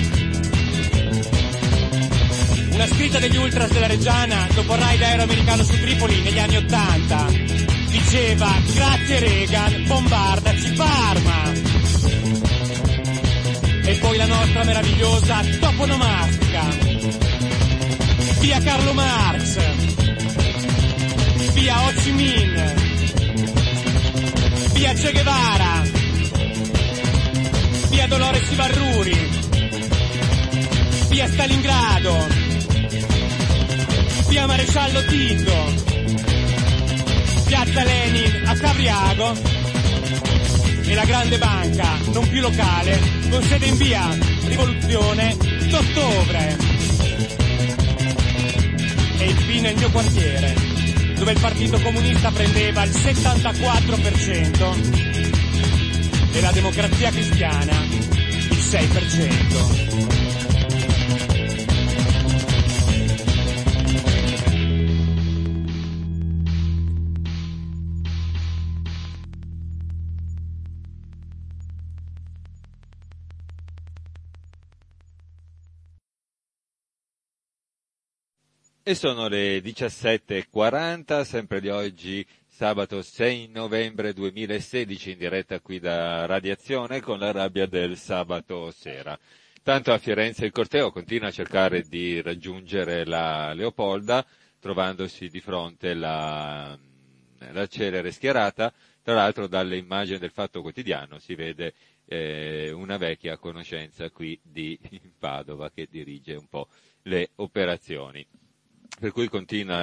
una scritta degli ultras della Reggiana dopo il raid aereo americano su Tripoli negli anni '80. Diceva, grazie Reagan, bombardaci Parma. E poi la nostra meravigliosa toponomastica. Via Carlo Marx. Via Ho Chi Minh. Via Che Guevara. Via Dolores Ibarruri. Via Stalingrado. Via Maresciallo Tito. Piazza Lenin a Cavriago e la grande banca, non più locale, con sede in via Rivoluzione d'Ottobre. E infine il mio quartiere, dove il Partito Comunista prendeva il 74% e la Democrazia Cristiana il 6%. E sono le 17:40, sempre di oggi, sabato 6 novembre 2016, in diretta qui da Radiazione con la rabbia del sabato sera. Tanto a Firenze il corteo continua a cercare di raggiungere la Leopolda, trovandosi di fronte la celere schierata. Tra l'altro dalle immagini del Fatto Quotidiano si vede una vecchia conoscenza qui di Padova che dirige un po' le operazioni. Per cui continua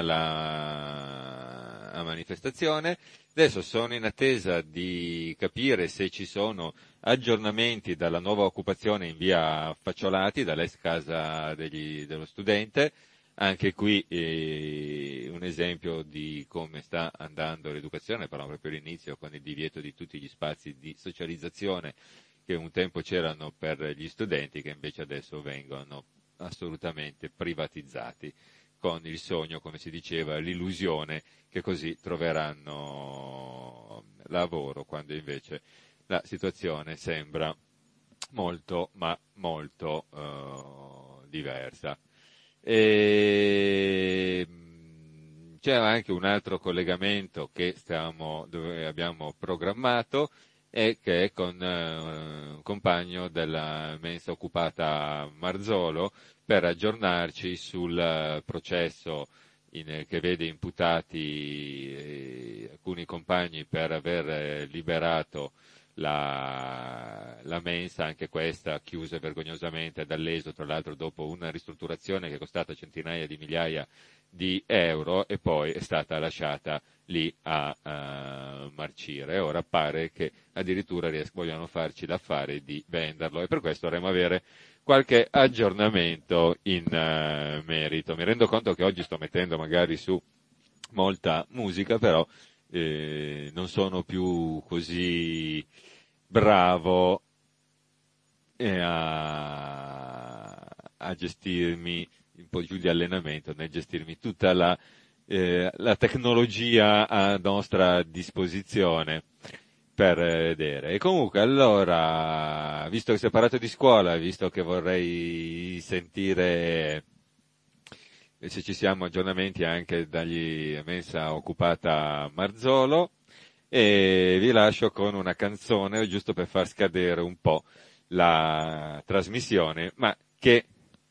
la manifestazione. Adesso sono in attesa di capire se ci sono aggiornamenti dalla nuova occupazione in via Facciolati, dall'ex casa dello studente. Anche qui un esempio di come sta andando l'educazione, parliamo proprio all'inizio con il divieto di tutti gli spazi di socializzazione che un tempo c'erano per gli studenti, che invece adesso vengono assolutamente privatizzati, con il sogno, come si diceva, l'illusione che così troveranno lavoro, quando invece la situazione sembra molto, ma molto diversa. E c'era anche un altro collegamento dove abbiamo programmato, e che è con un compagno della mensa occupata Marzolo, per aggiornarci sul processo che vede imputati alcuni compagni per aver liberato la mensa, anche questa chiusa vergognosamente dall'ESO, tra l'altro dopo una ristrutturazione che è costata centinaia di migliaia di euro e poi è stata lasciata lì a marcire. Ora pare che addirittura vogliono farci l'affare di venderlo, e per questo dovremmo avere qualche aggiornamento in merito. Mi rendo conto che oggi sto mettendo magari su molta musica, però non sono più così bravo a gestirmi un po' più di allenamento, nel gestirmi tutta la tecnologia a nostra disposizione per vedere. E comunque, allora, visto che si è parlato di scuola, visto che vorrei sentire se ci siamo aggiornamenti anche dagli mensa occupata Marzolo, e vi lascio con una canzone giusto per far scadere un po' la trasmissione, ma che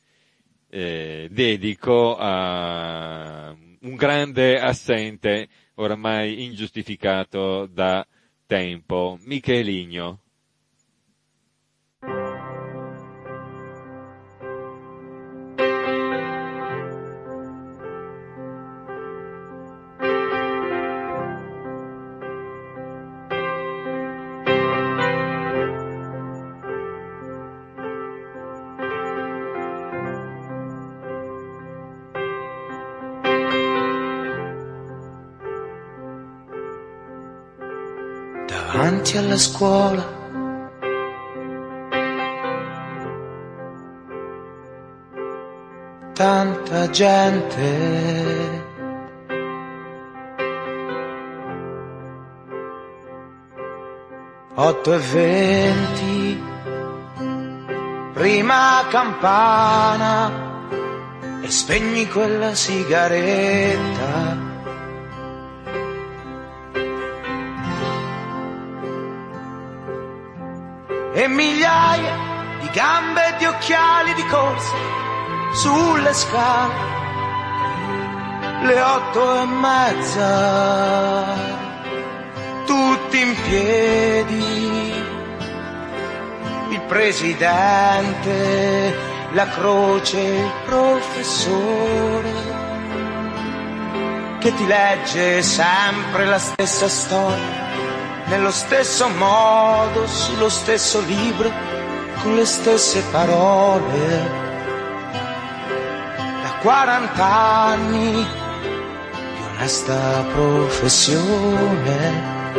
dedico a un grande assente oramai ingiustificato da tempo, Michelinho. Davanti alla scuola tanta gente, 8:20, prima campana e spegni quella sigaretta. E migliaia di gambe e di occhiali di corsa sulle scale, le 8:30, tutti in piedi, il presidente, la croce, il professore, che ti legge sempre la stessa storia, nello stesso modo, sullo stesso libro, con le stesse parole. Da 40 anni di onesta professione.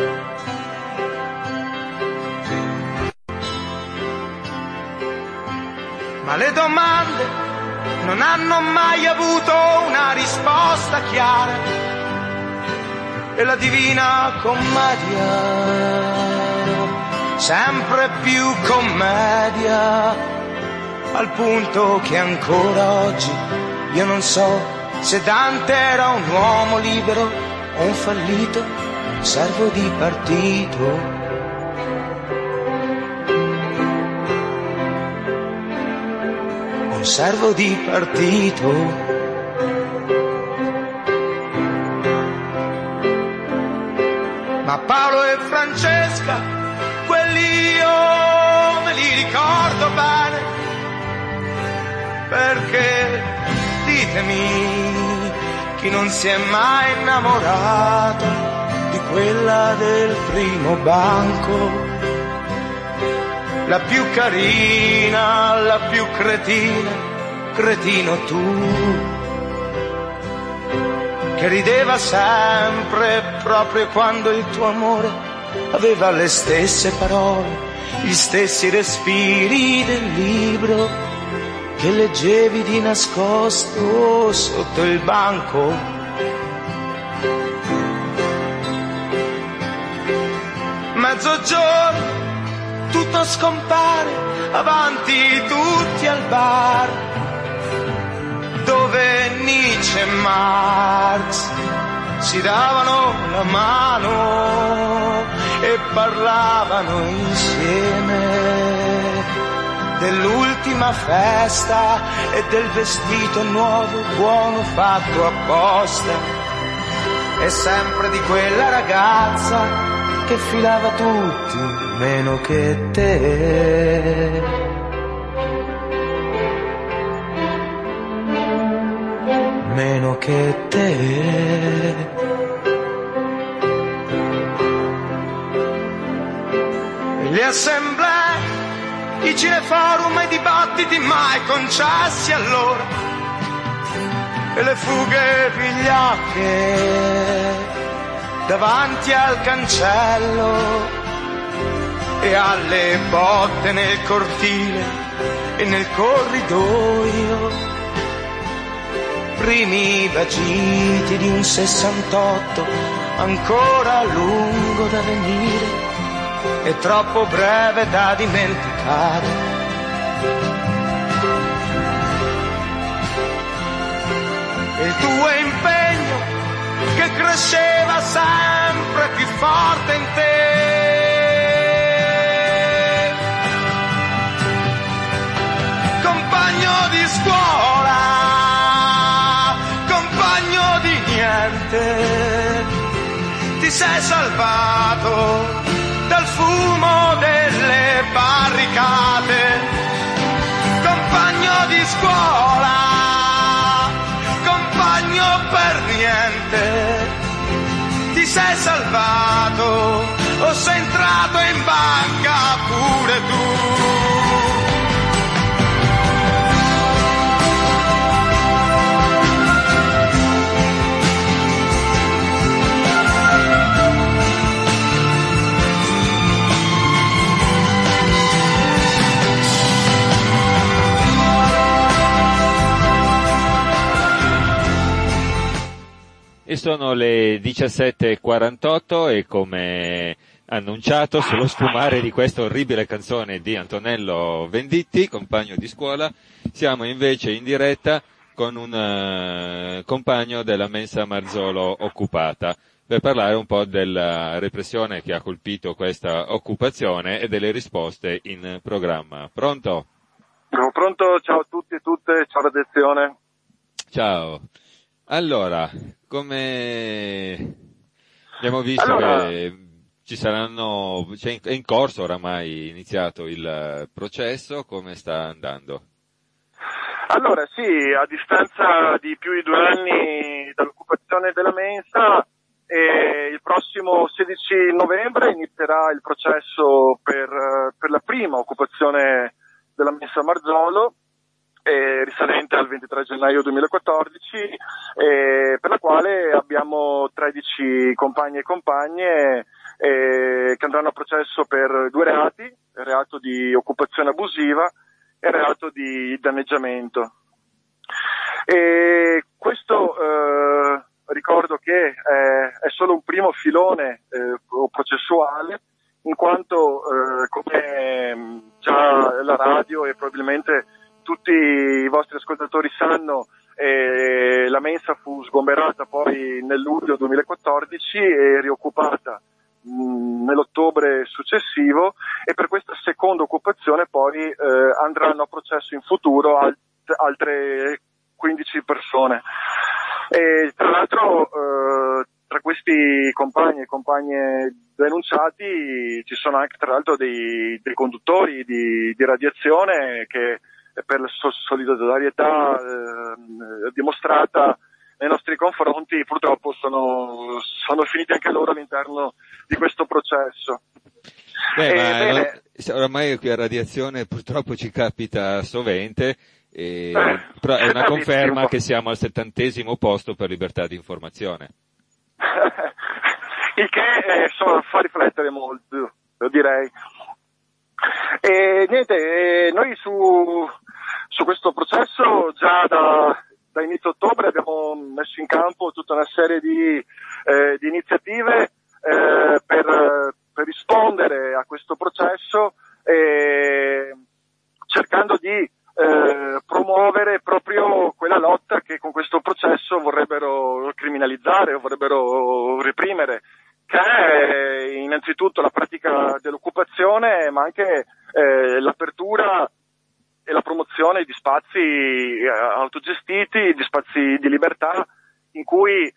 Ma le domande non hanno mai avuto una risposta chiara. E la divina commedia, sempre più commedia, al punto che ancora oggi io non so se Dante era un uomo libero o un fallito servo di partito. Un servo di partito. Ma Paolo e Francesca, quelli io mi ricordo bene, perché ditemi chi non si è mai innamorato di quella del primo banco, la più carina, la più cretina, cretino tu, che rideva sempre proprio quando il tuo amore aveva le stesse parole, gli stessi respiri del libro che leggevi di nascosto sotto il banco. Mezzogiorno, tutto scompare, avanti tutti al bar, dove Nietzsche e Marx si davano la mano e parlavano insieme dell'ultima festa e del vestito nuovo buono fatto apposta, e sempre di quella ragazza che filava tutti meno che te. Meno che te. Le assemblee, i cineforum e i dibattiti mai concessi allora, e le fughe vigliacche davanti al cancello e alle botte nel cortile e nel corridoio, primi vagiti di un 68 ancora lungo da venire e troppo breve da dimenticare. Il tuo impegno che cresceva sempre più forte in te, compagno di scuola, compagno di niente, ti sei salvato dal fumo delle barricate, compagno di scuola, compagno per niente, ti sei salvato, o sei entrato in banca pure tu. E sono le 17:48 e come annunciato sullo sfumare di questa orribile canzone di Antonello Venditti, compagno di scuola, siamo invece in diretta con un compagno della mensa Marzolo occupata per parlare un po' della repressione che ha colpito questa occupazione e delle risposte in programma. Pronto? Pronto, ciao a tutti e tutte, ciao redazione. Ciao. Allora, come abbiamo visto che ci saranno, è in corso oramai iniziato il processo, come sta andando? Allora sì, a distanza di più di 2 anni dall'occupazione della mensa, il prossimo 16 novembre inizierà il processo per la prima occupazione della mensa Marzolo, risalente al 23 gennaio 2014, per la quale abbiamo 13 compagni e compagne che andranno a processo per 2 reati, il reato di occupazione abusiva e il reato di danneggiamento. E questo ricordo che è solo un primo filone processuale, in quanto come già la radio e probabilmente tutti i vostri ascoltatori sanno, la mensa fu sgomberata poi nel luglio 2014 e rioccupata nell'ottobre successivo, e per questa seconda occupazione poi andranno a processo in futuro altre 15 persone. E tra l'altro tra questi questi compagni e compagne denunciati ci sono anche tra l'altro dei conduttori di radiazione che per la solidarietà dimostrata nei nostri confronti purtroppo sono finiti anche loro all'interno di questo processo. Oramai qui a radiazione purtroppo ci capita sovente, però è una conferma che siamo al 70° posto per libertà di informazione. Il che fa riflettere molto, lo direi. E niente, noi su questo processo già da inizio ottobre abbiamo messo in campo tutta una serie di iniziative per rispondere a questo processo, cercando di promuovere proprio quella lotta che con questo processo vorrebbero criminalizzare o vorrebbero reprimere, che è innanzitutto la pratica dell'occupazione, ma anche l'apertura e la promozione di spazi autogestiti, di spazi di libertà, in cui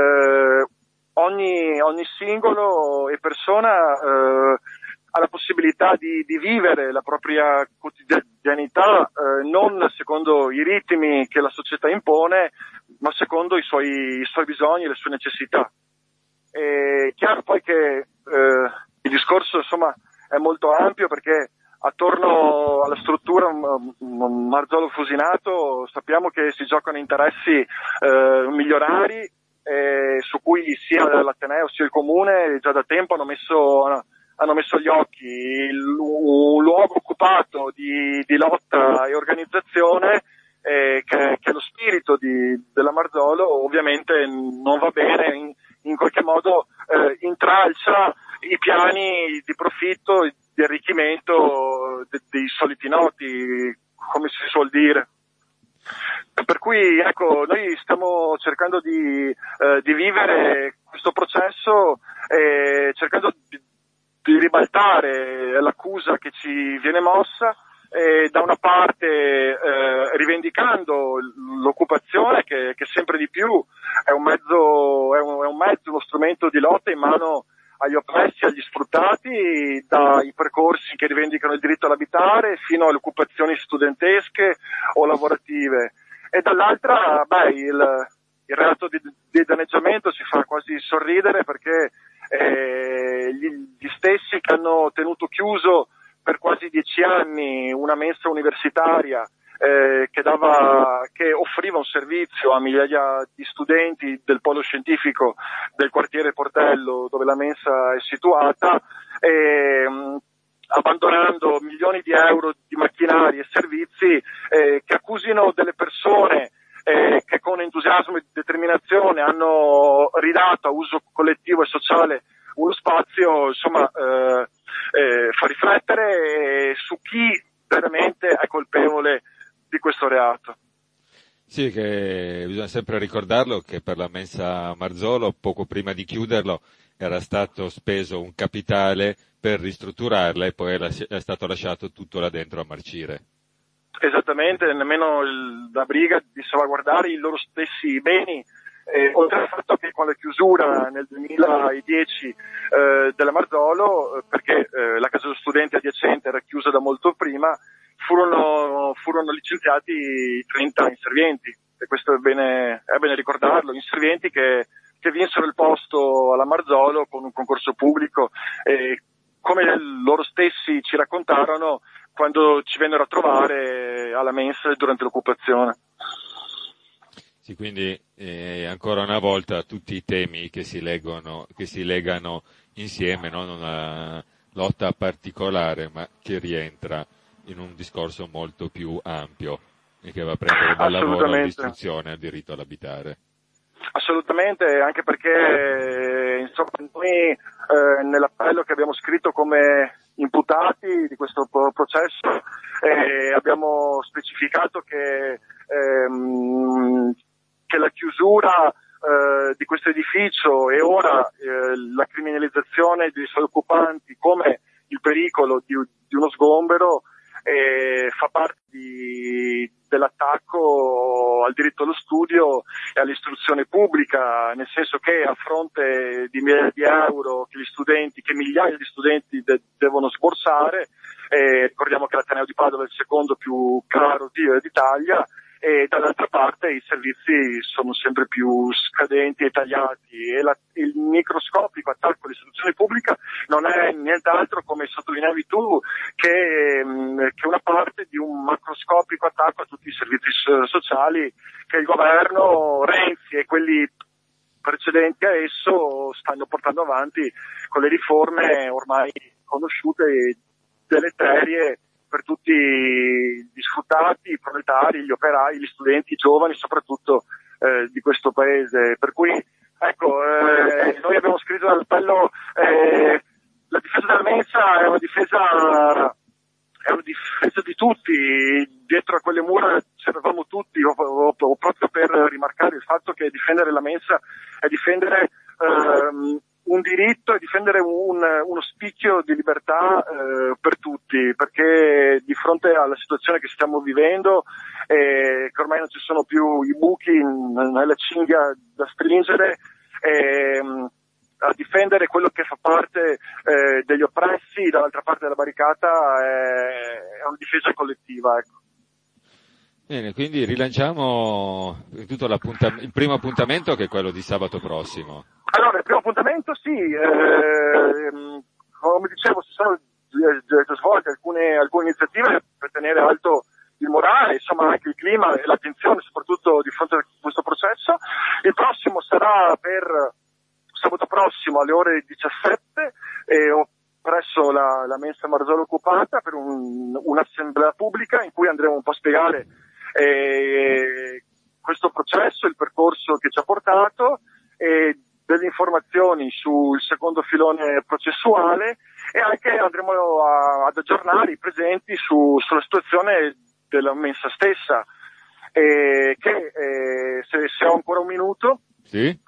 ogni singolo e persona ha la possibilità di vivere la propria quotidianità non secondo i ritmi che la società impone, ma secondo i suoi bisogni e le sue necessità. È chiaro poi che il discorso insomma è molto ampio, perché attorno alla struttura Marzolo Fusinato sappiamo che si giocano interessi migliorari su cui sia l'Ateneo sia il Comune già da tempo hanno messo gli occhi. Un luogo occupato di lotta e organizzazione che è lo spirito della Marzolo, ovviamente non va bene, in qualche modo intralcia i piani di profitto e di arricchimento dei soliti noti, come si suol dire. Per cui ecco, noi stiamo cercando di vivere questo processo, cercando di ribaltare l'accusa che ci viene mossa, da una parte rivendicando l'occupazione che sempre di più è un mezzo, uno strumento di lotta in mano agli oppressi, agli sfruttati, dai percorsi che rivendicano il diritto all'abitare fino alle occupazioni studentesche o lavorative, e dall'altra il reato di danneggiamento ci fa quasi sorridere, perché gli stessi che hanno tenuto chiuso per quasi 10 anni una mensa universitaria che offriva un servizio a migliaia di studenti del polo scientifico del quartiere Portello, dove la mensa è situata, abbandonando milioni di euro di macchinari e servizi, che accusino delle persone che con entusiasmo e determinazione hanno ridato a uso collettivo e sociale uno spazio, insomma, fa riflettere su chi veramente è colpevole di questo reato. Sì, che bisogna sempre ricordarlo che per la mensa Marzolo, poco prima di chiuderlo, era stato speso un capitale per ristrutturarla e poi è stato lasciato tutto là dentro a marcire. Esattamente, nemmeno la briga di salvaguardare i loro stessi beni, oltre al fatto che con la chiusura nel 2010 della Marzolo, perché la casa dello studente adiacente era chiusa da molto prima, furono licenziati 30 inservienti, e questo è bene ricordarlo, inservienti che vinsero il posto alla Marzolo con un concorso pubblico, come loro stessi ci raccontarono quando ci vennero a trovare alla mensa durante l'occupazione. Sì, quindi ancora una volta tutti i temi che si legano insieme, non una lotta particolare, ma che rientra in un discorso molto più ampio e che va a prendere dal lavoro all'istruzione al diritto all'abitare. Assolutamente, anche perché insomma, noi nell'appello che abbiamo scritto come imputati di questo processo abbiamo specificato che la chiusura di questo edificio e ora la criminalizzazione dei suoi occupanti come il pericolo di uno sgombero fa parte dell'attacco al diritto allo studio e all'istruzione pubblica, nel senso che a fronte di migliaia di euro che migliaia di studenti devono sborsare, ricordiamo che l'Ateneo di Padova è il secondo più caro d'Italia, e dall'altra parte i servizi sono sempre più scadenti e tagliati, e il microscopico attacco all'istruzione pubblica non è nient'altro, come sottolineavi tu, che una parte di un macroscopico attacco a tutti i servizi sociali che il governo Renzi e quelli precedenti a esso stanno portando avanti con le riforme ormai conosciute e deleterie per tutti gli sfruttati, i proletari, gli operai, gli studenti, i giovani soprattutto di questo paese. Per cui ecco, noi abbiamo scritto nell'appello la difesa della mensa è una difesa di tutti, dietro a quelle mura c'eravamo tutti, o proprio per rimarcare il fatto che difendere la mensa è difendere un diritto e difendere uno spicchio di libertà per tutti, perché di fronte alla situazione che stiamo vivendo, che ormai non ci sono più i buchi nella cinghia da stringere, a difendere quello che fa parte degli oppressi dall'altra parte della barricata è una difesa collettiva, ecco. Bene, quindi rilanciamo tutto il primo appuntamento, che è quello di sabato prossimo. Allora, il primo appuntamento sì, come dicevo, si sono svolte alcune iniziative per tenere alto il morale, insomma anche il clima e l'attenzione soprattutto di fronte a questo processo. Il prossimo sarà per sabato prossimo alle ore 17 presso la mensa Marzolo occupata per un'assemblea pubblica in cui andremo un po' a spiegare questo processo, il percorso che ci ha portato, delle informazioni sul secondo filone processuale, e anche andremo ad aggiornare i presenti sulla situazione della mensa stessa, che se ho ancora un minuto. Sì.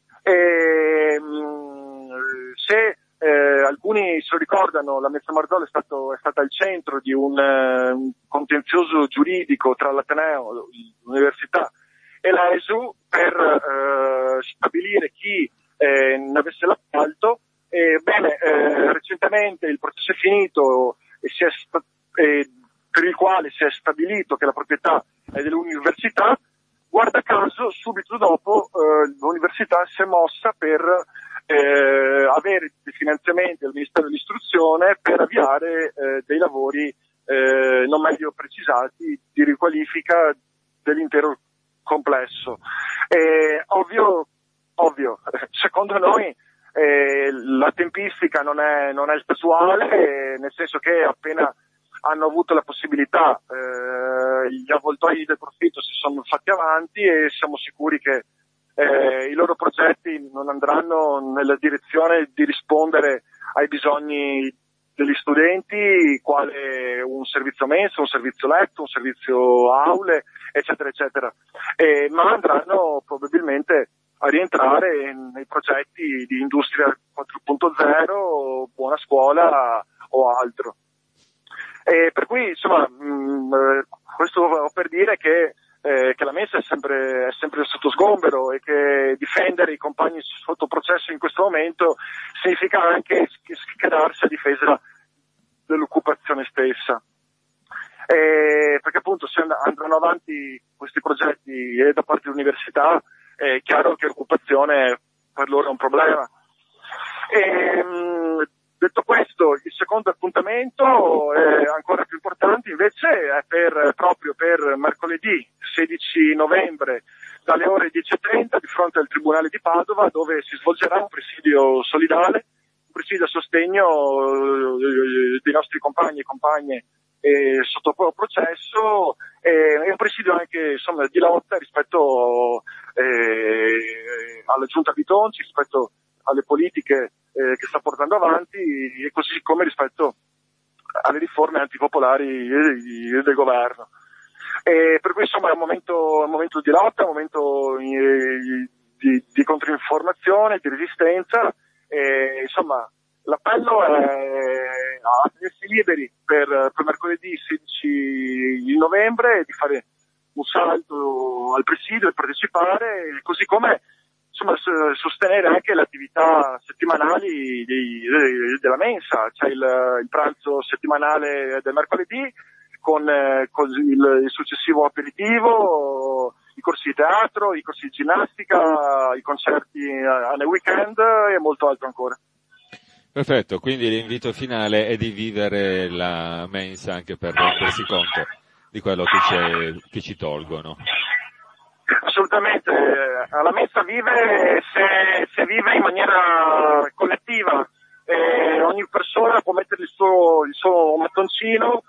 Se alcuni se lo ricordano, la mensa Marzolo è stata al centro di un contenzioso giuridico tra l'Ateneo, l'università e l'ESU per stabilire chi ne avesse l'appalto. Recentemente il processo è finito per il quale si è stabilito che la proprietà è dell'università. Guarda caso, subito dopo l'università si è mossa per avere dei finanziamenti del Ministero dell'Istruzione per avviare dei lavori non meglio precisati di riqualifica dell'intero complesso. Ovvio, secondo noi la tempistica non è casuale, nel senso che appena hanno avuto la possibilità, gli avvoltoi del profitto si sono fatti avanti e siamo sicuri che i loro progetti non andranno nella direzione di rispondere ai bisogni degli studenti, quale un servizio mensa, un servizio letto, un servizio aule, eccetera, eccetera, ma andranno probabilmente a rientrare nei progetti di industria 4.0, buona scuola o altro. Per cui, insomma, questo per dire che la mensa è sempre sotto sgombero, e che difendere i compagni sotto processo in questo momento significa anche schierarsi a difesa dell'occupazione stessa. Perché appunto se andranno avanti questi progetti da parte dell'università, è chiaro che l'occupazione per loro è un problema. Detto questo, il secondo appuntamento, ancora più importante invece, è proprio per mercoledì 16 novembre dalle ore 10:30 di fronte al Tribunale di Padova, dove si svolgerà un presidio solidale, un presidio a sostegno dei nostri compagni e compagne sotto processo, e un presidio anche, insomma, di lotta rispetto alla giunta Bitonci, rispetto alle politiche che sta portando avanti, e così come rispetto alle riforme antipopolari del governo. Per cui insomma è un momento di lotta, un momento di controinformazione, di resistenza, insomma l'appello è a tenersi liberi per mercoledì 16 novembre, di fare un salto al presidio e partecipare, così come insomma sostenere anche le attività settimanali della mensa. C'è il pranzo settimanale del mercoledì con il successivo aperitivo, i corsi di teatro, i corsi di ginnastica, i concerti nel weekend e molto altro ancora. Perfetto, quindi l'invito finale è di vivere la mensa anche per rendersi conto di quello che ci tolgono. Assolutamente, la mensa vive se vive in maniera collettiva, ogni persona può mettere il suo mattoncino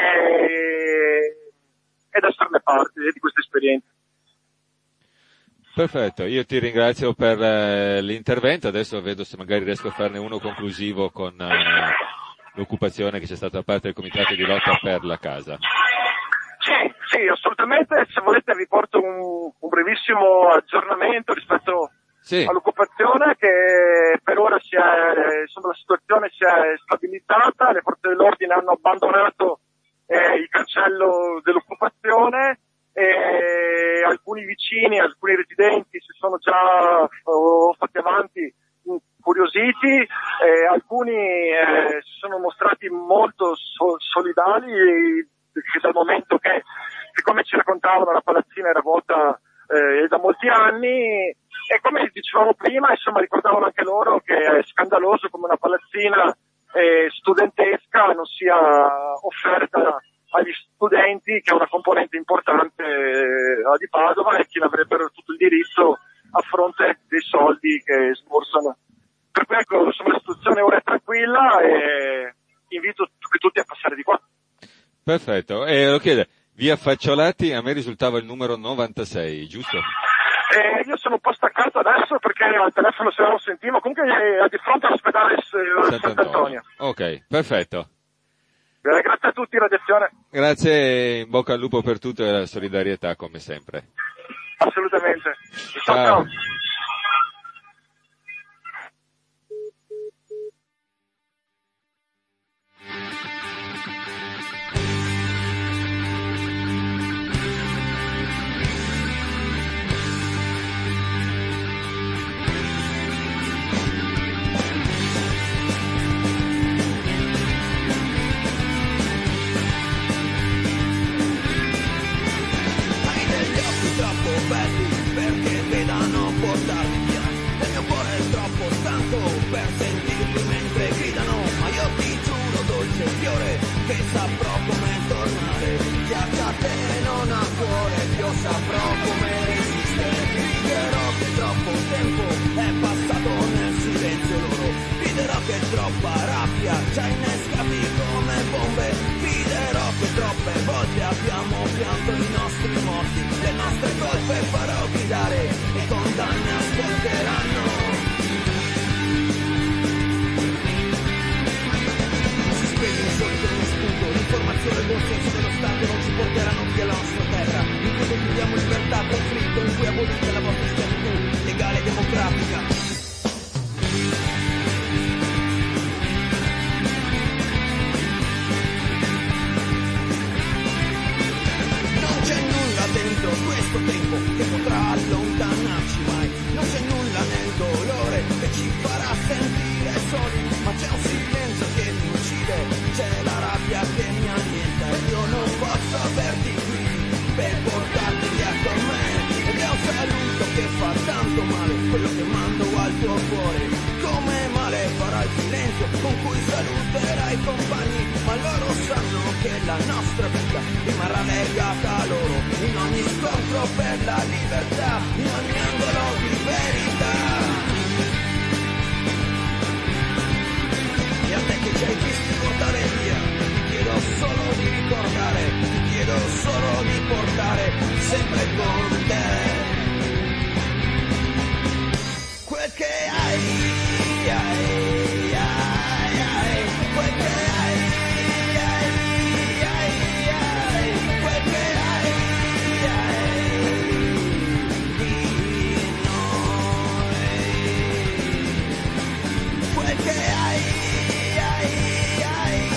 ed esserne parte di questa esperienza. Perfetto, io ti ringrazio per l'intervento, adesso vedo se magari riesco a farne uno conclusivo con l'occupazione che c'è stata da parte del Comitato di lotta per la casa. Sì, assolutamente, se volete vi porto un brevissimo aggiornamento rispetto all'occupazione, che per ora la situazione si è stabilizzata, le forze dell'ordine hanno abbandonato il cancello dell'occupazione, alcuni vicini, alcuni residenti si sono già fatti avanti incuriositi, alcuni si sono mostrati molto solidali, dal momento che come ci raccontavano la palazzina era vuota da molti anni, e come dicevamo prima, insomma, ricordavano anche loro che è scandaloso come una palazzina studentesca non sia offerta agli studenti, che è una componente importante di Padova e che ne avrebbero tutto il diritto a fronte dei soldi che sborsano. Per cui ecco, insomma, la situazione ora è tranquilla e invito tutti a passare di qua. Perfetto, e lo chiede, via Facciolati a me risultava il numero 96, giusto? Io sono un po' staccato adesso perché al telefono se non lo sentivo, comunque è di fronte all'ospedale Sant'Antonio. Ok, perfetto. Grazie a tutti, redazione. Grazie, in bocca al lupo per tutto e la solidarietà come sempre. Assolutamente. Ciao. Perché vedano portarmi via. Il mio cuore è troppo stanco per sentirli mentre gridano, ma io ti giuro, dolce fiore, che saprò come tornare. Chi ha catene non ha cuore, io saprò come resistere. Griderò che troppo tempo è passato nel silenzio loro. Griderò che troppa rabbia ci ha innescati come bombe. Griderò che troppe volte abbiamo pianto i nostri morti. Le nostre colpe farò gridare, i condanni ascolteranno. Non si spegne il sole per uno spunto, l'informazione e il buon senso dello Stato non ci porteranno via la nostra terra, in cui condividiamo libertà, conflitto, in cui abolite la vostra schiavitù, legale e democratica. Dentro questo tempo che potrà allontanarci mai, non c'è nulla nel dolore che ci farà sentire soli, ma c'è un silenzio che mi uccide, c'è la rabbia che mi annienta e io non posso averti qui per portarti via con me. Ed è un saluto che fa tanto male, quello che mando al tuo cuore, come male farà il silenzio con cui saluterai i compagni, ma loro sanno che la nostra vita rimarrà legata a loro, in ogni scontro per la libertà, in ogni angolo di verità. E a te che ci hai visti portare via, ti chiedo solo di ricordare, ti chiedo solo di portare sempre con te quel che hai, quel che hai, quel che hai di noi, quel che hai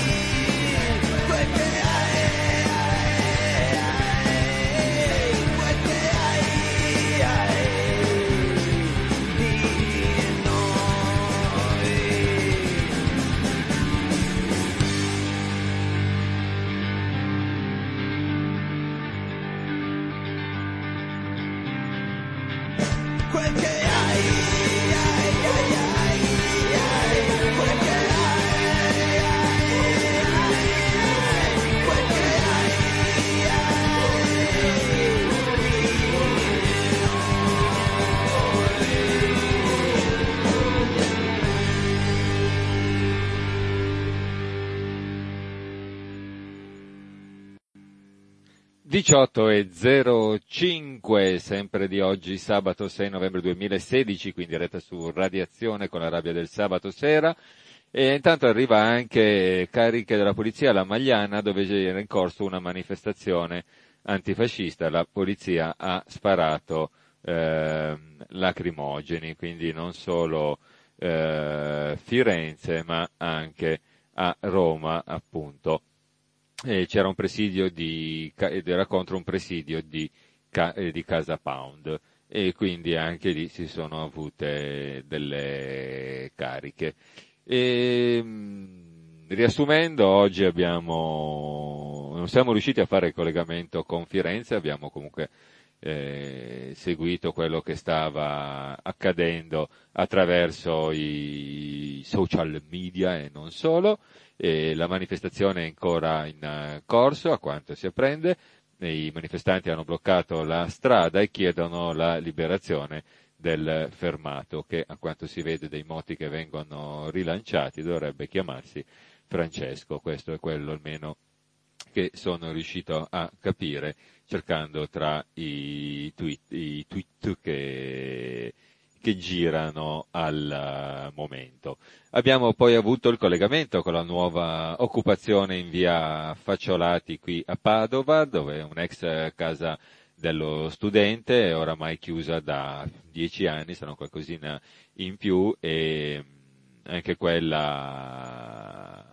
quel che hai, quel che e 18:05, sempre di oggi, sabato 6 novembre 2016, qui in diretta su Radiazione con la rabbia del sabato sera. E intanto arriva anche cariche della polizia alla Magliana, dove era in corso una manifestazione antifascista. La polizia ha sparato lacrimogeni, quindi non solo Firenze, ma anche a Roma, appunto. C'era un presidio ed era contro un presidio di Casa Pound, e quindi anche lì si sono avute delle cariche. Riassumendo, oggi non siamo riusciti a fare il collegamento con Firenze, abbiamo comunque seguito quello che stava accadendo attraverso i social media e non solo. La manifestazione è ancora in corso, a quanto si apprende. I manifestanti hanno bloccato la strada e chiedono la liberazione del fermato, che a quanto si vede dai moti che vengono rilanciati dovrebbe chiamarsi Francesco. Questo è quello almeno che sono riuscito a capire cercando tra i tweet che girano al momento. Abbiamo poi avuto il collegamento con la nuova occupazione in via Facciolati qui a Padova, dove un'ex casa dello studente è oramai chiusa da 10 anni, sono qualcosina in più, e anche quella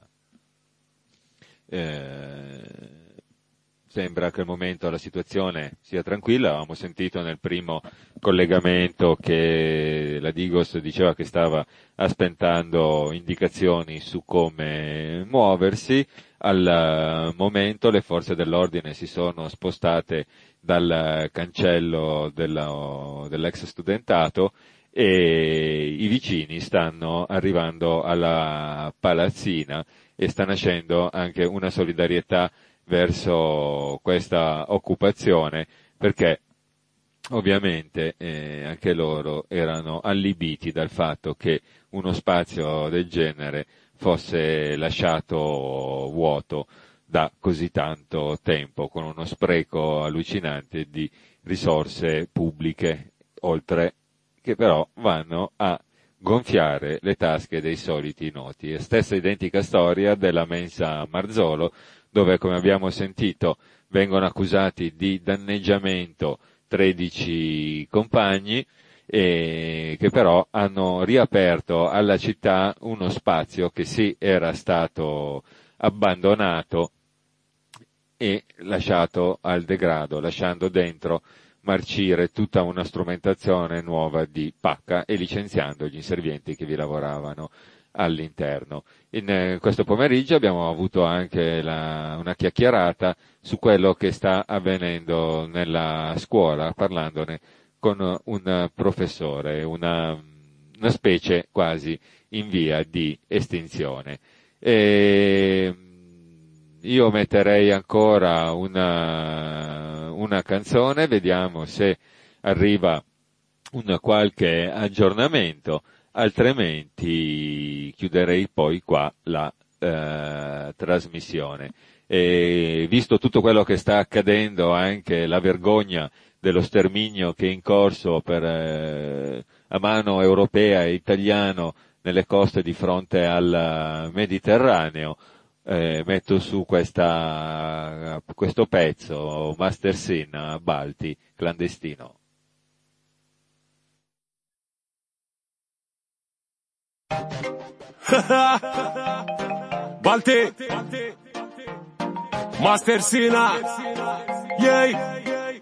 sembra che al momento la situazione sia tranquilla. Avevamo sentito nel primo collegamento che la Digos diceva che stava aspettando indicazioni su come muoversi. Al momento le forze dell'ordine si sono spostate dal cancello dell'ex studentato e i vicini stanno arrivando alla palazzina e sta nascendo anche una solidarietà verso questa occupazione, perché ovviamente anche loro erano allibiti dal fatto che uno spazio del genere fosse lasciato vuoto da così tanto tempo, con uno spreco allucinante di risorse pubbliche, oltre che però vanno a gonfiare le tasche dei soliti noti. Stessa identica storia della mensa Marzolo, dove, come abbiamo sentito, vengono accusati di danneggiamento 13 compagni, che però hanno riaperto alla città uno spazio che sì era stato abbandonato e lasciato al degrado, lasciando dentro marcire tutta una strumentazione nuova di pacca e licenziando gli inservienti che vi lavoravano all'interno. In questo pomeriggio abbiamo avuto anche una chiacchierata su quello che sta avvenendo nella scuola, parlandone con un professore, una specie quasi in via di estinzione. Io metterei ancora una canzone, vediamo se arriva un qualche aggiornamento, altrimenti chiuderei poi qua la trasmissione. E visto tutto quello che sta accadendo, anche la vergogna dello sterminio che è in corso a mano europea e italiano nelle coste di fronte al Mediterraneo, metto su questo pezzo, Master Sin, Balti, clandestino. Balti, Master Sina, yeah.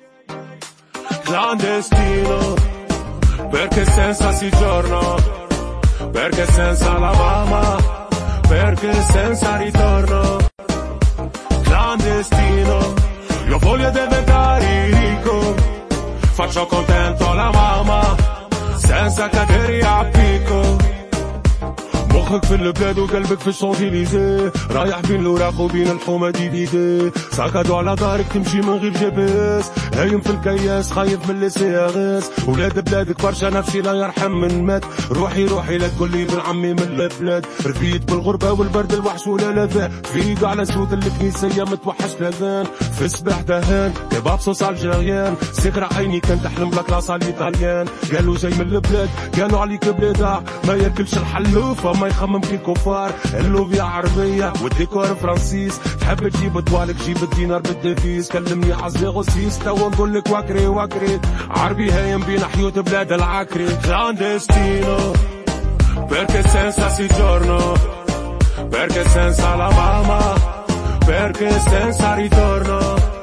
Clandestino, perché senza soggiorno, perché senza la mamma, perché senza ritorno. Clandestino, io voglio diventare ricco, faccio contento la mamma, senza cadere a picco. مخك في البلاد وقلبك في الشانزليزيه رايح بين الوراق وبين الحومه ديفيدي ساكادو على دارك تمشي من غير جي بي اس هايم في الكياس خايف من لي سي ار اس ولاد بلادك برشا نفسي لا يرحم من مات روحي لا تقول لي بن عمي من البلاد ربيت بالغربه والبرد الوحش ولا لاذان فيق على سود الكنيسيه متوحش لاذان في الصباح دهان كباب صوص الجيريان سكر عيني كان تحلم لك لاصا الايطاليان قالوا جاي من البلاد قالوا عليك بلاد ما ياكلش الحلوفه ما يخمم كي كفار اللوبيا عربية والديكور فرانسيس تحب تجيب طوالك جيب الدينار بالدفيس كلمني عزلي غسيس توا نقول لك وكري عربي هايم بين حيوت بلاد العكري clandestino perché senza soggiorno perché senza la mamma perché senza ritorno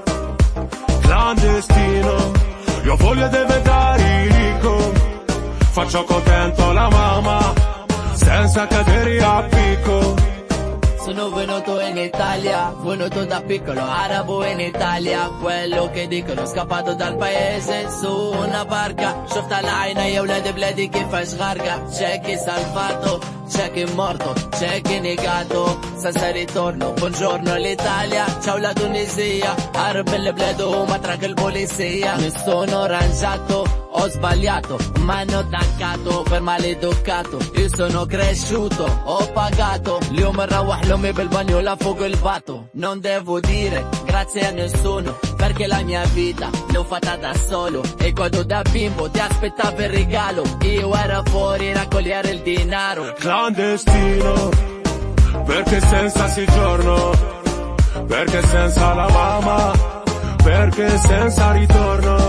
clandestino io voglio diventare ricco faccio contento la mamma senza cadere a picco. Sono venuto in Italia, venuto da piccolo arabo in Italia, quello che dicono scappato dal paese su una barca, shofta l'ayna e ولاد بلادي كيفاش غارقة, c'è chi salvato, c'è chi morto, c'è chi negato, senza ritorno, buongiorno l'Italia, ciao la Tunisia, arab il-bled ma track il-polizia, mi sono arrangiato, ho sbagliato, m'hanno attaccato per maleducato, io sono cresciuto, ho pagato, اليوم نروح لأمي بالبagnola fuoco il vato, non devo dire grazie a nessuno, perché la mia vita l'ho fatta da solo, e quando da bimbo ti aspettavo il regalo, io ero fuori a raccogliere il denaro. Clandestino, perché senza soggiorno, perché senza la mamma, perché senza ritorno.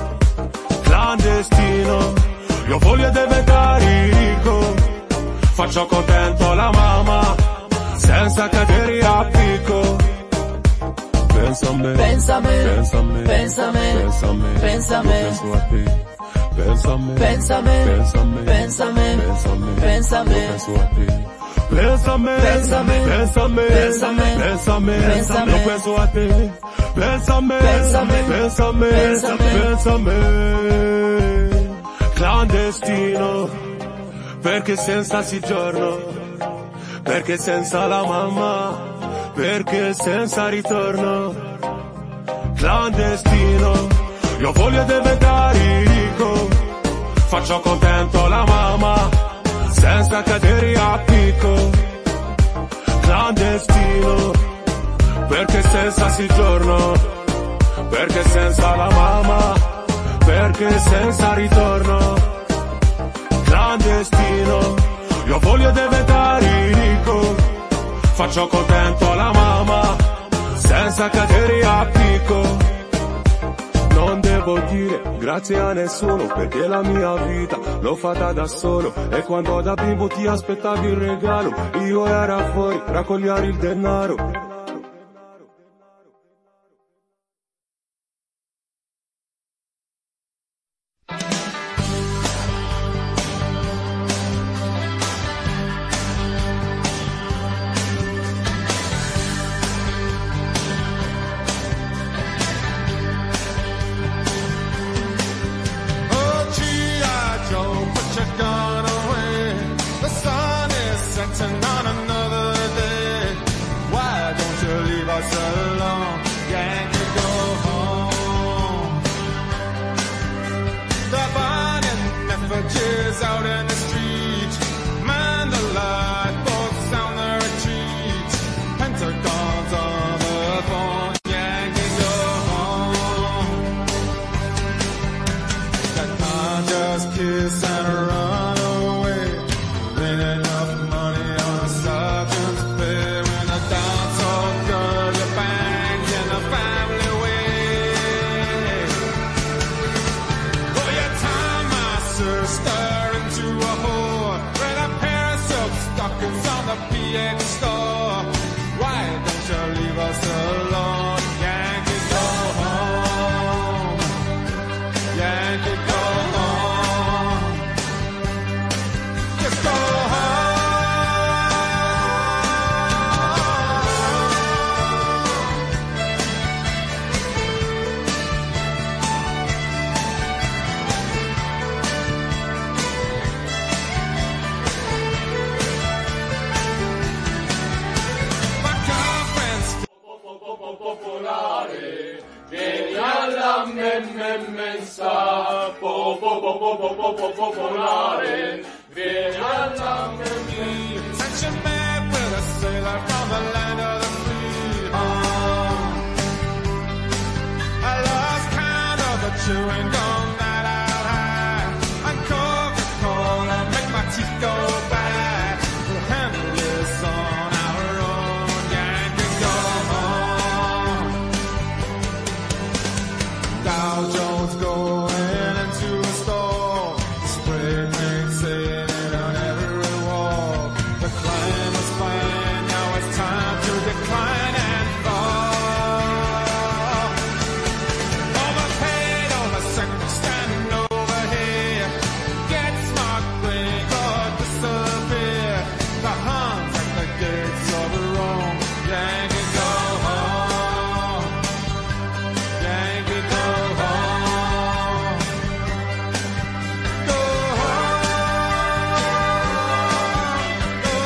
Clandestino, io voglio diventare ricco, faccio contento la mamma, senza cadere a picco. Pensa a me, pensa a me, pensa a me, pensa a me, pensa a me, penso a te. Pensa a me, pensa a me, pensa a me, pensa a me, pensa a me, penso a te. Pensa a me, pensa a me, pensa a me, pensa a me, pensa a me, pensa a me, penso a te. Pensa a me, pensa a me, pensa a me, pensa a me. Clandestino, perché senza soggiorno, perché senza la mamma, perché senza ritorno. Clandestino, io voglio diventare ricco, faccio contento la mamma, senza cadere a picco. Clandestino, perché senza soggiorno, perché senza la mamma, perché senza ritorno. Clandestino, io voglio diventare ricco, faccio contento la mamma, senza cadere a picco. Non devo dire grazie a nessuno, perché la mia vita l'ho fatta da solo, e quando da bimbo ti aspettavi il regalo, io ero fuori a raccogliere il denaro. volare, vieni a lambermi. Sent you met with a sailor from the land of the free. I lost count of the chewing gum that I've had, and Coca-Cola make my teeth go bad. We'll handle this on our own, Yankee, go home. Dow Jones going into a store, spray paint saying on every wall. The climb was fine, now it's time to decline and fall. Overpaid, oversicked, standing over here. Get smart, blink or disappear. The Huns at the gates of Rome. Yankee, go home. Yankee, go home. Go home. Go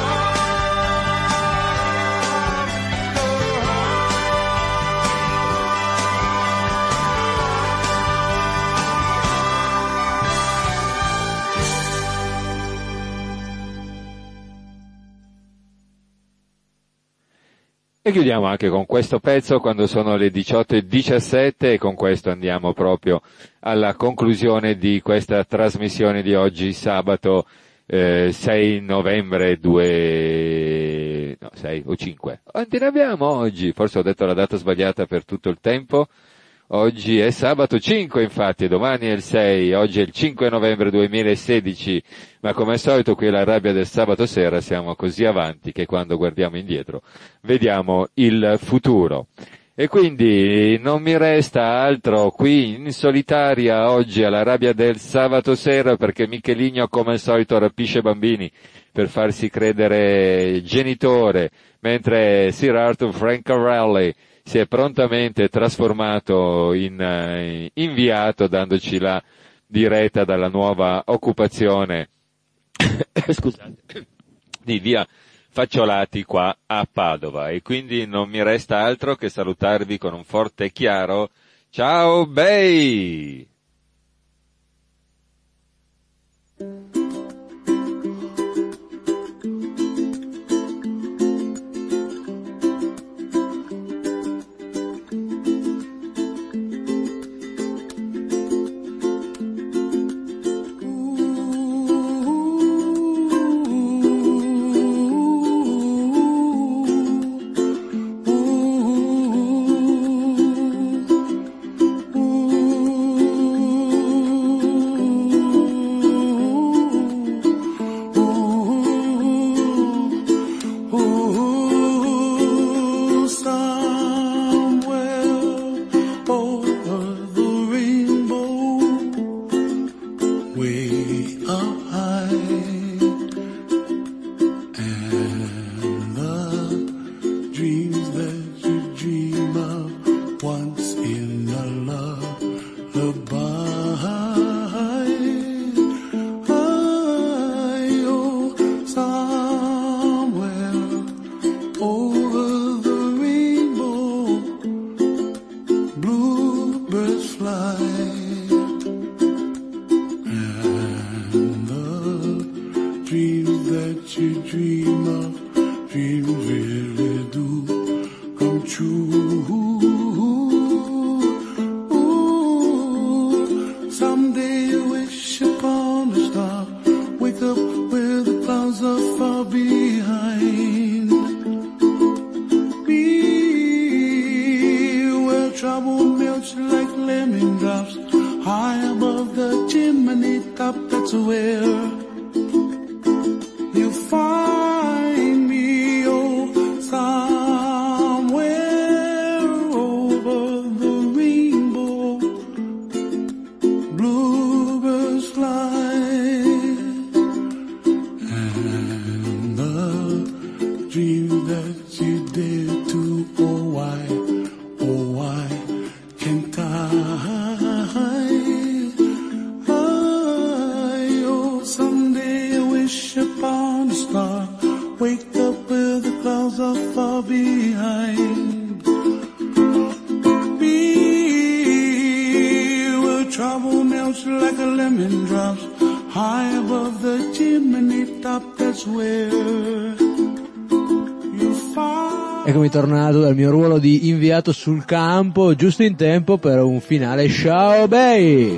E chiudiamo anche con questo pezzo quando sono le 18:17 e con questo andiamo proprio alla conclusione di questa trasmissione di oggi, sabato 6 novembre 6 o 5. Quanti ne abbiamo oggi? Forse ho detto la data sbagliata per tutto il tempo. Oggi è sabato 5 infatti, domani è il 6, oggi è il 5 novembre 2016, ma come al solito qui alla rabbia del sabato sera siamo così avanti che quando guardiamo indietro vediamo il futuro. E quindi non mi resta altro qui in solitaria oggi alla rabbia del sabato sera, perché Micheligno come al solito rapisce bambini per farsi credere genitore, mentre Sir Arthur Francarelli si è prontamente trasformato in inviato, dandoci la diretta dalla nuova occupazione scusate, di via Facciolati qua a Padova. E quindi non mi resta altro che salutarvi con un forte e chiaro ciao bei! Trouble melts like a lemon drops high above the chimney top. That's where you find. Eccomi tornato dal mio ruolo di inviato sul campo, giusto in tempo per un finale Ciao Bei.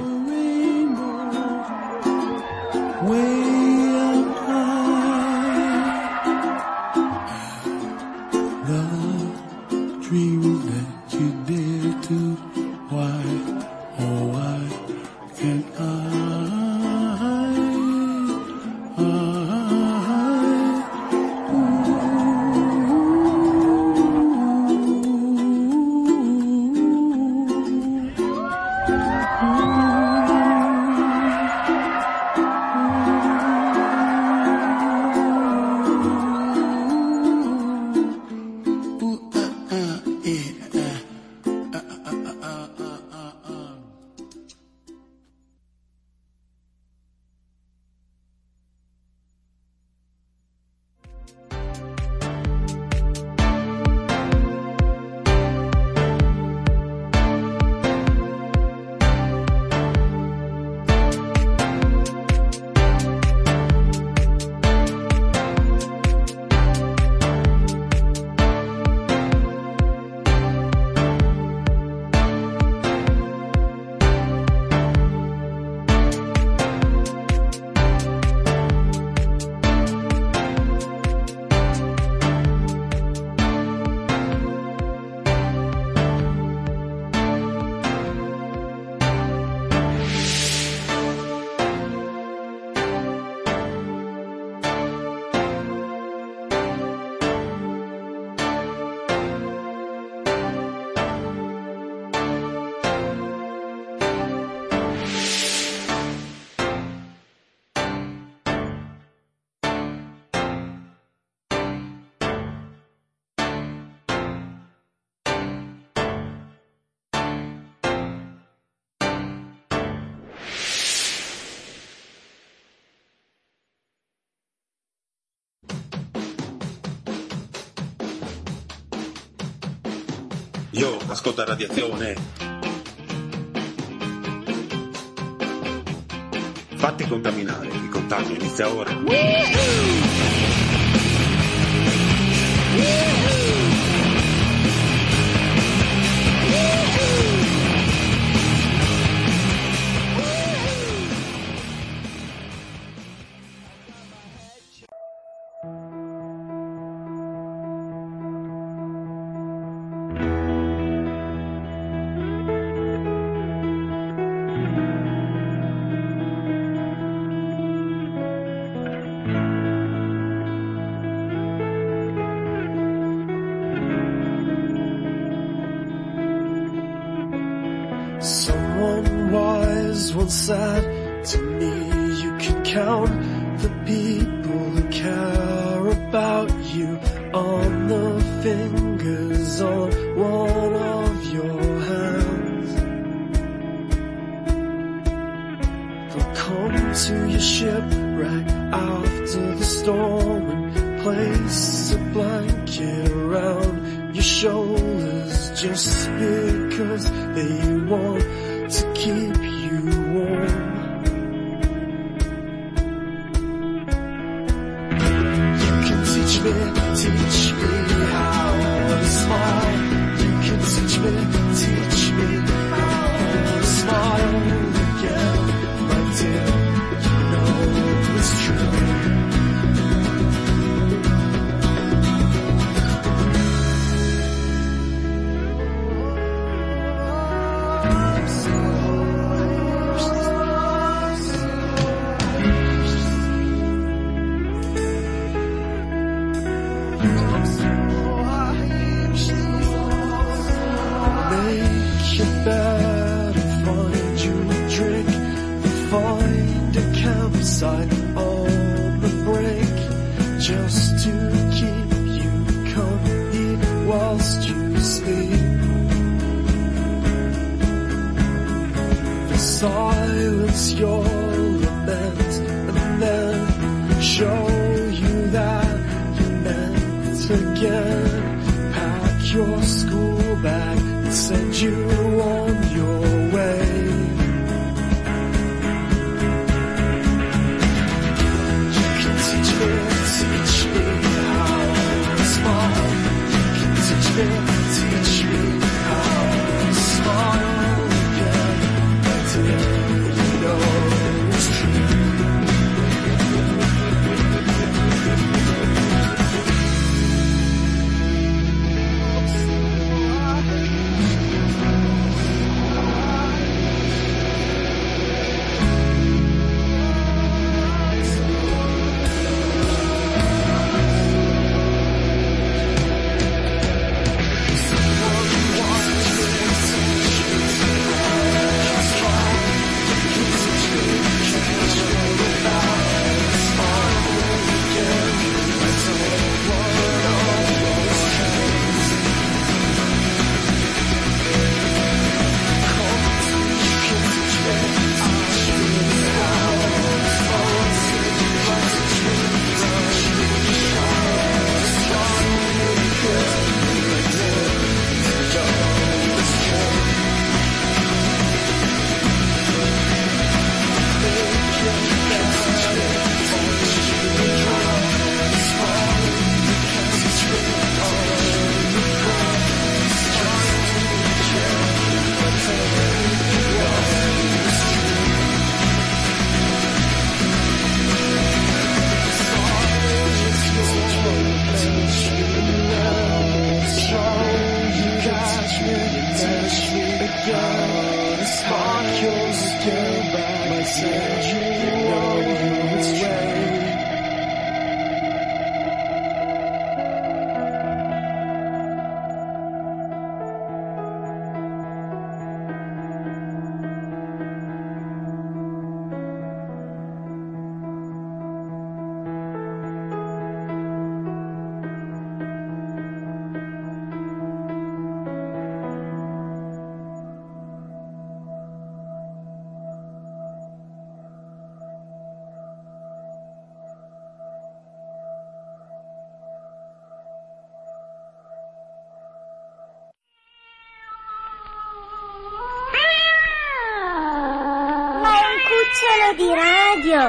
Io ascolto Radiazione. Fatti contaminare, il contagio inizia ora. Someone wise once said to me, you can count the people who care about you on the fingers on one of your hands. They'll come to your shipwreck after the storm and place a blanket around your shoulders just because they want to keep you warm. You can teach me how to smile. You can teach me how to smile again, my dear. You know it's true. On the break, just to keep you company whilst you sleep. The silence your lament, and then show you that you're meant again. Pack your school bag and send you on your way. said you know its way. Cucciolo di radio.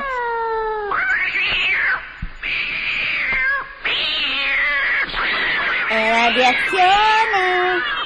È radiazione.